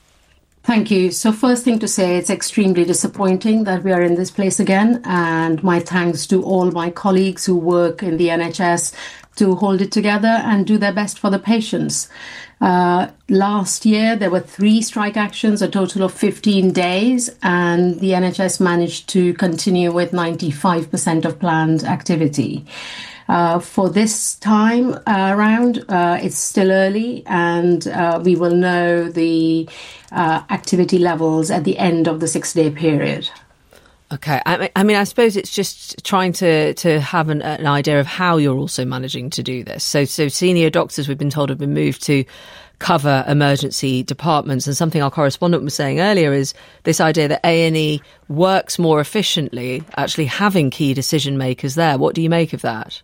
[SPEAKER 11] Thank you. So first thing to say, it's extremely disappointing that we are in this place again. And my thanks to all my colleagues who work in the N H S to hold it together and do their best for the patients. Uh, last year, there were three strike actions, a total of fifteen days, and the N H S managed to continue with ninety-five percent of planned activity. Uh, for this time uh, around, uh, it's still early, and uh, we will know the uh, activity levels at the end of the six-day period.
[SPEAKER 5] Okay. I mean, I mean, I suppose it's just trying to, to have an, an idea of how you're also managing to do this. So, so senior doctors, we've been told, have been moved to cover emergency departments. And something our correspondent was saying earlier is this idea that A and E works more efficiently, actually having key decision makers there. What do you make of that?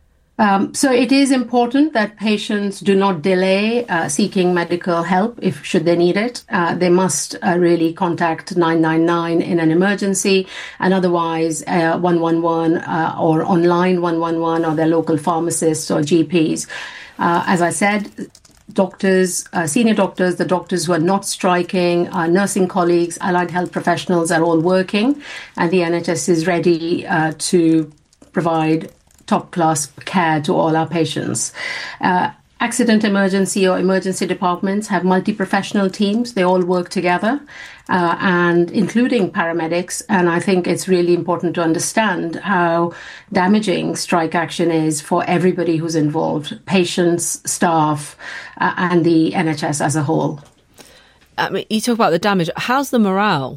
[SPEAKER 11] Um, so it is important that patients do not delay uh, seeking medical help if should they need it. Uh, they must uh, really contact nine nine nine in an emergency, and otherwise uh, one one one uh, or online one one one or their local pharmacists or G Ps. Uh, as I said, doctors, uh, senior doctors, the doctors who are not striking, uh, nursing colleagues, allied health professionals are all working, and the N H S is ready uh, to provide top-class care to all our patients. Uh, accident emergency or emergency departments have multi-professional teams. They all work together, uh, and including paramedics. And I think it's really important to understand how damaging strike action is for everybody who's involved, patients, staff, uh, and the N H S as a whole.
[SPEAKER 5] I mean, you talk about the damage. How's the morale?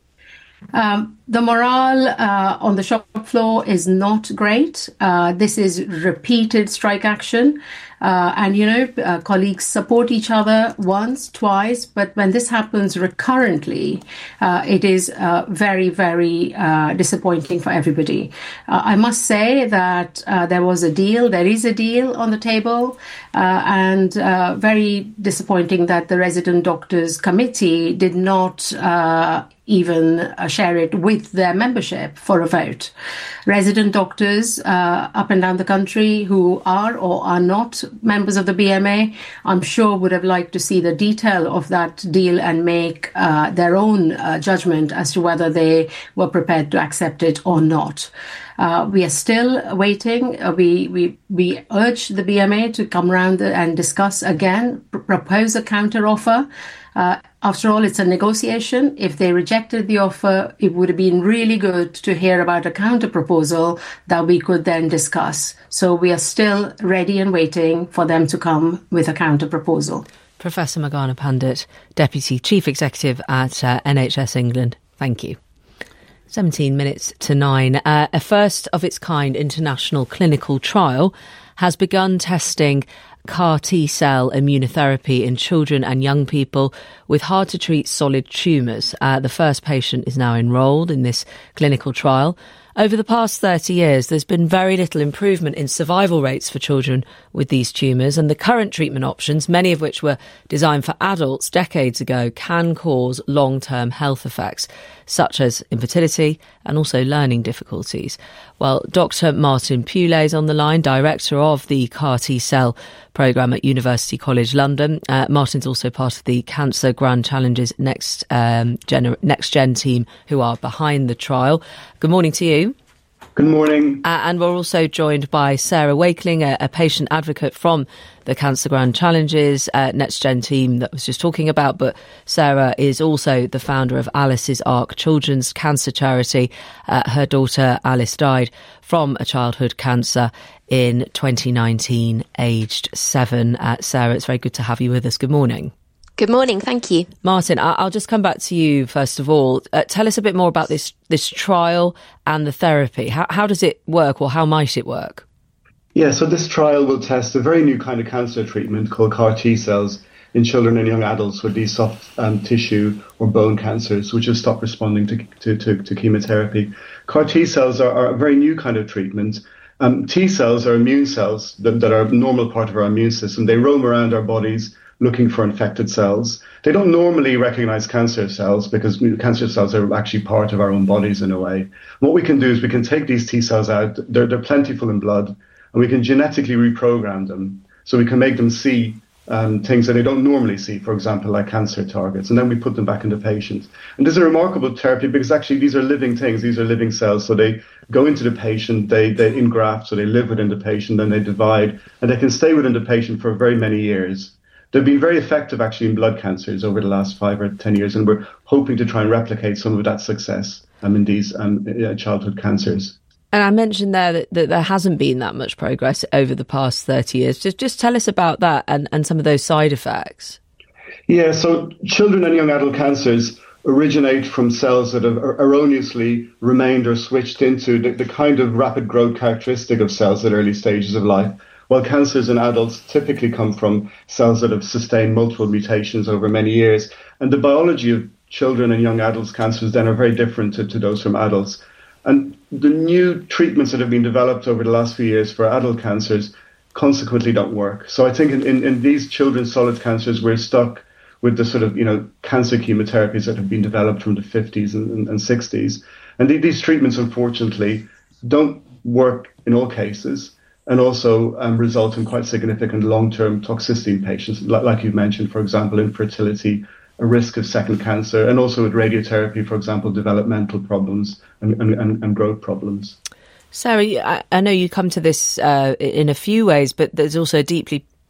[SPEAKER 11] Um, the morale uh, on the shop floor is not great. Uh, this is repeated strike action. Uh, and, you know, uh, colleagues support each other once, twice. But when this happens recurrently, uh, it is uh, very, very uh, disappointing for everybody. Uh, I must say that uh, there was a deal. There is a deal on the table. Uh, and uh, very disappointing that the resident doctors committee did not uh, even uh, share it with their membership for a vote. Resident doctors uh, up and down the country who are or are not members of the B M A, I'm sure would have liked to see the detail of that deal and make uh, their own uh, judgment as to whether they were prepared to accept it or not. Uh, we are still waiting. Uh, we, we, we urge the B M A to come around and discuss again, pr- propose a counter offer. Uh, after all, it's a negotiation. If they rejected the offer, it would have been really good to hear about a counter proposal that we could then discuss. So we are still ready and waiting for them to come with a counter proposal.
[SPEAKER 5] Professor Meghana Pandit, Deputy Chief Executive at uh, N H S England. Thank you. seventeen minutes to nine. Uh, a first of its kind international clinical trial has begun testing C A R T-cell immunotherapy in children and young people with hard-to-treat solid tumours. Uh, the first patient is now enrolled in this clinical trial. Over the past thirty years, there's been very little improvement in survival rates for children with these tumours, and the current treatment options, many of which were designed for adults decades ago, can cause long-term health effects, such as infertility and also learning difficulties. Well, Doctor Martin Pule is on the line, Director of the C A R T-cell programme at University College London. Uh, Martin's also part of the Cancer Grand Challenges Next, um, Gen- Next Gen team who are behind the trial. Good morning to you.
[SPEAKER 12] Good morning.
[SPEAKER 5] Uh, and we're also joined by Sarah Wakeling, a, a patient advocate from the Cancer Grand Challenges uh, Next Gen team that was just talking about. But Sarah is also the founder of Alice's Ark Children's Cancer Charity. Uh, her daughter Alice died from a childhood cancer in twenty nineteen, aged seven. Uh, Sarah, it's very good to have you with us. Good morning.
[SPEAKER 13] Good morning, thank you.
[SPEAKER 5] Martin, I'll just come back to you first of all. Uh, tell us a bit more about this this trial and the therapy. How, how does it work, or how might it work?
[SPEAKER 12] Yeah, so this trial will test a very new kind of cancer treatment called C A R T cells in children and young adults with these soft um, tissue or bone cancers, which have stopped responding to, to, to, to chemotherapy. C A R T cells are, are a very new kind of treatment. Um, T cells are immune cells that, that are a normal part of our immune system. They roam around our bodies looking for infected cells. They don't normally recognize cancer cells because cancer cells are actually part of our own bodies in a way. What we can do is we can take these T cells out, they're, they're plentiful in blood, and we can genetically reprogram them so we can make them see um, things that they don't normally see, for example, like cancer targets, and then we put them back into patients. And this is a remarkable therapy because actually these are living things, these are living cells, so they go into the patient, they, they engraft, so they live within the patient, then they divide, and they can stay within the patient for very many years. They've been very effective actually in blood cancers over the last five or ten years, and we're hoping to try and replicate some of that success um, in these um, childhood cancers.
[SPEAKER 5] And I mentioned there that, that there hasn't been that much progress over the past thirty years. Just just tell us about that and, and some of those side effects.
[SPEAKER 12] Yeah, so children and young adult cancers originate from cells that have erroneously remained or switched into the, the kind of rapid growth characteristic of cells at early stages of life, while cancers in adults typically come from cells that have sustained multiple mutations over many years. And the biology of children and young adults' cancers then are very different to, to those from adults. And the new treatments that have been developed over the last few years for adult cancers consequently don't work. So I think in, in, in these children's solid cancers, we're stuck with the sort of, you know, cancer chemotherapies that have been developed from the fifties and, and, and sixties. And the, these treatments, unfortunately, don't work in all cases, and also um, result in quite significant long-term toxicity in patients, like, like you've mentioned, for example, infertility, a risk of second cancer, and also with radiotherapy, for example, developmental problems and, and, and growth problems.
[SPEAKER 5] Sarah, I, I know you come to this uh, in a few ways, but there's also a deeply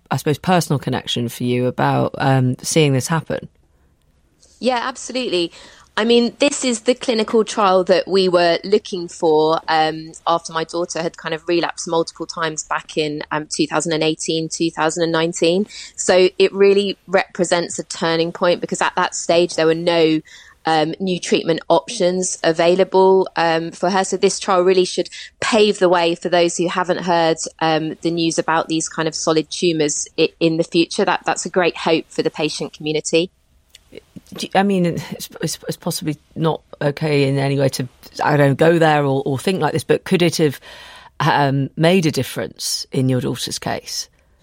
[SPEAKER 5] I suppose, personal connection for you about um, seeing this happen.
[SPEAKER 13] Yeah, absolutely. I mean, this is the clinical trial that we were looking for um, after my daughter had kind of relapsed multiple times back in um, two thousand eighteen, two thousand nineteen. So it really represents a turning point, because at that stage there were no um, new treatment options available um, for her. So this trial really should pave the way for those who haven't heard um, the news about these kind of solid tumours in the future. That That's a great hope for the patient community.
[SPEAKER 5] I mean, it's, it's, it's possibly not okay in any way to, I don't go there or, or think like this, but could it have um, made a difference in your daughter's case?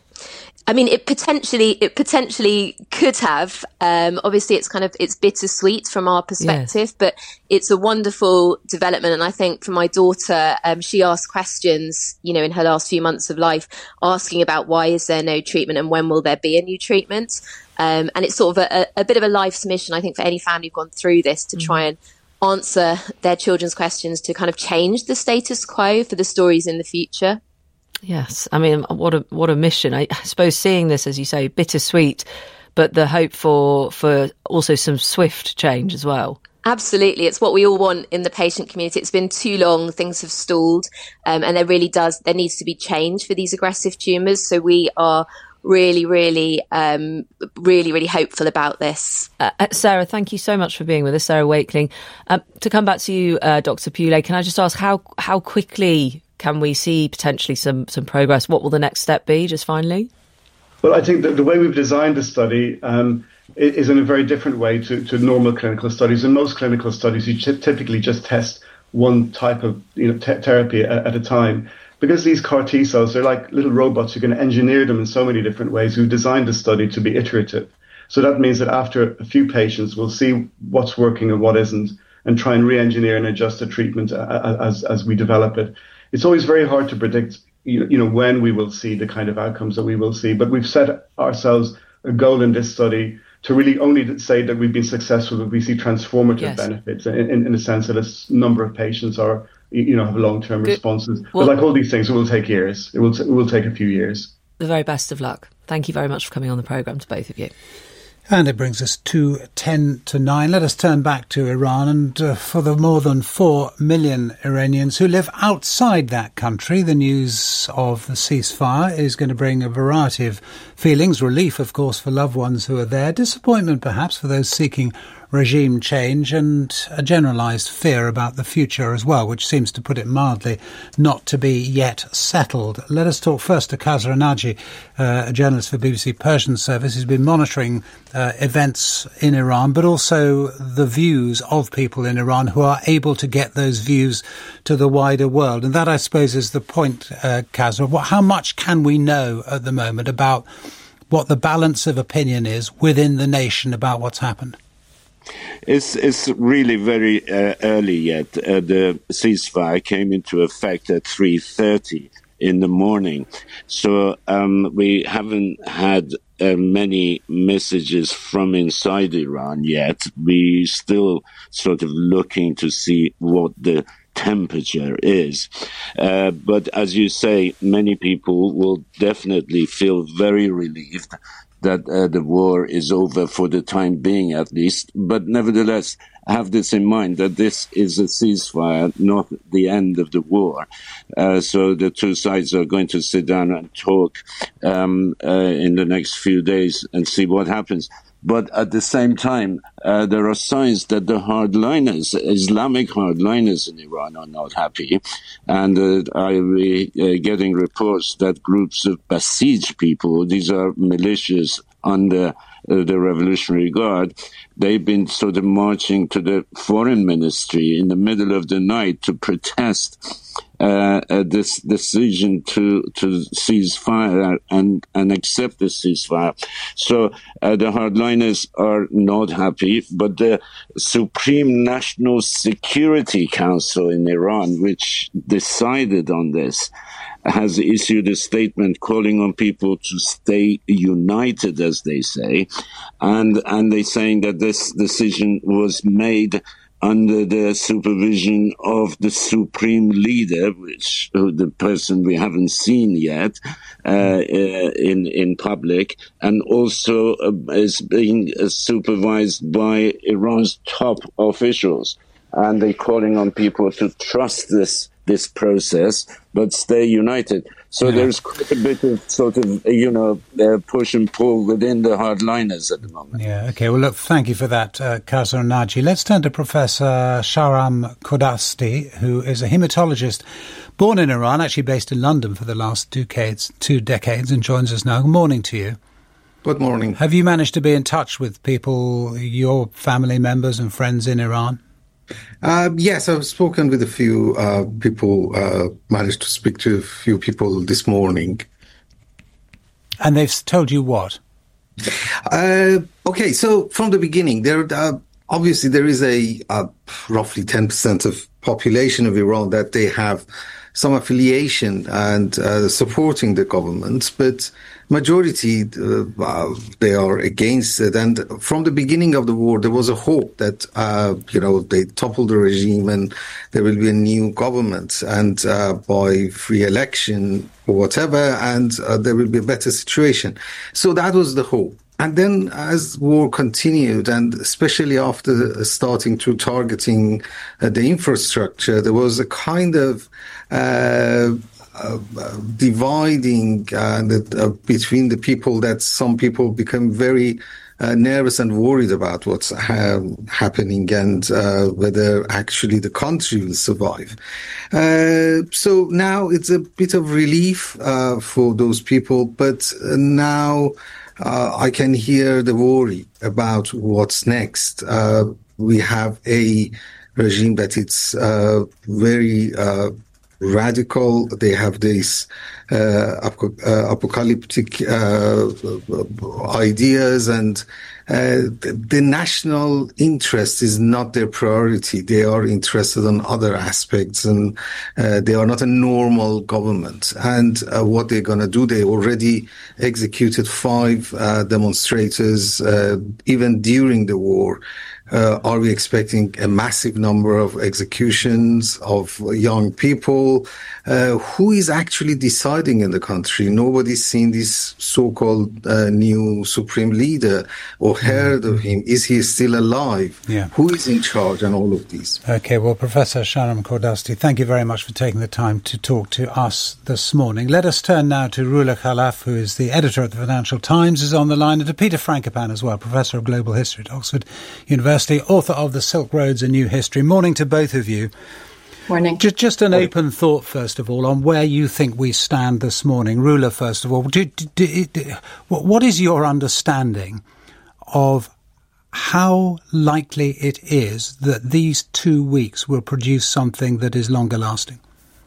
[SPEAKER 13] I mean, it potentially, it potentially could have. Um, obviously, it's kind of, it's bittersweet from our perspective, yes. But it's a wonderful development. And I think for my daughter, um, she asked questions, you know, in her last few months of life, asking about why is there no treatment and when will there be a new treatment? Um, and it's sort of a, a bit of a life's mission, I think, for any family who've gone through this to try and answer their children's questions, to kind of change the status quo for the stories in the future.
[SPEAKER 5] Yes, I mean, what a what a mission. I, I suppose seeing this, as you say, bittersweet, but the hope for for also some swift change as well.
[SPEAKER 13] Absolutely. It's what we all want in the patient community. It's been too long, things have stalled, um, and there really does, there needs to be change for these aggressive tumours. So we are really, really, um, really, really hopeful about this.
[SPEAKER 5] Uh, Sarah, thank you so much for being with us, Sarah Wakeling. Um, to come back to you, uh, Doctor Pule, can I just ask how how quickly can we see potentially some some progress? What will the next step be, just finally?
[SPEAKER 12] Well, I think that the way we've designed the study um, is in a very different way to, to normal clinical studies. In most clinical studies, you t- typically just test one type of you know te- therapy at, at a time. Because these C A R T cells, they're like little robots. You can engineer them in so many different ways. We've designed the study to be iterative. So that means that after a few patients, we'll see what's working and what isn't, and try and re-engineer and adjust the treatment as as we develop it. It's always very hard to predict, you know, when we will see the kind of outcomes that we will see. But we've set ourselves a goal in this study to really only say that we've been successful if we see transformative yes. benefits in, in, in the sense that a number of patients are, you know, have long-term Good. responses. Well, but like all these things, it will take years. It will, t- it will take a few years.
[SPEAKER 5] The very best of luck. Thank you very much for coming on the programme, to both of you.
[SPEAKER 6] And it brings us to ten to nine. Let us turn back to Iran. And uh, for the more than four million Iranians who live outside that country, the news of the ceasefire is going to bring a variety of feelings. Relief, of course, for loved ones who are there. Disappointment, perhaps, for those seeking regime change, and a generalised fear about the future as well, which seems, to put it mildly, not to be yet settled. Let us talk first to Kazra Naji, uh, a journalist for B B C Persian Service, who's been monitoring uh, events in Iran, but also the views of people in Iran who are able to get those views to the wider world. And that, I suppose, is the point, uh, Kazra. What, how much can we know at the moment about what the balance of opinion is within the nation about what's happened?
[SPEAKER 14] It's it's really very uh, early yet. Uh, the ceasefire came into effect at three thirty in the morning, so um, we haven't had uh, many messages from inside Iran yet. We still sort of looking to see what the temperature is. Uh, but as you say, many people will definitely feel very relieved that uh, the war is over for the time being, at least. But nevertheless, have this in mind, that this is a ceasefire, not the end of the war. Uh, so the two sides are going to sit down and talk um, uh, in the next few days and see what happens. But at the same time, uh, there are signs that the hardliners, Islamic hardliners in Iran, are not happy. And uh, I'm uh, getting reports that groups of Basij people, these are militias under uh, the Revolutionary Guard, they've been sort of marching to the foreign ministry in the middle of the night to protest Uh, uh, this decision to to cease fire and and accept the ceasefire. So uh, the hardliners are not happy, but the Supreme National Security Council in Iran, which decided on this, has issued a statement calling on people to stay united, as they say, and and they're saying that this decision was made under the supervision of the supreme leader, which uh, the person we haven't seen yet uh, uh, in in public, and also uh, is being uh, supervised by Iran's top officials. And they're calling on people to trust this this process, but stay united. So yeah. There's quite a bit of sort of, you know, uh, push and pull within the hardliners at the moment.
[SPEAKER 6] Yeah, OK. Well, look, thank you for that, uh, Kausar Naji. Let's turn to Professor Shahram Khordasti, who is a haematologist born in Iran, actually based in London for the last two decades, two decades, and joins us now. Good morning to you.
[SPEAKER 15] Good morning.
[SPEAKER 6] Have you managed to be in touch with people, your family members and friends in Iran?
[SPEAKER 15] Uh, yes, I've spoken with a few uh, people, uh, managed to speak to a few people this morning.
[SPEAKER 6] And they've told you what?
[SPEAKER 15] Uh, okay, so from the beginning, there uh, obviously there is a uh, roughly ten percent of population of Iran that they have some affiliation and uh, supporting the government, but majority, uh, uh, they are against it. And from the beginning of the war, there was a hope that, uh, you know, they topple the regime and there will be a new government and uh, by free election or whatever, and uh, there will be a better situation. So that was the hope. And then as war continued, and especially after starting to targeting uh, the infrastructure, there was a kind of uh, uh, dividing uh, the, uh, between the people, that some people become very uh, nervous and worried about what's ha- happening and uh, whether actually the country will survive. Uh, so now it's a bit of relief uh, for those people, but uh, now Uh, I can hear the worry about what's next. Uh, we have a regime that it's uh, very uh, radical. They have these uh, ap- uh, apocalyptic uh, ideas, and uh, the, the national interest is not their priority. They are interested in other aspects, and uh, they are not a normal government. And uh, what they're going to do, they already executed five uh, demonstrators uh, even during the war. Uh, are we expecting a massive number of executions of young people? Uh, who is actually deciding in the country? Nobody's seen this so-called uh, new supreme leader or heard of him. Is he still alive?
[SPEAKER 6] Yeah.
[SPEAKER 15] Who is in charge and all of these?
[SPEAKER 6] OK, well, Professor Shahram Khordasti, thank you very much for taking the time to talk to us this morning. Let us turn now to Roula Khalaf, who is the editor of the Financial Times, is on the line, and to Peter Frankopan as well, Professor of Global History at Oxford University, author of The Silk Roads, A New History. Morning to both of you.
[SPEAKER 11] Morning.
[SPEAKER 6] Just, just an Morning. Open thought, first of all, on where you think we stand this morning. Roula, first of all, do, do, do, do, what is your understanding of how likely it is that these two weeks will produce something that is longer lasting?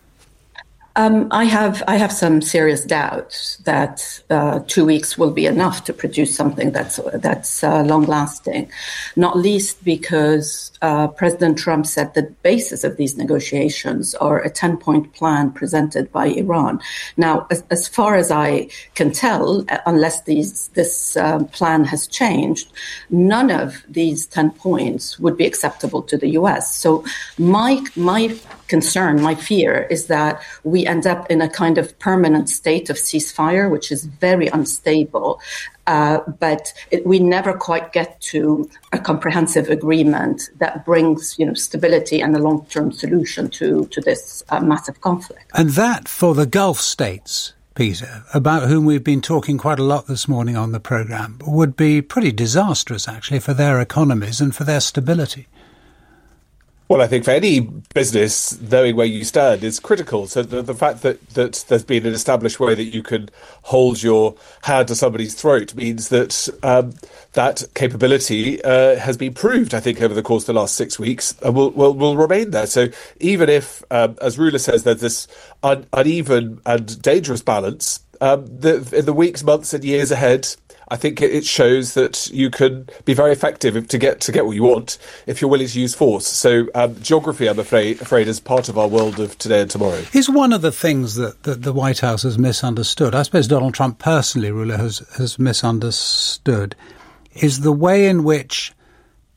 [SPEAKER 17] Um, I have I have some serious doubts that uh, two weeks will be enough to produce something that's that's uh, long lasting, not least because uh, President Trump said the basis of these negotiations are a ten-point plan presented by Iran. Now, as, as far as I can tell, unless these, this uh, plan has changed, none of these ten points would be acceptable to the U S. So my my concern, my fear, is that we end up in a kind of permanent state of ceasefire, which is very unstable. Uh, but it, we never quite get to a comprehensive agreement that brings, you know, stability and a long-term solution to, to this uh, massive conflict.
[SPEAKER 6] And that, for the Gulf states, Peter, about whom we've been talking quite a lot this morning on the programme, would be pretty disastrous, actually, for their economies and for their stability.
[SPEAKER 19] Well, I think for any business, knowing where you stand is critical. So the, the fact that, that there's been an established way that you can hold your hand to somebody's throat means that um, that capability uh, has been proved, I think, over the course of the last six weeks and will, will, will remain there. So even if, um, as Roula says, there's this un- uneven and dangerous balance, um, the, in the weeks, months and years ahead, I think it shows that you can be very effective to get to get what you want if you're willing to use force. So um, geography, I'm afraid, afraid, is part of our world of today and tomorrow.
[SPEAKER 6] Is one of the things that, that the White House has misunderstood, I suppose Donald Trump personally, Roula, has, has misunderstood, is the way in which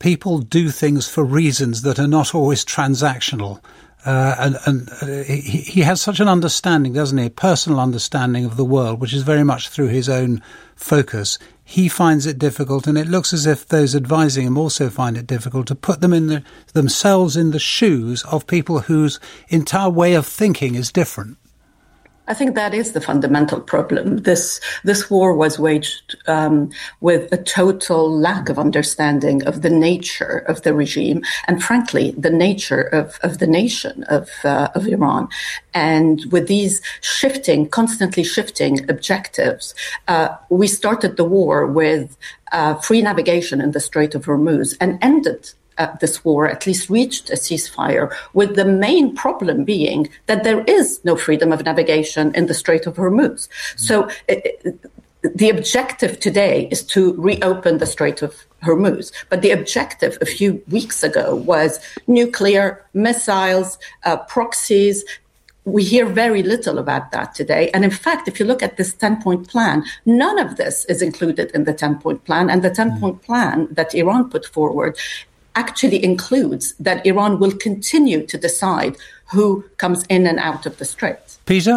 [SPEAKER 6] people do things for reasons that are not always transactional. Uh, and and uh, he, he has such an understanding, doesn't he, a personal understanding of the world, which is very much through his own focus. He finds it difficult, and it looks as if those advising him also find it difficult to put them in the, themselves in the shoes of people whose entire way of thinking is different.
[SPEAKER 17] I think that is the fundamental problem. This this war was waged um, with a total lack of understanding of the nature of the regime and, frankly, the nature of, of the nation of uh, of Iran. And with these shifting, constantly shifting objectives, uh, we started the war with uh, free navigation in the Strait of Hormuz and ended Uh, this war, at least reached a ceasefire, with the main problem being that there is no freedom of navigation in the Strait of Hormuz. So it, it, the objective today is to reopen the Strait of Hormuz. But the objective a few weeks ago was nuclear, missiles, uh, proxies. We hear very little about that today. And in fact, if you look at this ten-point plan, none of this is included in the ten-point plan. And the ten-point mm. plan that Iran put forward actually includes that Iran will continue to decide who comes in and out of the Strait.
[SPEAKER 6] Peter?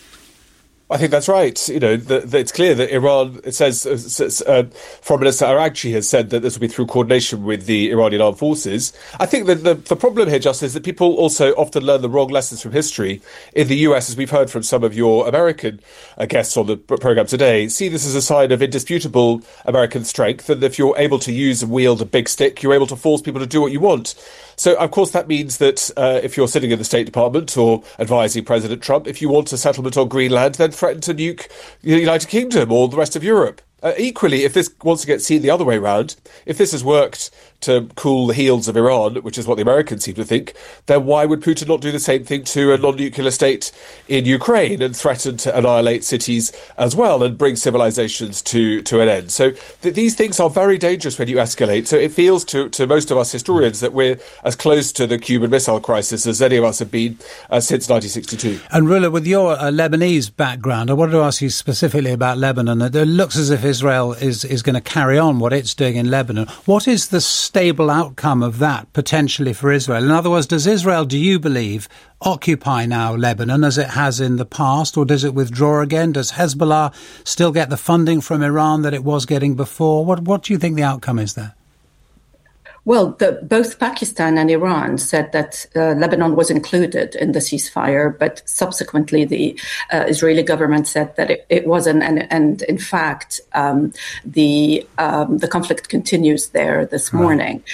[SPEAKER 19] I think that's right. You know, the, the, it's clear that Iran, it says, uh, Foreign Minister Araghchi has said that this will be through coordination with the Iranian armed forces. I think that the, the problem here, Justin, is that people also often learn the wrong lessons from history. In the U S, as we've heard from some of your American uh, guests on the programme today, see this as a sign of indisputable American strength, and if you're able to use and wield a big stick, you're able to force people to do what you want. So, of course, that means that uh, if you're sitting in the State Department or advising President Trump, if you want a settlement on Greenland, then threaten to nuke the United Kingdom or the rest of Europe. Uh, equally, if this wants to get seen the other way round, if this has worked to cool the heels of Iran, which is what the Americans seem to think, then why would Putin not do the same thing to a non-nuclear state in Ukraine and threaten to annihilate cities as well and bring civilizations to, to an end? So th- these things are very dangerous when you escalate. So it feels to, to most of us historians that we're as close to the Cuban Missile Crisis as any of us have been uh, since nineteen sixty-two.
[SPEAKER 6] And Rula, with your uh, Lebanese background, I wanted to ask you specifically about Lebanon. It looks as if Israel is, is going to carry on what it's doing in Lebanon. What is the stable outcome of that potentially for Israel? In other words, does Israel, do you believe, occupy now Lebanon as it has in the past, or does it withdraw again? Does Hezbollah still get the funding from Iran that it was getting before? What, what do you think the outcome is there?
[SPEAKER 17] Well, the, both Pakistan and Iran said that uh, Lebanon was included in the ceasefire, but subsequently the uh, Israeli government said that it, it wasn't, and, and in fact, um, the um, the conflict continues there this morning.